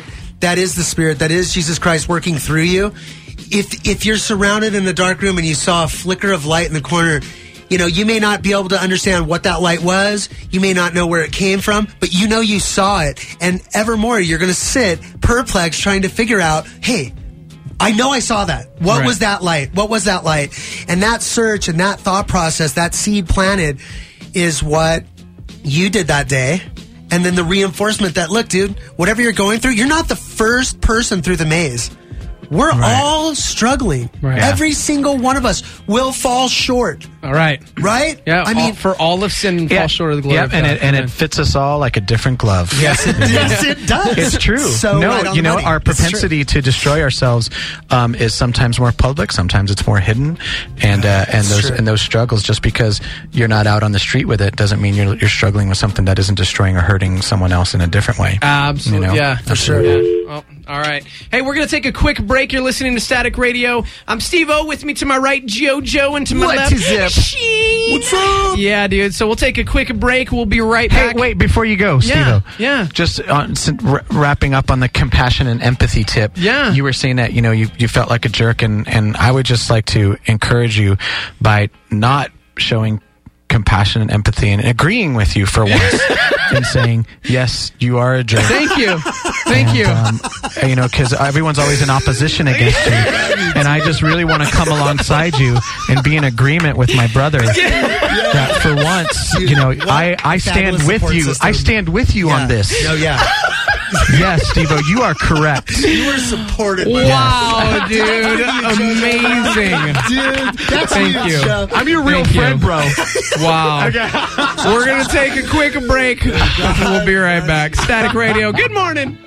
that is the Spirit, that is Jesus Christ working through you. If if you're surrounded in a dark room and you saw a flicker of light in the corner, you know, you may not be able to understand what that light was. You may not know where it came from, but you know you saw it. And evermore, you're going to sit perplexed trying to figure out, hey, I know I saw that. What Right. was that light? What was that light? And that search and that thought process, that seed planted, is what you did that day. And then the reinforcement that, look, dude, whatever you're going through, you're not the first person through the maze. We're Right. all struggling. Right. Every single one of us will fall short. All right. Right? Yeah. I I mean- mean, for all of sin and fall short of the glory Yep, of and God. it and Amen. it fits us all like a different glove. Yes, it, yes, it does. It's true. So no, right on you the know, money. our It's true. propensity to destroy ourselves um, is sometimes more public, sometimes it's more hidden, and uh, and It's those true. and those struggles. Just because you're not out on the street with it doesn't mean you're you're struggling with something that isn't destroying or hurting someone else in a different way. Absolutely. You know? Yeah, for sure. Absolutely. Yeah. Well, all right. Hey, we're going to take a quick break. You're listening to Static Radio. I'm Steve-O. With me to my right, JoJo. And to my What left, is up? Sheen. What's up? Yeah, dude. So we'll take a quick break. We'll be right Hey, back. wait! Before you go, Yeah, Steve-O, yeah. just uh, s- r- wrapping up on the compassion and empathy tip. Yeah. you were saying that you know you, you felt like a jerk, and and I would just like to encourage you by not showing compassion and empathy and agreeing with you for once and saying yes, you are a jerk. Thank you. Thank And, you. um, you know, because everyone's always in opposition against you, and I just really want to come alongside you and be in agreement with my brother. That for once, you know, I, I stand fabulous with support you. system. I stand with you Yeah. on this. No, yeah. Yes, Steve-O, you are correct. You were supported. by Wow, us. dude. Amazing. Dude, that's Thank huge, you. Joe. I'm your real Thank you. friend, bro. Wow. We're going to take a quick break. We'll be right back. Static Radio. Good morning.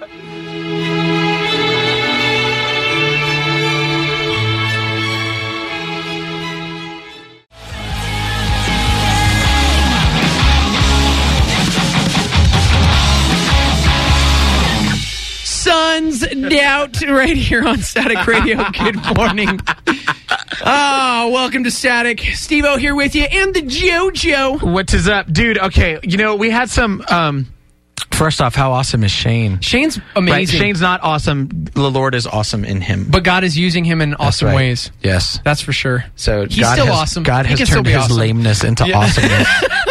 Sons Doubt right here on Static Radio. Good morning. Oh, welcome to Static. Steve-O here with you and the JoJo. What is up, dude? Okay, you know, we had some. Um, first off, how awesome is Shane? Shane's Right, amazing. Shane's not awesome. The Lord is awesome in him. But God is using him in That's awesome right. ways. Yes. That's for sure. So He's God still has, awesome. God He has can still turned be his awesome. lameness into Yeah. awesomeness.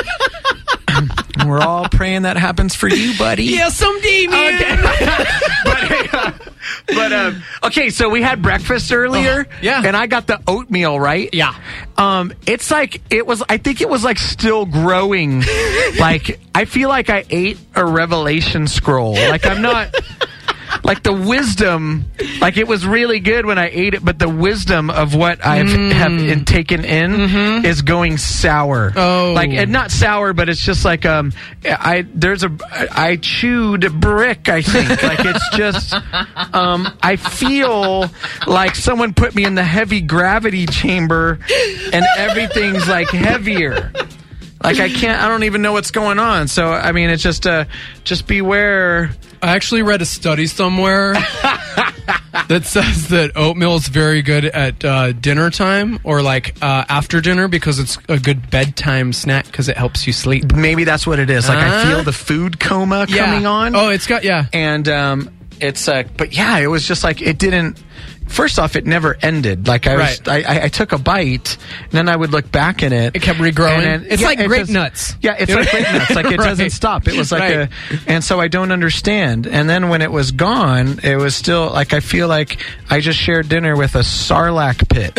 And we're all praying that happens for you, buddy. Yeah, someday, man. Okay. but, uh, but um, okay, so we had breakfast earlier. Oh, yeah. And I got the oatmeal, right? Yeah. Um, it's like it was. I think it was like still growing. Like I feel like I ate a Revelation scroll. Like I'm not. Like the wisdom, like it was really good when I ate it, but the wisdom of what I've Mm. have in, taken in Mm-hmm. is going sour. Oh. like and not sour, but it's just like um, I there's a I chewed a brick. I think like it's just um, I feel like someone put me in the heavy gravity chamber, and everything's like heavier. Like I can't, I don't even know what's going on. So I mean, it's just uh, just beware. I actually read a study somewhere that says that oatmeal is very good at uh, dinner time or like uh, after dinner because it's a good bedtime snack because it helps you sleep. Maybe that's what it is. Like I Uh, feel the food coma yeah. coming on. Oh, it's got, yeah. And um, it's uh, but yeah, it was just like it didn't. First off, it never ended. Like I was, Right. I, I, I took a bite, and then I would look back at it. It kept regrowing. and then- It's like it grape just- nuts. Yeah, it's like grape nuts. Like it Right. doesn't stop. It was like Right. a, and so I don't understand. And then when it was gone, it was still like I feel like I just shared dinner with a sarlacc pit.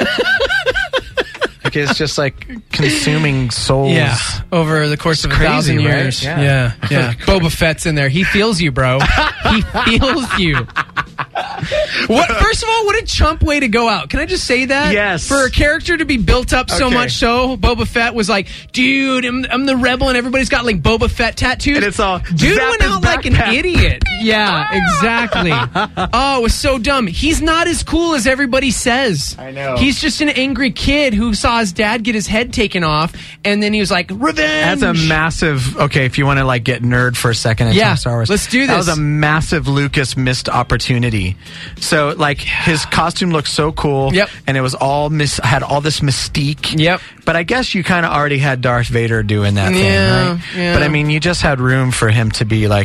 Like it's just like consuming souls. Yeah, over the course of a crazy, thousand right? years. Yeah. Yeah, yeah. Boba Fett's in there. He feels you, bro. He feels you. What? First of all, what a chump way to go out. Can I just say that? Yes. For a character to be built up so Okay. much so, Boba Fett was like, dude, I'm, I'm the rebel, and everybody's got like Boba Fett tattoos. And it's all, dude zap went his out like an backpack. idiot. Yeah, exactly. Oh, it was so dumb. He's not as cool as everybody says. I know. He's just an angry kid who saw his dad get his head taken off, and then he was like, revenge. That's a massive. Okay, if you want to like get nerd for a second and Yeah, talk Star Wars, let's do That this. was a massive Lucas missed opportunity. So like his costume looked so cool. Yep. And it was all mis- had all this mystique. Yep. But I guess you kind of already had Darth Vader doing that Yeah, thing, right? yeah. But I mean, you just had room for him to be like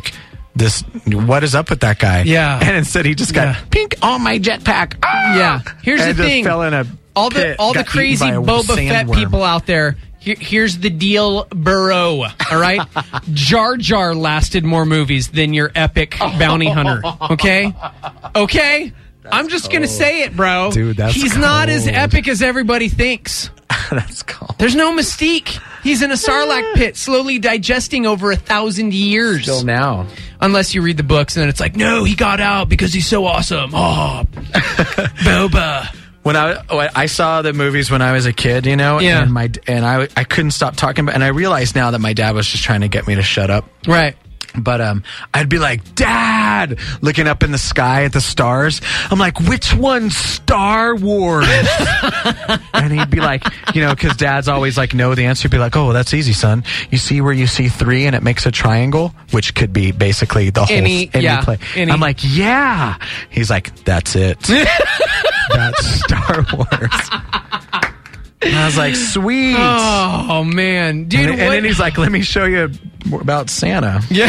this. What is up with that guy? Yeah. And instead, he just got Yeah. pink on my jetpack. Ah! Yeah. Here's and the just thing. Fell in a all the pit, all the got eaten crazy by a Boba Fett sandworm. people out there. Here, here's the deal, Burrow. All right, Jar Jar lasted more movies than your epic bounty hunter. Okay, okay. I'm just gonna say it, bro. Dude, that's he's not as cold. epic as everybody thinks. That's cool. There's no mystique. He's in a Sarlacc pit, slowly digesting over a thousand years. Still now. Unless you read the books, and then it's like, no, he got out because he's so awesome. Oh, Boba. When I when I saw the movies when I was a kid, you know, Yeah. and my and I I couldn't stop talking about, and I realized now that my dad was just trying to get me to shut up. Right. But um, I'd be like, Dad, looking up in the sky at the stars. I'm like, which one's Star Wars? And he'd be like, you know, because Dad's always like, know the answer. He'd be like, oh, that's easy, son. You see where you see three and it makes a triangle, which could be basically the whole Any- any yeah, play. any- I'm like, yeah. He's like, that's it. That's Star Wars. And I was like, sweet. Oh man, dude! and, and what- then he's like, let me show you more about Santa. Yeah.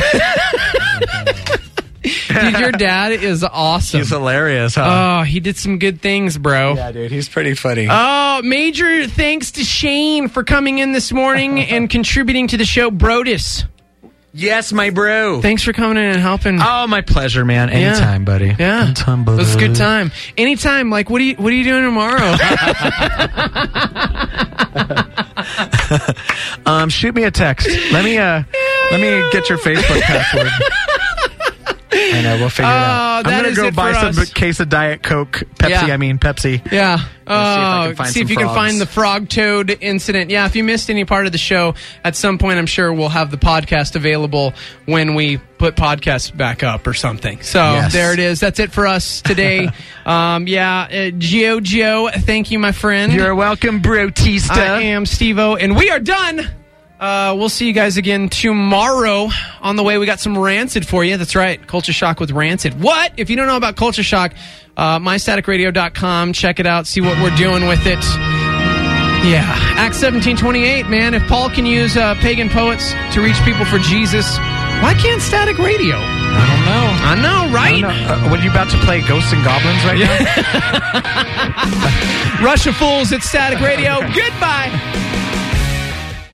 Dude, your dad is awesome. He's hilarious, huh? Oh, he did some good things, bro. Yeah, dude, he's pretty funny. Oh, major thanks to Shane for coming in this morning and contributing to the show, Brodus. Yes, my bro. Thanks for coming in and helping. Oh, my pleasure, man. Anytime, buddy. Yeah, Anytime, it buddy. was a good time. Anytime. Like, what are you? What are you doing tomorrow? um, shoot me a text. Let me uh, let me get your Facebook password. I know, we'll figure it out. Oh, that I'm gonna is go it buy for some us. case of Diet Coke, Pepsi. Yeah. I mean Pepsi. Yeah. see if I Oh, can find see if some you can frogs. find the frog toad incident. Yeah, if you missed any part of the show, at some point I'm sure we'll have the podcast available when we put podcasts back up or something. So Yes. there it is. That's it for us today. um, yeah, uh, Gio Gio, thank you, my friend. You're welcome, Brotista. I am Steve-O, and we are done. Uh, we'll see you guys again tomorrow. On the way, we got some Rancid for you. That's right, Culture Shock with Rancid. What? If you don't know about Culture Shock, uh, my static radio dot com. Check it out. See what we're doing with it. Yeah. Acts seventeen twenty-eight, man. If Paul can use uh, pagan poets to reach people for Jesus, why can't Static Radio? I don't know. I know, right? I don't know. Uh, what are you about to play, Ghosts and Goblins right now? Rush of Fools at Static Radio. Goodbye.